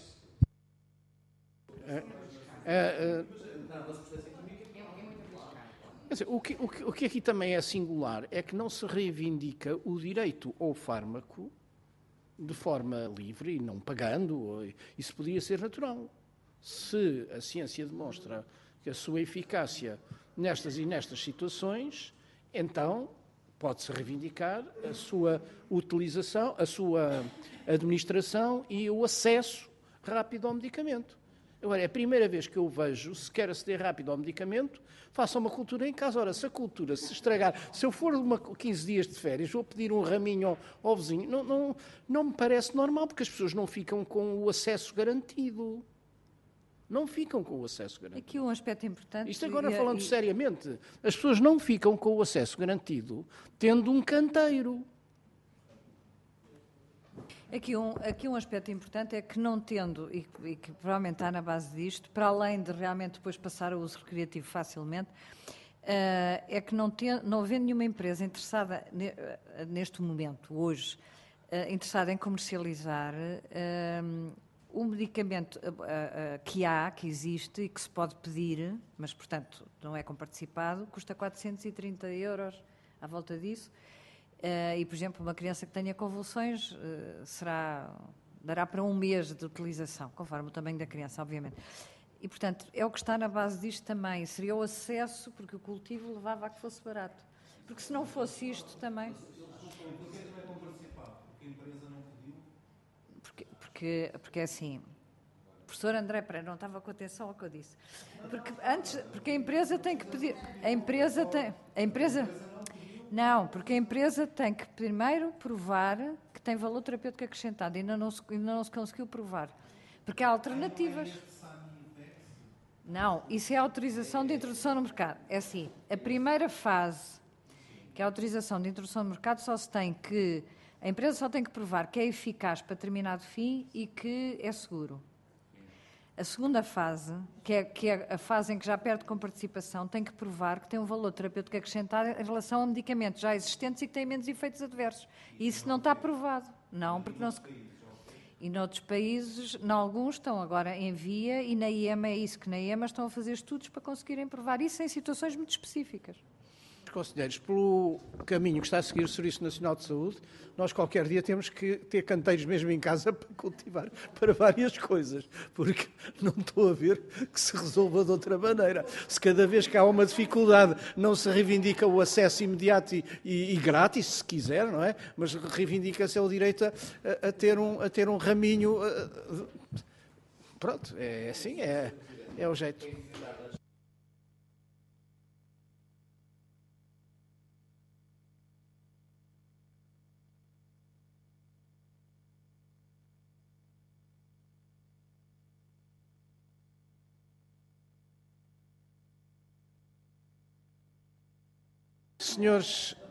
[SPEAKER 1] É, é, é, quer dizer, o, que, o, que, o que aqui também é singular é que não se reivindica o direito ao fármaco de forma livre e não pagando. Isso podia ser natural. Se a ciência demonstra que a sua eficácia nestas e nestas situações, então pode-se reivindicar a sua utilização, a sua administração e o acesso rápido ao medicamento. Agora, é a primeira vez que eu vejo, se quer aceder rápido ao medicamento, faça uma cultura em casa. Ora, se a cultura se estragar, se eu for uma, quinze dias de férias, vou pedir um raminho ao, ao vizinho, não, não, não me parece normal, porque as pessoas não ficam com o acesso garantido. Não ficam com o acesso garantido.
[SPEAKER 6] Aqui um aspecto importante...
[SPEAKER 1] Isto agora
[SPEAKER 6] e,
[SPEAKER 1] falando
[SPEAKER 6] e...
[SPEAKER 1] seriamente, as pessoas não ficam com o acesso garantido tendo um canteiro.
[SPEAKER 6] Aqui um, aqui um aspecto importante é que não tendo, e, e que provavelmente está na base disto, para além de realmente depois passar ao uso recreativo facilmente, uh, é que não, tem, não havendo nenhuma empresa interessada ne, neste momento, hoje, uh, interessada em comercializar uh, o medicamento uh, uh, que há, que existe e que se pode pedir, mas portanto não é comparticipado, custa quatrocentos e trinta euros à volta disso. Uh, e, por exemplo, uma criança que tenha convulsões uh, será, dará para um mês de utilização, conforme o tamanho da criança, obviamente. E, portanto, é o que está na base disto também. Seria o acesso, porque o cultivo levava a que fosse barato. Porque se não fosse isto também... Porque, porque, porque é assim... O professor André Pereira não estava com atenção ao que eu disse. Porque, antes, porque a empresa tem que pedir... A empresa tem... A empresa... Não, porque a empresa tem que primeiro provar que tem valor terapêutico acrescentado. Ainda não se, ainda não se conseguiu provar. Porque há alternativas. Não, isso é a autorização de introdução no mercado. É assim, a primeira fase, que é a autorização de introdução no mercado, só se tem que... A empresa só tem que provar que é eficaz para determinado fim e que é seguro. A segunda fase, que é, que é a fase em que já perde com participação, tem que provar que tem um valor terapêutico acrescentado em relação a medicamentos já existentes e que têm menos efeitos adversos. E isso não está provado. Não, porque não se... E noutros países, em alguns, estão agora em via, e na I E M A é isso, que na I E M A estão a fazer estudos para conseguirem provar isso em situações muito específicas.
[SPEAKER 1] Conselheiros, pelo caminho que está a seguir o Serviço Nacional de Saúde, nós qualquer dia temos que ter canteiros mesmo em casa para cultivar para várias coisas, porque não estou a ver que se resolva de outra maneira. Se cada vez que há uma dificuldade não se reivindica o acesso imediato e, e, e grátis, se quiser, não é? Mas reivindica-se o direito a, a, ter um, a ter um raminho. A, a, pronto, é assim, é, é o jeito. Senhores,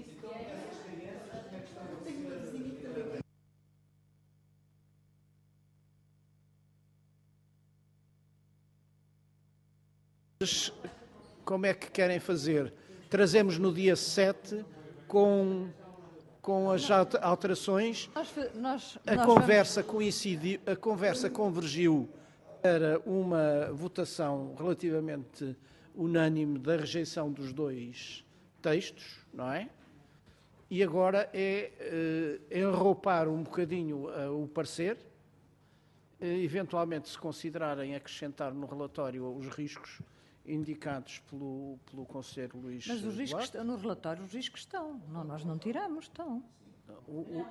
[SPEAKER 1] como é que querem fazer? Trazemos no dia sete com, com as alterações.
[SPEAKER 6] Nós, nós,
[SPEAKER 1] a,
[SPEAKER 6] nós
[SPEAKER 1] conversa
[SPEAKER 6] vamos...
[SPEAKER 1] coincidiu, a conversa convergiu para uma votação relativamente unânime da rejeição dos dois textos, não é? E agora é uh, enroupar um bocadinho uh, o parecer, uh, eventualmente se considerarem acrescentar no relatório os riscos indicados pelo, pelo Conselheiro Luís
[SPEAKER 6] Mas os riscos
[SPEAKER 1] Duarte.
[SPEAKER 6] estão no relatório, os riscos estão. Não, nós não tiramos, estão.
[SPEAKER 1] O, o,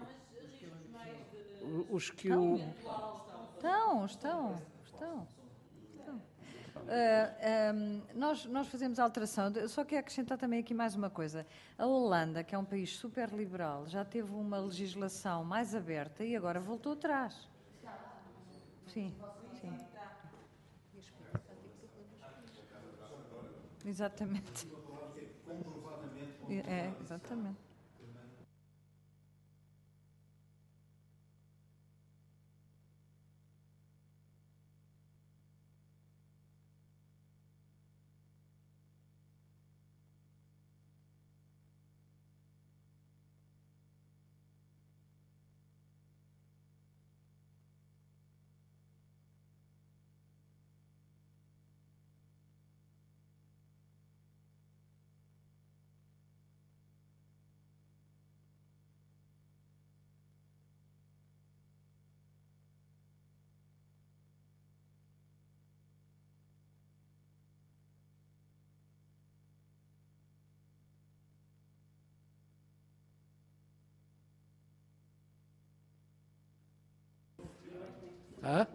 [SPEAKER 1] os que
[SPEAKER 6] estão.
[SPEAKER 1] o...
[SPEAKER 6] Estão, estão, estão. Uh, um, nós, nós fazemos alteração, só quero acrescentar também aqui mais uma coisa. A Holanda, que é um país super liberal, já teve uma legislação mais aberta e agora voltou atrás. Sim, sim. Exatamente. É, exatamente.
[SPEAKER 1] Hã?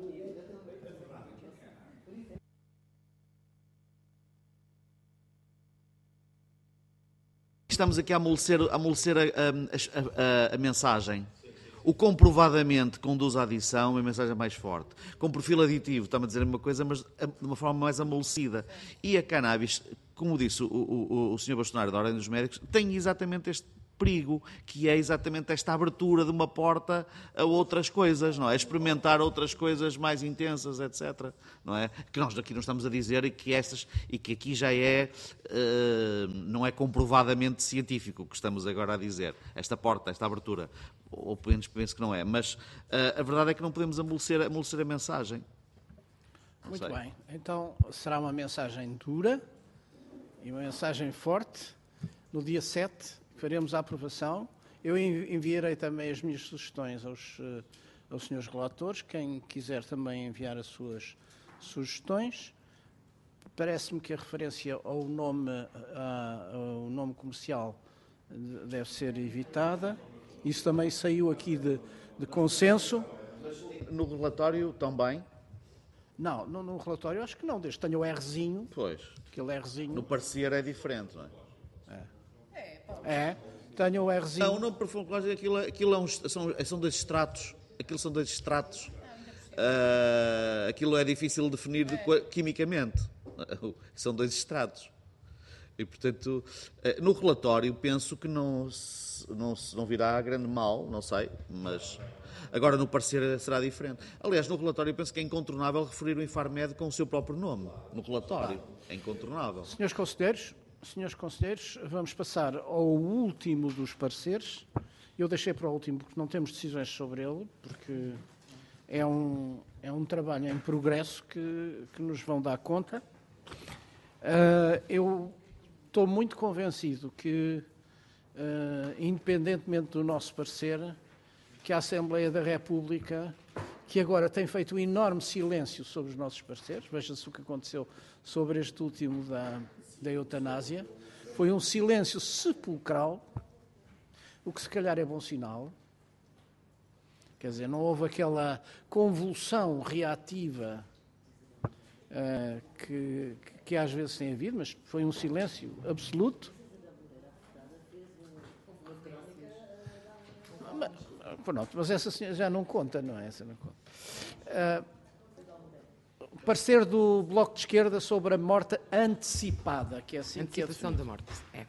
[SPEAKER 13] Estamos aqui a amolecer, a, amolecer a, a, a, a mensagem. O comprovadamente conduz à adição, é a mensagem mais forte. Com perfil aditivo, está-me a dizer uma coisa, mas de uma forma mais amolecida. E a cannabis, como disse o, o, o senhor Bastonário da Ordem dos Médicos, tem exatamente este perigo, que é exatamente esta abertura de uma porta a outras coisas, não é? Experimentar outras coisas mais intensas, etcétera. Não é? Que nós aqui não estamos a dizer e que, essas, e que aqui já é, uh, não é comprovadamente científico o que estamos agora a dizer. Esta porta, esta abertura. Ou pelo menos penso que não é. Mas uh, a verdade é que não podemos amolecer, amolecer a mensagem. Não
[SPEAKER 1] Muito
[SPEAKER 13] sei.
[SPEAKER 1] bem. Então será uma mensagem dura e uma mensagem forte. No dia sete faremos a aprovação. Eu enviarei também as minhas sugestões aos, uh, aos senhores relatores. Quem quiser também enviar as suas sugestões. Parece-me que a referência ao nome, a, ao nome comercial deve ser evitada. Isso também saiu aqui de, de consenso.
[SPEAKER 13] No relatório também?
[SPEAKER 1] Não, no, no relatório acho que não, desde que tenha o Rzinho.
[SPEAKER 13] Pois.
[SPEAKER 1] Aquele Rzinho.
[SPEAKER 13] No parecer é diferente, não é?
[SPEAKER 1] É, tenho o Rzinho.
[SPEAKER 13] Não, não, profundo, aquilo, aquilo é um, são, são dois extratos. Aquilo são dois extratos. Uh, aquilo é difícil de definir de, quimicamente. São dois extratos. E, portanto, uh, no relatório penso que não, não, não virá grande mal, não sei, mas agora no parecer será diferente. Aliás, no relatório penso que é incontornável referir o Infarmed com o seu próprio nome. No relatório. É incontornável.
[SPEAKER 1] Senhores conselheiros, Senhores conselheiros, vamos passar ao último dos pareceres. Eu deixei para o último porque não temos decisões sobre ele, porque é um, é um trabalho em progresso que, que nos vão dar conta. Uh, eu estou muito convencido que, uh, independentemente do nosso parecer, que a Assembleia da República, que agora tem feito um enorme silêncio sobre os nossos pareceres, veja-se o que aconteceu sobre este último da... da eutanásia, foi um silêncio sepulcral, o que se calhar é bom sinal. Quer dizer, não houve aquela convulsão reativa uh, que, que às vezes tem havido, mas foi um silêncio absoluto. Mas, pronto, mas essa já não conta, não é? Essa não conta. Uh, Parecer do Bloco de Esquerda sobre a morte antecipada, que é assim que é
[SPEAKER 3] Antecipação da morte, é.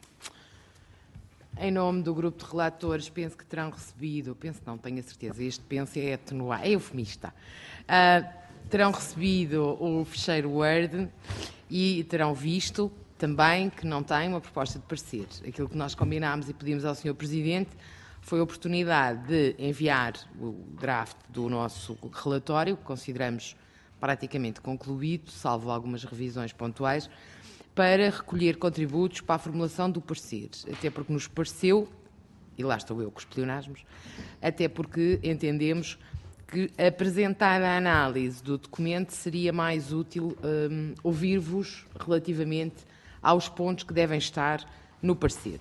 [SPEAKER 3] Em nome do grupo de relatores, penso que terão recebido, penso não, tenho a certeza, este penso é atenuar, é eufemista, uh, terão recebido o ficheiro Word e terão visto também que não tem uma proposta de parecer. Aquilo que nós combinámos e pedimos ao senhor Presidente foi a oportunidade de enviar o draft do nosso relatório, que consideramos praticamente concluído, salvo algumas revisões pontuais, para recolher contributos para a formulação do parecer. Até porque nos pareceu, e lá estou eu com os pleonasmos, até porque entendemos que apresentar a análise do documento seria mais útil um, ouvir-vos relativamente aos pontos que devem estar no parecer.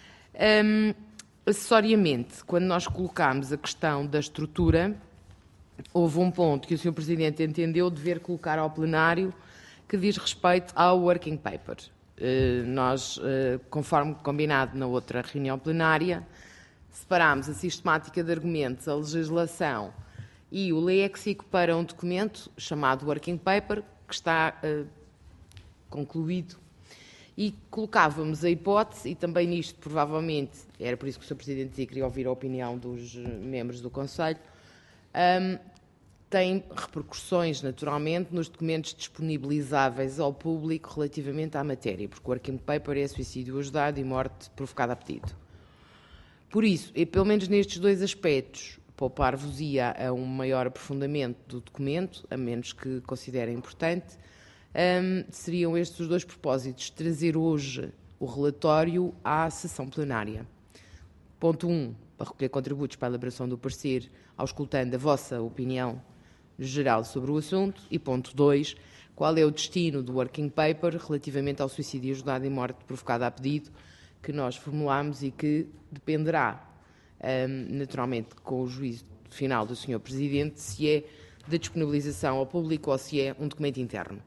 [SPEAKER 3] Um, acessoriamente, quando nós colocámos a questão da estrutura, houve um ponto que o senhor Presidente entendeu dever colocar ao plenário que diz respeito ao working paper. Uh, nós, uh, conforme combinado na outra reunião plenária, separámos a sistemática de argumentos, a legislação e o léxico para um documento chamado working paper, que está uh, concluído. E colocávamos a hipótese, e também nisto, provavelmente, era por isso que o senhor Presidente dizia que queria ouvir a opinião dos membros do Conselho, Um, tem repercussões, naturalmente, nos documentos disponibilizáveis ao público relativamente à matéria, porque o working paper é suicídio ajudado e morte provocada a pedido. Por isso, e pelo menos nestes dois aspectos, poupar-vos-ia a um maior aprofundamento do documento, a menos que considerem importante, um, seriam estes os dois propósitos: trazer hoje o relatório à sessão plenária. Ponto um, para recolher contributos para a elaboração do parecer, auscultando a vossa opinião geral sobre o assunto. E ponto dois, qual é o destino do working paper relativamente ao suicídio ajudado e morte provocada a pedido, que nós formulámos e que dependerá, um, naturalmente, com o juízo final do senhor Presidente, se é de disponibilização ao público ou se é um documento interno.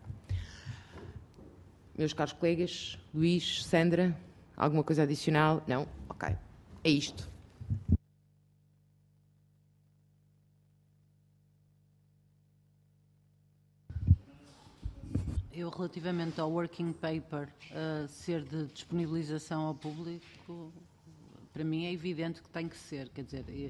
[SPEAKER 3] Meus caros colegas, Luís, Sandra, alguma coisa adicional? Não? Ok. É isto.
[SPEAKER 12] Eu, relativamente ao working paper uh, ser de disponibilização ao público, para mim é evidente que tem que ser. Quer dizer, eu,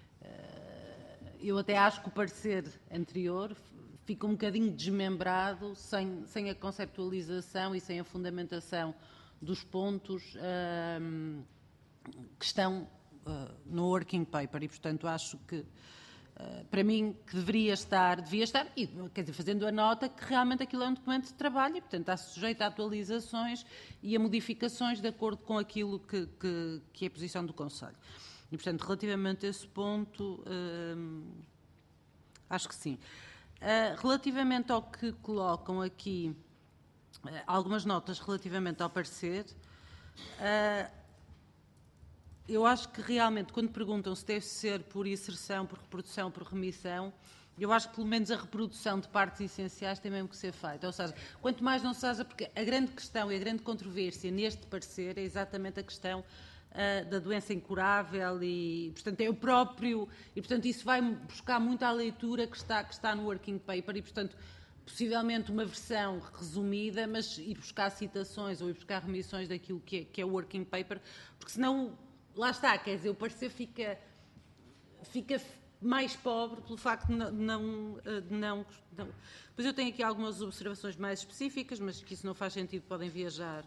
[SPEAKER 12] uh, eu até acho que o parecer anterior fica um bocadinho desmembrado, sem, sem a conceptualização e sem a fundamentação dos pontos uh, que estão uh, no working paper. E, portanto, acho que Uh, para mim, que deveria estar, devia estar, e, quer dizer, fazendo a nota que realmente aquilo é um documento de trabalho e, portanto, está sujeito a atualizações e a modificações de acordo com aquilo que, que, que é a posição do Conselho. E, portanto, relativamente a esse ponto, uh, acho que sim. Uh, relativamente ao que colocam aqui, uh, algumas notas relativamente ao parecer, uh, eu acho que realmente, quando perguntam se deve ser por inserção, por reprodução, por remissão, eu acho que pelo menos a reprodução de partes essenciais tem mesmo que ser feita. Ou seja, quanto mais não seja, porque a grande questão e a grande controvérsia neste parecer é exatamente a questão uh, da doença incurável e, portanto, é o próprio, e, portanto, isso vai buscar muito à leitura que está, que está no working paper e, portanto, possivelmente uma versão resumida, mas ir buscar citações ou ir buscar remissões daquilo que é, que é o working paper, porque senão... Lá está, quer dizer, o parecer fica, fica mais pobre pelo facto de não, não, de não, não... Depois eu tenho aqui algumas observações mais específicas, mas que isso não faz sentido, podem viajar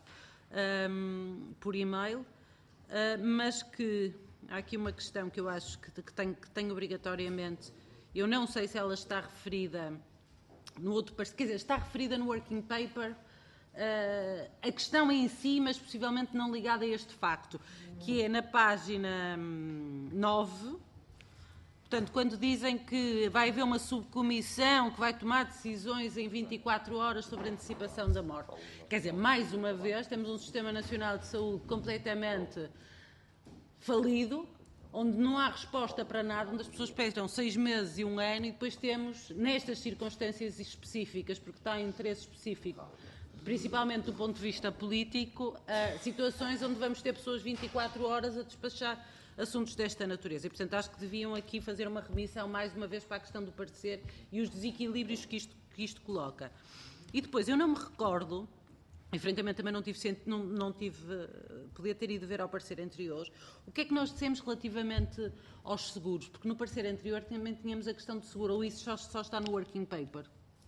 [SPEAKER 12] um, por e-mail, uh, mas que há aqui uma questão que eu acho que, que, tem, que tem obrigatoriamente, eu não sei se ela está referida no outro parecer, quer dizer, está referida no working paper, Uh, a questão em si, mas possivelmente não ligada a este facto, que é na página hum, nove, portanto, quando dizem que vai haver uma subcomissão que vai tomar decisões em vinte e quatro horas sobre a antecipação da morte. Quer dizer, mais uma vez, temos um Sistema Nacional de Saúde completamente falido, onde não há resposta para nada, onde as pessoas esperam seis meses e um ano e depois temos, nestas circunstâncias específicas, porque está em interesse específico, principalmente do ponto de vista político, uh, situações onde vamos ter pessoas vinte e quatro horas a despachar assuntos desta natureza. E, portanto, acho que deviam aqui fazer uma remissão, mais uma vez, para a questão do parecer e os desequilíbrios que isto, que isto coloca. E depois, eu não me recordo, e francamente também não tive, não, não tive, podia ter ido ver ao parecer anterior, o que é que nós dissemos relativamente aos seguros, porque no parecer anterior também tínhamos a questão do seguro, ou isso só, só está no working paper?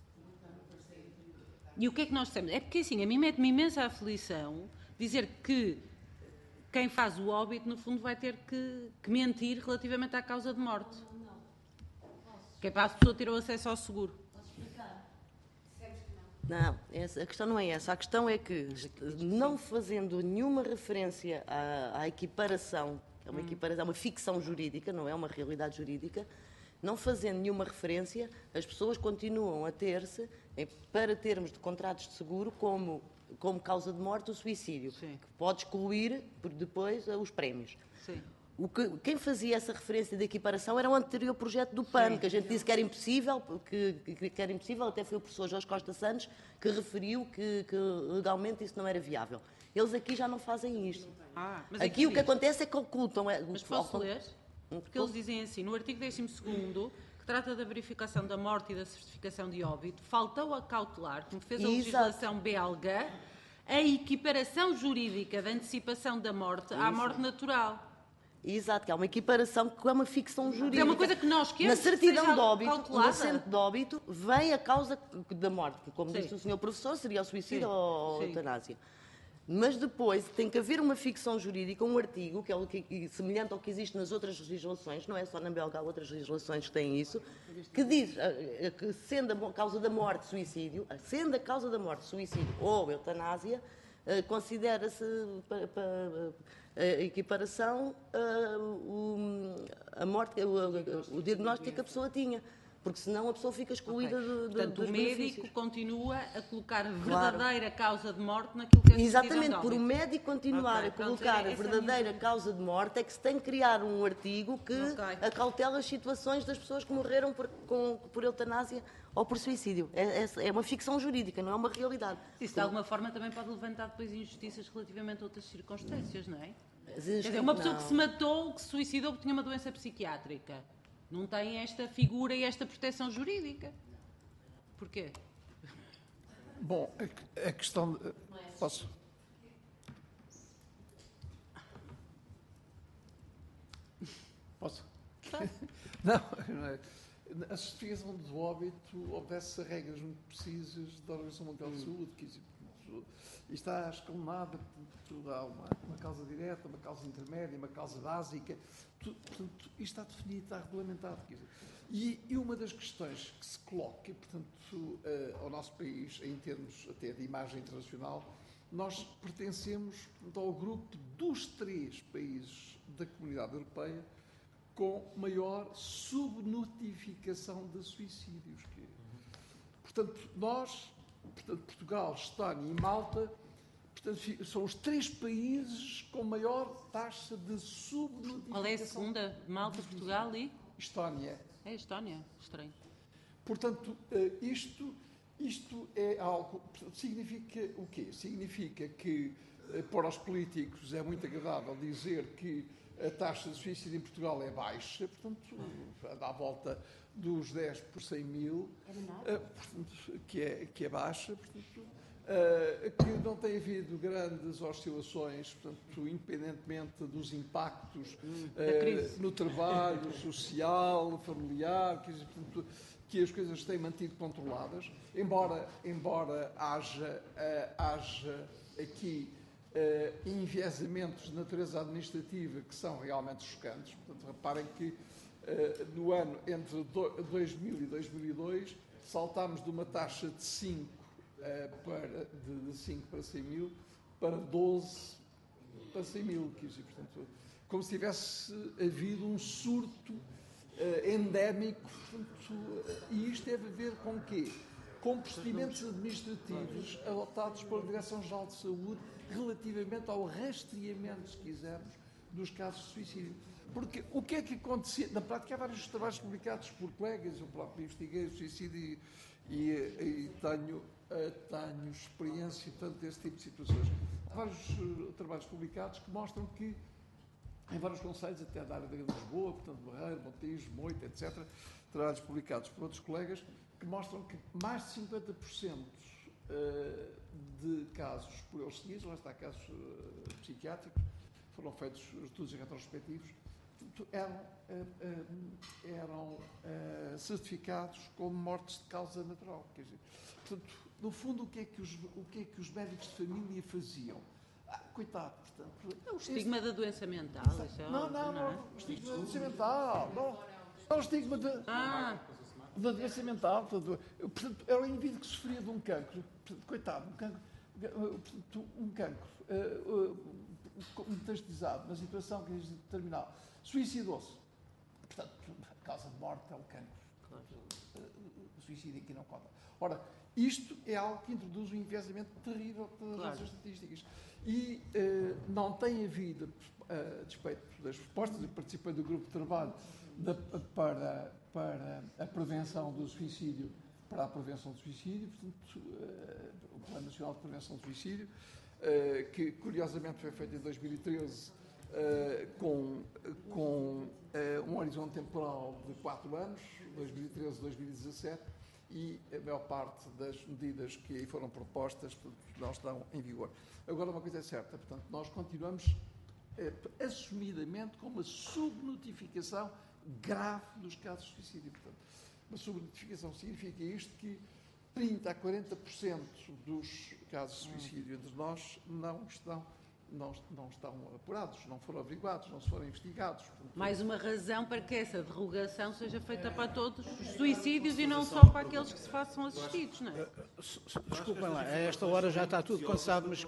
[SPEAKER 12] E o que é que nós dissemos? É porque, assim, a mim mete-me imensa aflição dizer que quem faz o óbito, no fundo, vai ter que, que mentir relativamente à causa de morte. Que é para a pessoa ter o acesso ao seguro.
[SPEAKER 9] Não, essa, a questão não é essa. A questão é que, não fazendo nenhuma referência à, à equiparação, é uma
[SPEAKER 12] Hum.
[SPEAKER 9] equiparação, uma ficção jurídica, não é uma realidade jurídica, não fazendo nenhuma referência, as pessoas continuam a ter-se, em- para termos de contratos de seguro, como, como causa de morte o suicídio,
[SPEAKER 12] Sim.
[SPEAKER 9] que pode excluir por depois eh, os prémios.
[SPEAKER 12] Sim.
[SPEAKER 9] O que, quem fazia essa referência de equiparação era o anterior projeto do P A N, que a gente disse que era impossível, que, que, que era impossível, até foi o professor Jorge Costa Santos que referiu que, que legalmente isso não era viável. Eles aqui já não fazem isto.
[SPEAKER 12] Ah, mas
[SPEAKER 9] Aqui o que
[SPEAKER 12] diz.
[SPEAKER 9] acontece é que ocultam. é-
[SPEAKER 12] Mas
[SPEAKER 9] o-
[SPEAKER 12] posso
[SPEAKER 9] ao-
[SPEAKER 12] ler? Porque eles dizem assim, no artigo décimo segundo, que trata da verificação da morte e da certificação de óbito, faltou a cautelar, como fez a
[SPEAKER 9] Exato.
[SPEAKER 12] legislação belga, a equiparação jurídica da antecipação da morte à
[SPEAKER 9] Exato.
[SPEAKER 12] morte natural.
[SPEAKER 9] Exato, que é uma equiparação que é uma ficção jurídica.
[SPEAKER 12] É uma coisa que nós queremos
[SPEAKER 9] Na
[SPEAKER 12] que
[SPEAKER 9] certidão
[SPEAKER 12] seja
[SPEAKER 9] de óbito,
[SPEAKER 12] cautelada.
[SPEAKER 9] no assento de óbito, vem a causa da morte, que, como
[SPEAKER 12] Sim.
[SPEAKER 9] disse o senhor professor, seria o suicídio
[SPEAKER 12] Sim.
[SPEAKER 9] ou a
[SPEAKER 12] Sim.
[SPEAKER 9] eutanásia. Mas depois tem que haver uma ficção jurídica, um artigo, que é o que, que- semelhante ao que existe nas outras legislações, não é só na belga, há outras legislações que têm isso, que diz eh, eh, que sendo a mo- causa da morte suicídio, sendo a causa da morte suicídio ou eutanásia, eh, considera-se pa- pa- a equiparação eh, o, a morte, o, o diagnóstico que a pessoa tinha. porque senão a pessoa fica excluída
[SPEAKER 12] Okay.
[SPEAKER 9] do, do,
[SPEAKER 12] Portanto,
[SPEAKER 9] dos
[SPEAKER 12] o médico
[SPEAKER 9] benefícios.
[SPEAKER 12] continua a colocar a
[SPEAKER 9] Claro.
[SPEAKER 12] verdadeira causa de morte naquilo que é
[SPEAKER 9] Exatamente,
[SPEAKER 12] certidão de
[SPEAKER 9] por o
[SPEAKER 12] óbito.
[SPEAKER 9] médico continuar
[SPEAKER 12] Ok,
[SPEAKER 9] a
[SPEAKER 12] pronto,
[SPEAKER 9] colocar
[SPEAKER 12] era-
[SPEAKER 9] a
[SPEAKER 12] essa é a
[SPEAKER 9] verdadeira
[SPEAKER 12] minha-
[SPEAKER 9] causa de morte, é que se tem que criar um artigo que
[SPEAKER 12] Ok.
[SPEAKER 9] acautela as situações das pessoas que morreram por, com, por eutanásia ou por suicídio. É, é, é uma ficção jurídica, não é uma realidade.
[SPEAKER 12] Isso, de alguma forma, também pode levantar depois injustiças relativamente a outras circunstâncias, não é?
[SPEAKER 9] As
[SPEAKER 12] Quer
[SPEAKER 9] injusti-
[SPEAKER 12] dizer, uma pessoa
[SPEAKER 9] não.
[SPEAKER 12] que se matou, que se suicidou porque tinha uma doença psiquiátrica, não tem esta figura e esta proteção jurídica. Porquê?
[SPEAKER 1] Bom, a, a questão... De, posso? Posso? Não, não é. A certificação do óbito obedece a regras muito precisas da Organização Mundial de Saúde, que e está escalonada, portanto, há uma, uma causa direta, uma causa intermédia, uma causa básica, tu, portanto, isto está definido, está regulamentado. Quer dizer, e, e uma das questões que se coloca, portanto, uh, ao nosso país, em termos até de imagem internacional, nós pertencemos portanto, ao grupo dos três países da Comunidade Europeia com maior subnotificação de suicídios. Que, portanto, nós, portanto, Portugal, Estónia e Malta, portanto, são os três países com maior taxa de subnotificação.
[SPEAKER 12] Qual é a segunda? Malta, Portugal e?
[SPEAKER 1] Estónia.
[SPEAKER 12] É Estónia, estranho.
[SPEAKER 1] Portanto, isto, isto é algo... Significa o quê? Significa que, para os políticos, é muito agradável dizer que a taxa de suicídio em Portugal é baixa, portanto, anda à volta dos dez por cem mil, uh, portanto, que, é, que é baixa, portanto, uh, que não tem havido grandes oscilações, portanto, independentemente dos impactos uh, no trabalho social, familiar, que, portanto, que as coisas têm mantido controladas, embora, embora haja, uh, haja aqui Uh, enviesamentos de natureza administrativa que são realmente chocantes. Portanto, reparem que uh, no ano entre dois mil e dois mil e dois saltámos de uma taxa de cinco, uh, para, de, de cinco para cem mil para doze para cem mil. Portanto, como se tivesse havido um surto uh, endémico. Portanto, e isto teve a ver com o quê? Com procedimentos administrativos adotados pela Direção-Geral de Saúde relativamente ao rastreamento, se quisermos, dos casos de suicídio. Porque o que é que acontecia? Na prática, há vários trabalhos publicados por colegas, eu próprio investiguei o suicídio e, e, e tenho, tenho experiência, portanto, desse tipo de situações. Há vários uh, trabalhos publicados que mostram que, em vários concelhos, até da área de Lisboa, portanto, Barreiro, Montijo, Moita, etcétera, trabalhos publicados por outros colegas, que mostram que mais de cinquenta por cento uh, de casos por eles seguidos, lá está, casos uh, psiquiátricos, foram feitos estudos retrospectivos, eram, uh, uh, eram uh, certificados como mortes de causa natural. Quer dizer, portanto, no fundo, o que é que os, o que é que os médicos de família faziam? Ah, coitado, portanto...
[SPEAKER 12] É o estigma esse... da doença mental. Isso é
[SPEAKER 1] não,
[SPEAKER 12] óbvio,
[SPEAKER 1] não, não,
[SPEAKER 12] não,
[SPEAKER 1] não, o estigma da doença mental, não, não o estigma de...
[SPEAKER 12] Ah...
[SPEAKER 1] da doença mental, portanto, portanto, era um indivíduo que sofria de um cancro, portanto, coitado, um cancro, portanto, um cancro uh, uh, metastizado, na situação que diz terminal, suicidou-se. Portanto, a causa de morte é o cancro. Claro. Uh, suicídio aqui não conta. Ora, isto é algo que introduz um enviesamento terrível das
[SPEAKER 12] claro.
[SPEAKER 1] nossas estatísticas. E uh, não tem havido, a despeito das propostas, eu participei do grupo de trabalho de, para, para a prevenção do suicídio, para a prevenção do suicídio, portanto, uh, o Plano Nacional de Prevenção do Suicídio, uh, que curiosamente foi feito em dois mil e treze, uh, com, com uh, um horizonte temporal de quatro anos, dois mil e treze a dois mil e dezassete, e a maior parte das medidas que aí foram propostas portanto, não estão em vigor. Agora, uma coisa é certa, portanto, nós continuamos eh, assumidamente com uma subnotificação grave dos casos de suicídio. Portanto, uma subnotificação significa isto que trinta a quarenta por cento dos casos de suicídio entre nós não estão Não, não estão apurados, não foram averiguados, não se foram investigados. Portanto,
[SPEAKER 12] mais uma razão para que essa derrogação seja feita para todos os suicídios e não só para aqueles que se façam assistidos, não é?
[SPEAKER 1] Desculpem lá, a esta hora já está tudo cansado, mas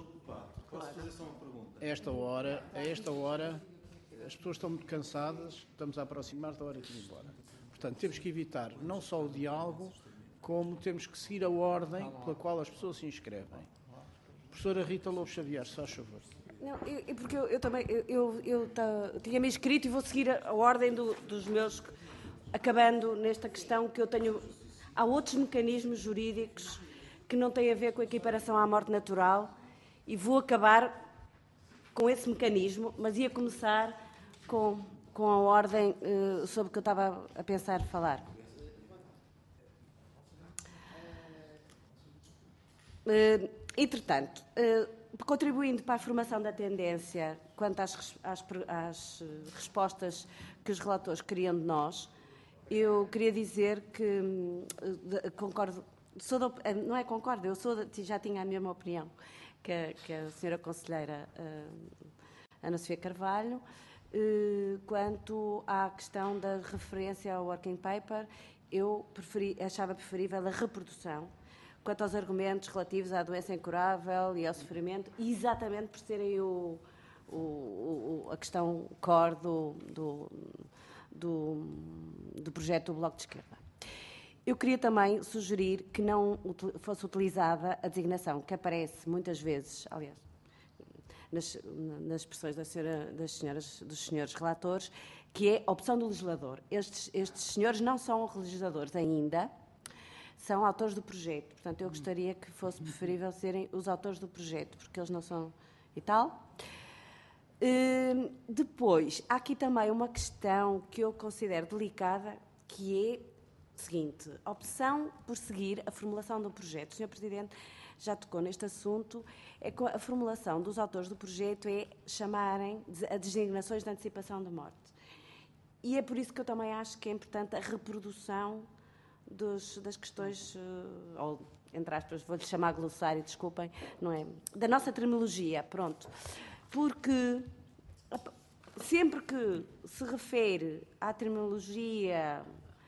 [SPEAKER 1] a esta hora, a esta hora as pessoas estão muito cansadas, estamos a aproximar da hora de ir embora. Portanto, temos que evitar não só o diálogo, como temos que seguir a ordem pela qual as pessoas se inscrevem. Professora Rita Lobo Xavier, se faz favor.
[SPEAKER 4] Não, eu, porque eu, eu também eu, eu, eu tá, tinha-me inscrito e vou seguir a, a ordem do, dos meus, acabando nesta questão que eu tenho. Há outros mecanismos jurídicos que não têm a ver com a equiparação à morte natural e vou acabar com esse mecanismo, mas ia começar com, com a ordem uh, sobre o que eu estava a pensar falar. Uh, entretanto, uh, contribuindo para a formação da tendência quanto às, às, às respostas que os relatores queriam de nós, eu queria dizer que uh, concordo, sou do, não é concordo, eu sou, já tinha a mesma opinião que a, que a senhora Conselheira uh, Ana Sofia Carvalho, uh, quanto à questão da referência ao working paper, eu preferi, achava preferível a reprodução, quanto aos argumentos relativos à doença incurável e ao sofrimento, exatamente por serem o, o, o, a questão core do, do, do, do projeto do Bloco de Esquerda. Eu queria também sugerir que não fosse utilizada a designação que aparece muitas vezes, aliás, nas, nas expressões da senhora, das senhoras, dos senhores relatores, que é a opção do legislador. Estes, estes senhores não são legisladores ainda, são autores do projeto. Portanto, eu gostaria que fosse preferível serem os autores do projeto, porque eles não são e tal. Uh, depois, há aqui também uma questão que eu considero delicada, que é o seguinte: a opção por seguir a formulação do projeto. O senhor Presidente já tocou neste assunto. É que a formulação dos autores do projeto é chamarem a designações de antecipação de morte. E é por isso que eu também acho que é importante a reprodução Dos, das questões, ou, entre aspas, vou-lhe chamar glossário, desculpem, não é? Da nossa terminologia, pronto. Porque sempre que se refere à terminologia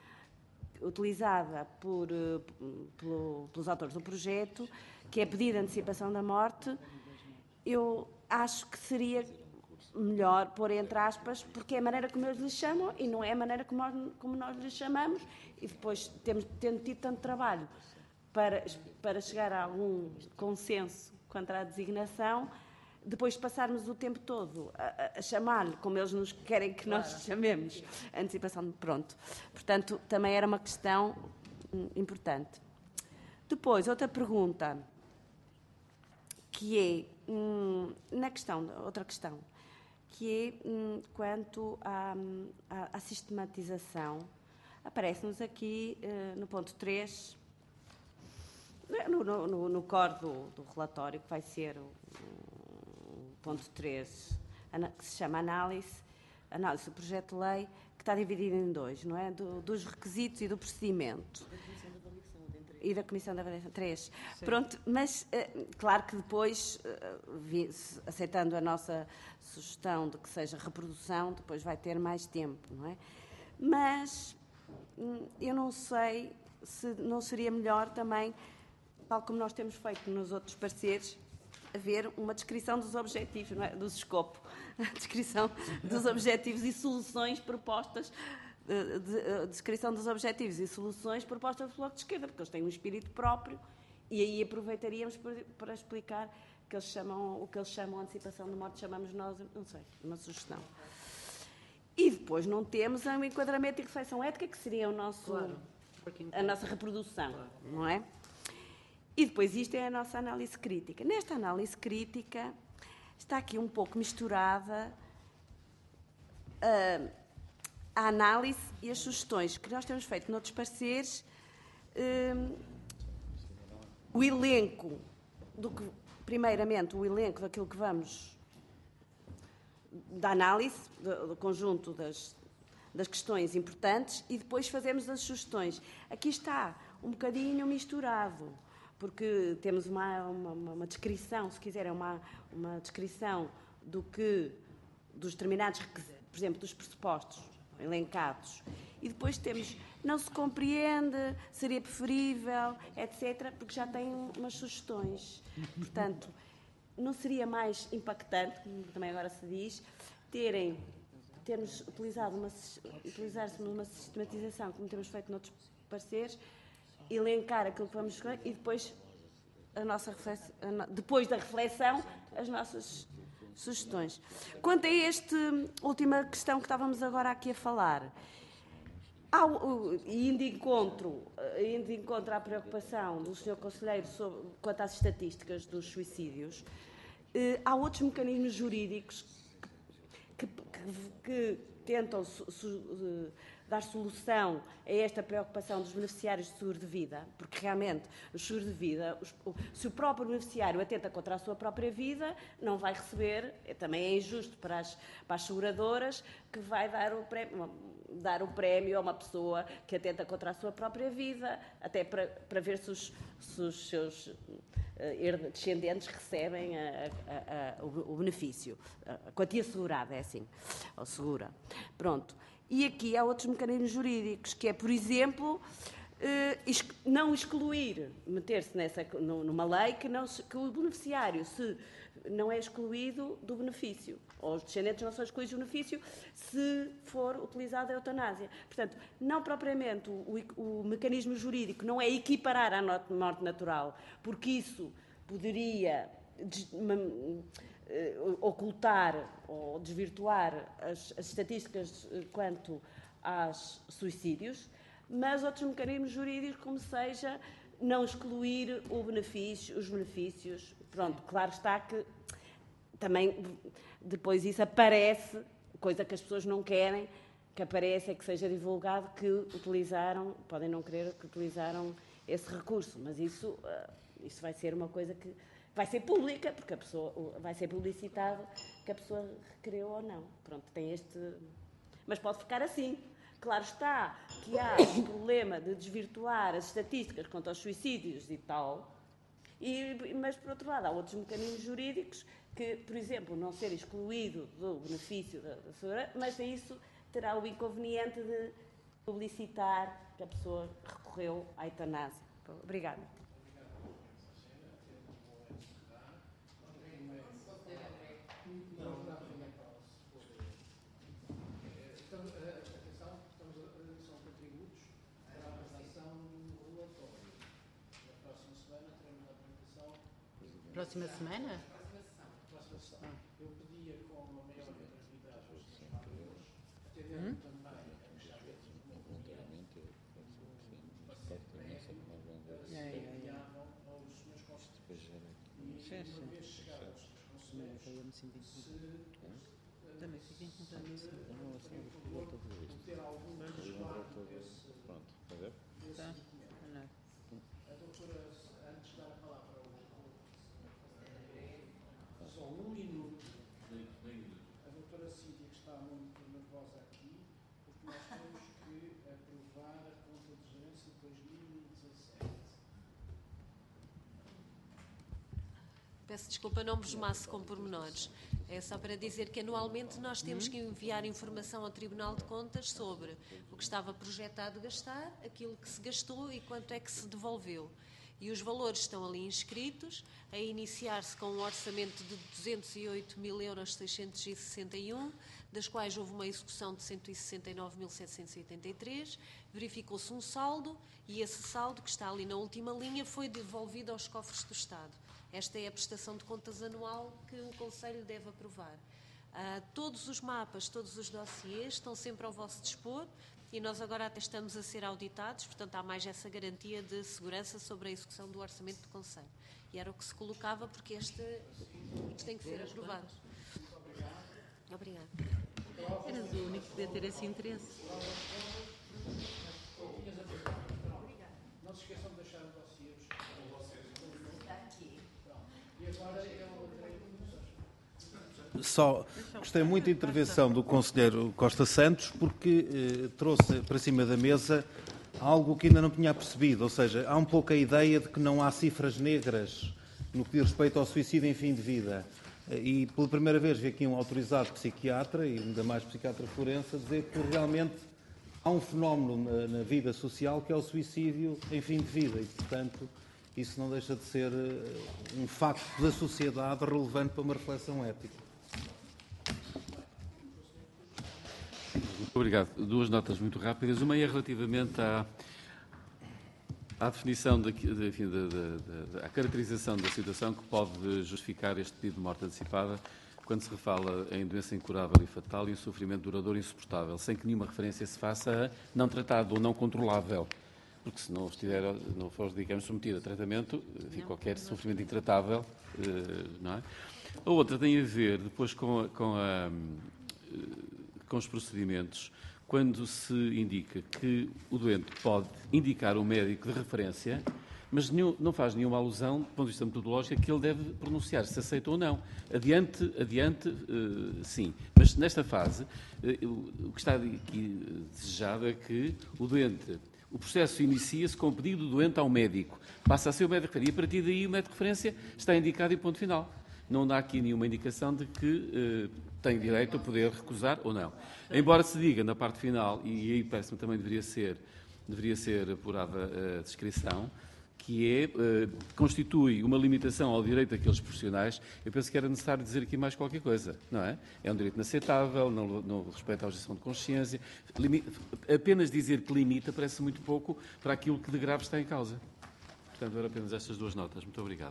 [SPEAKER 4] utilizada por, pelo, pelos autores do projeto, que é pedido de antecipação da morte, eu acho que seria melhor pôr entre aspas, porque é a maneira como eles lhe chamam e não é a maneira como nós, como nós lhe chamamos, e depois, temos, tendo tido tanto trabalho para, para chegar a algum consenso quanto à designação, depois de passarmos o tempo todo a, a chamar-lhe como eles nos querem que nós claro. chamemos, a antecipação de pronto. Portanto, também era uma questão hum, importante. Depois, outra pergunta, que é, hum, na questão, outra questão, que é hum, quanto à, à, à sistematização. Aparece-nos aqui, uh, no ponto três, no, no, no, no core do, do relatório, que vai ser o, o ponto três, que se chama análise, análise do projeto de lei, que está dividido em dois, não é? Do, dos requisitos e do procedimento. E da Comissão de Avaliação, três. Sim. Pronto, mas, uh, claro que depois, uh, vi, aceitando a nossa sugestão de que seja reprodução, depois vai ter mais tempo, não é? Mas hum, eu não sei se não seria melhor também, tal como nós temos feito nos outros pareceres, haver uma descrição dos objetivos, não é? Do escopo, a descrição dos objetivos e soluções propostas, De, de, de descrição dos objetivos e soluções propostas pelo Bloco de Esquerda, porque eles têm um espírito próprio e aí aproveitaríamos para, para explicar que eles chamam, o que eles chamam de antecipação de morte, chamamos nós, não sei, uma sugestão. E depois não temos um enquadramento e reflexão ética, que seria o nosso, claro. a nossa reprodução, claro. não é? E depois isto é a nossa análise crítica. Nesta análise crítica está aqui um pouco misturada uh, a análise e as sugestões que nós temos feito noutros pareceres, um, o elenco, do que, primeiramente, o elenco daquilo que vamos, da análise, do, do conjunto das, das questões importantes, e depois fazemos as sugestões. Aqui está um bocadinho misturado, porque temos uma, uma, uma descrição, se quiserem, uma, uma descrição do que, dos determinados requisitos, por exemplo, dos pressupostos elencados, e depois temos não se compreende, seria preferível, etcétera, porque já tem umas sugestões. Portanto, não seria mais impactante, como também agora se diz, terem termos utilizado uma, utilizar-se numa sistematização, como temos feito noutros pareceres, elencar aquilo que vamos escolher e depois, a nossa reflexão, a no, depois da reflexão, as nossas sugestões. Quanto a esta última questão que estávamos agora aqui a falar, e indo de encontro, indo de encontro à preocupação do senhor Conselheiro sobre, quanto às estatísticas dos suicídios, eh, há outros mecanismos jurídicos que, que, que tentam su, su, dar solução a esta preocupação dos beneficiários de seguro de vida, porque realmente o seguro de vida, os, o, se o próprio beneficiário atenta contra a sua própria vida, não vai receber, também é injusto para as, para as seguradoras, que vai dar o prémio, dar o prémio a uma pessoa que atenta contra a sua própria vida, até para, para ver se os, se os seus uh, descendentes recebem a, a, a, o, o benefício, a quantia segurada, é assim, ou segura. Pronto. E aqui há outros mecanismos jurídicos, que é, por exemplo, não excluir, meter-se nessa, numa lei que, não, que o beneficiário se não é excluído do benefício, ou os descendentes não são excluídos do benefício se for utilizada a eutanásia. Portanto, não propriamente o, o mecanismo jurídico não é equiparar à morte natural, porque isso poderia ocultar ou desvirtuar as, as estatísticas quanto aos suicídios, mas outros mecanismos jurídicos, como seja, não excluir o benefício, os benefícios. Pronto, claro está que também depois isso aparece, coisa que as pessoas não querem, que aparece é que seja divulgado que utilizaram, podem não querer que utilizaram esse recurso, mas isso, isso vai ser uma coisa que vai ser pública, porque a pessoa, vai ser publicitado que a pessoa requereu ou não. Pronto, tem este... Mas pode ficar assim. Claro está que há um problema de desvirtuar as estatísticas quanto aos suicídios e tal, e, mas, por outro lado, há outros mecanismos jurídicos que, por exemplo, não ser excluído do benefício da, da segurança, mas isso terá o inconveniente de publicitar que a pessoa recorreu à eutanásia. Obrigada.
[SPEAKER 12] Próxima semana?
[SPEAKER 1] Próxima semana. Eu pedia com uma maior brevidade aos trabalhadores, atendendo também a questão do enviavam aos meus conselheiros. E uma vez chegados aos conselheiros,
[SPEAKER 12] também fiquem contando isso.
[SPEAKER 1] Ter algum resguardo desse documento. A doutora, antes de dar a palavra só um minuto. A doutora Cídia, que está muito nervosa aqui, porque nós temos que aprovar a conta de gerência de dois mil e dezassete.
[SPEAKER 2] Peço desculpa, não vos maço com pormenores. É só para dizer que anualmente nós temos que enviar informação ao Tribunal de Contas sobre o que estava projetado gastar, aquilo que se gastou e quanto é que se devolveu. E os valores estão ali inscritos, a iniciar-se com um orçamento de duzentos e oito mil euros seiscentos e sessenta e um, das quais houve uma execução de cento e sessenta e nove mil setecentos e oitenta e três, verificou-se um saldo e esse saldo, que está ali na última linha, foi devolvido aos cofres do Estado. Esta é a prestação de contas anual que o Conselho deve aprovar. Uh, todos os mapas, todos os dossiês estão sempre ao vosso dispor e nós agora até estamos a ser auditados, portanto há mais essa garantia de segurança sobre a execução do orçamento do Conselho. E era o que se colocava, porque este, este tem que ser aprovado. Obrigada.
[SPEAKER 12] Eras o único que podia ter esse interesse.
[SPEAKER 1] Não se esqueçam de deixar os dossiês. Está aqui. E agora eu
[SPEAKER 7] Só gostei muito da intervenção do conselheiro Costa Santos, porque eh, trouxe para cima da mesa algo que ainda não tinha percebido, ou seja, há um pouco a ideia de que não há cifras negras no que diz respeito ao suicídio em fim de vida. E pela primeira vez vi aqui um autorizado psiquiatra, e ainda mais psiquiatra forense, a dizer que realmente há um fenómeno na, na vida social que é o suicídio em fim de vida e, portanto, isso não deixa de ser um facto da sociedade relevante para uma reflexão ética.
[SPEAKER 5] Obrigado. Duas notas muito rápidas. Uma é relativamente à, à definição, de, de, enfim, de, de, de, à caracterização da situação que pode justificar este pedido de morte antecipada quando se refala em doença incurável e fatal e em sofrimento duradouro e insuportável, sem que nenhuma referência se faça a não tratado ou não controlável. Porque se não estiver, não for, digamos, submetido a tratamento, enfim, qualquer sofrimento intratável, não é? A outra tem a ver depois com, a, com, a, com os procedimentos, quando se indica que o doente pode indicar um médico de referência, mas nenhum, não faz nenhuma alusão, do ponto de vista metodológico, que ele deve pronunciar se aceita ou não. Adiante, adiante, uh, sim. Mas nesta fase, uh, o que está aqui desejado é que o doente, o processo inicia-se com o pedido do doente ao médico. Passa a ser o médico de referência. E a partir daí o médico de referência está indicado e ponto final. Não dá aqui nenhuma indicação de que uh, tem direito a poder recusar ou não. Embora se diga na parte final, e aí parece-me também deveria ser, deveria ser apurada a descrição, que é, uh, constitui uma limitação ao direito daqueles profissionais, eu penso que era necessário dizer aqui mais qualquer coisa, não é? É um direito inaceitável, não, não respeita a objeção de consciência. Limita, apenas dizer que limita parece muito pouco para aquilo que de grave está em causa. Portanto, eram apenas estas duas notas. Muito obrigado.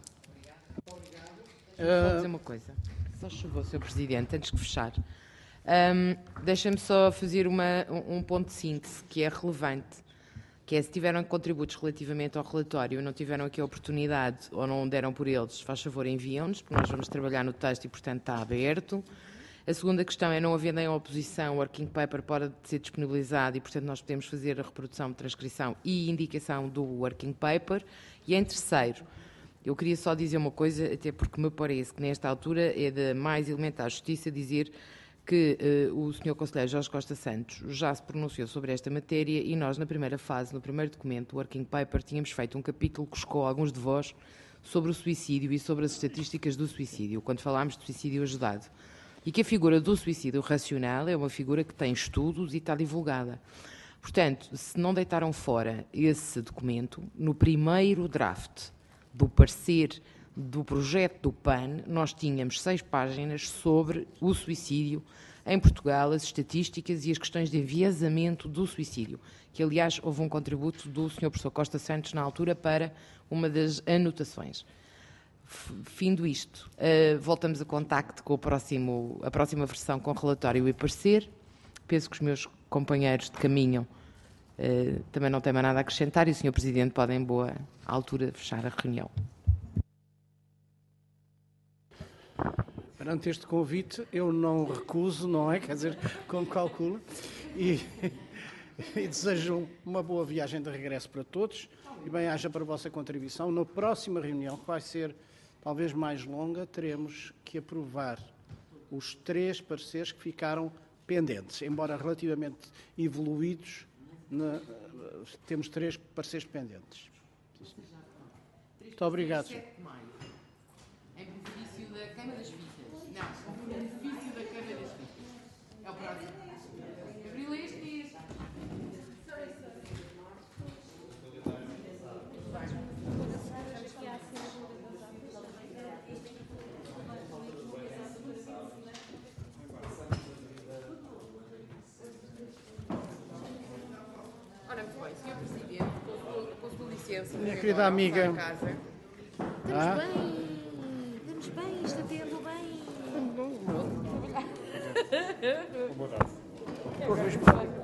[SPEAKER 3] Só dizer uma coisa. Só chegou, senhor Presidente, antes de fechar. Um, Deixem-me só fazer uma, um ponto de síntese que é relevante, que é se tiveram contributos relativamente ao relatório e não tiveram aqui a oportunidade ou não deram por eles, faz favor, enviam-nos, porque nós vamos trabalhar no texto e, portanto, está aberto. A segunda questão é, não havendo em oposição, o working paper pode ser disponibilizado e, portanto, nós podemos fazer a reprodução, transcrição e indicação do working paper. E, em terceiro, eu queria só dizer uma coisa, até porque me parece que, nesta altura, é da mais elementar justiça dizer que uh, o senhor Conselheiro Jorge Costa Santos já se pronunciou sobre esta matéria e nós, na primeira fase, no primeiro documento, o Working Paper, tínhamos feito um capítulo que chocou alguns de vós sobre o suicídio e sobre as estatísticas do suicídio, quando falámos de suicídio ajudado. E que a figura do suicídio racional é uma figura que tem estudos e está divulgada. Portanto, se não deitaram fora esse documento, no primeiro draft do parecer do projeto do P A N, nós tínhamos seis páginas sobre o suicídio em Portugal, as estatísticas e as questões de enviesamento do suicídio, que, aliás, houve um contributo do senhor professor Costa Santos, na altura, para uma das anotações. Findo isto, uh, voltamos a contacto com o próximo, a próxima versão com relatório e parecer. Penso que os meus companheiros de caminho uh, também não têm mais nada a acrescentar e o senhor Presidente pode, em boa altura, fechar a reunião.
[SPEAKER 1] Perante este convite, eu não recuso, não é? Quer dizer, como calculo, e, e desejo uma boa viagem de regresso para todos e bem-aja para a vossa contribuição. Na próxima reunião, que vai ser talvez mais longa, teremos que aprovar os três pareceres que ficaram pendentes, embora relativamente evoluídos, na, temos três pareceres pendentes. Muito obrigado.
[SPEAKER 3] Em benefício da Câmara das Fitas. Não, em benefício da Câmara das Fitas. É o próximo. Abril este mês. Ora, muito bem, senhor Presidente, com sua licença.
[SPEAKER 1] Minha querida amiga.
[SPEAKER 2] Estamos
[SPEAKER 1] Ah?
[SPEAKER 2] bem, estamos bem, está tendo bem.
[SPEAKER 1] Boa tarde.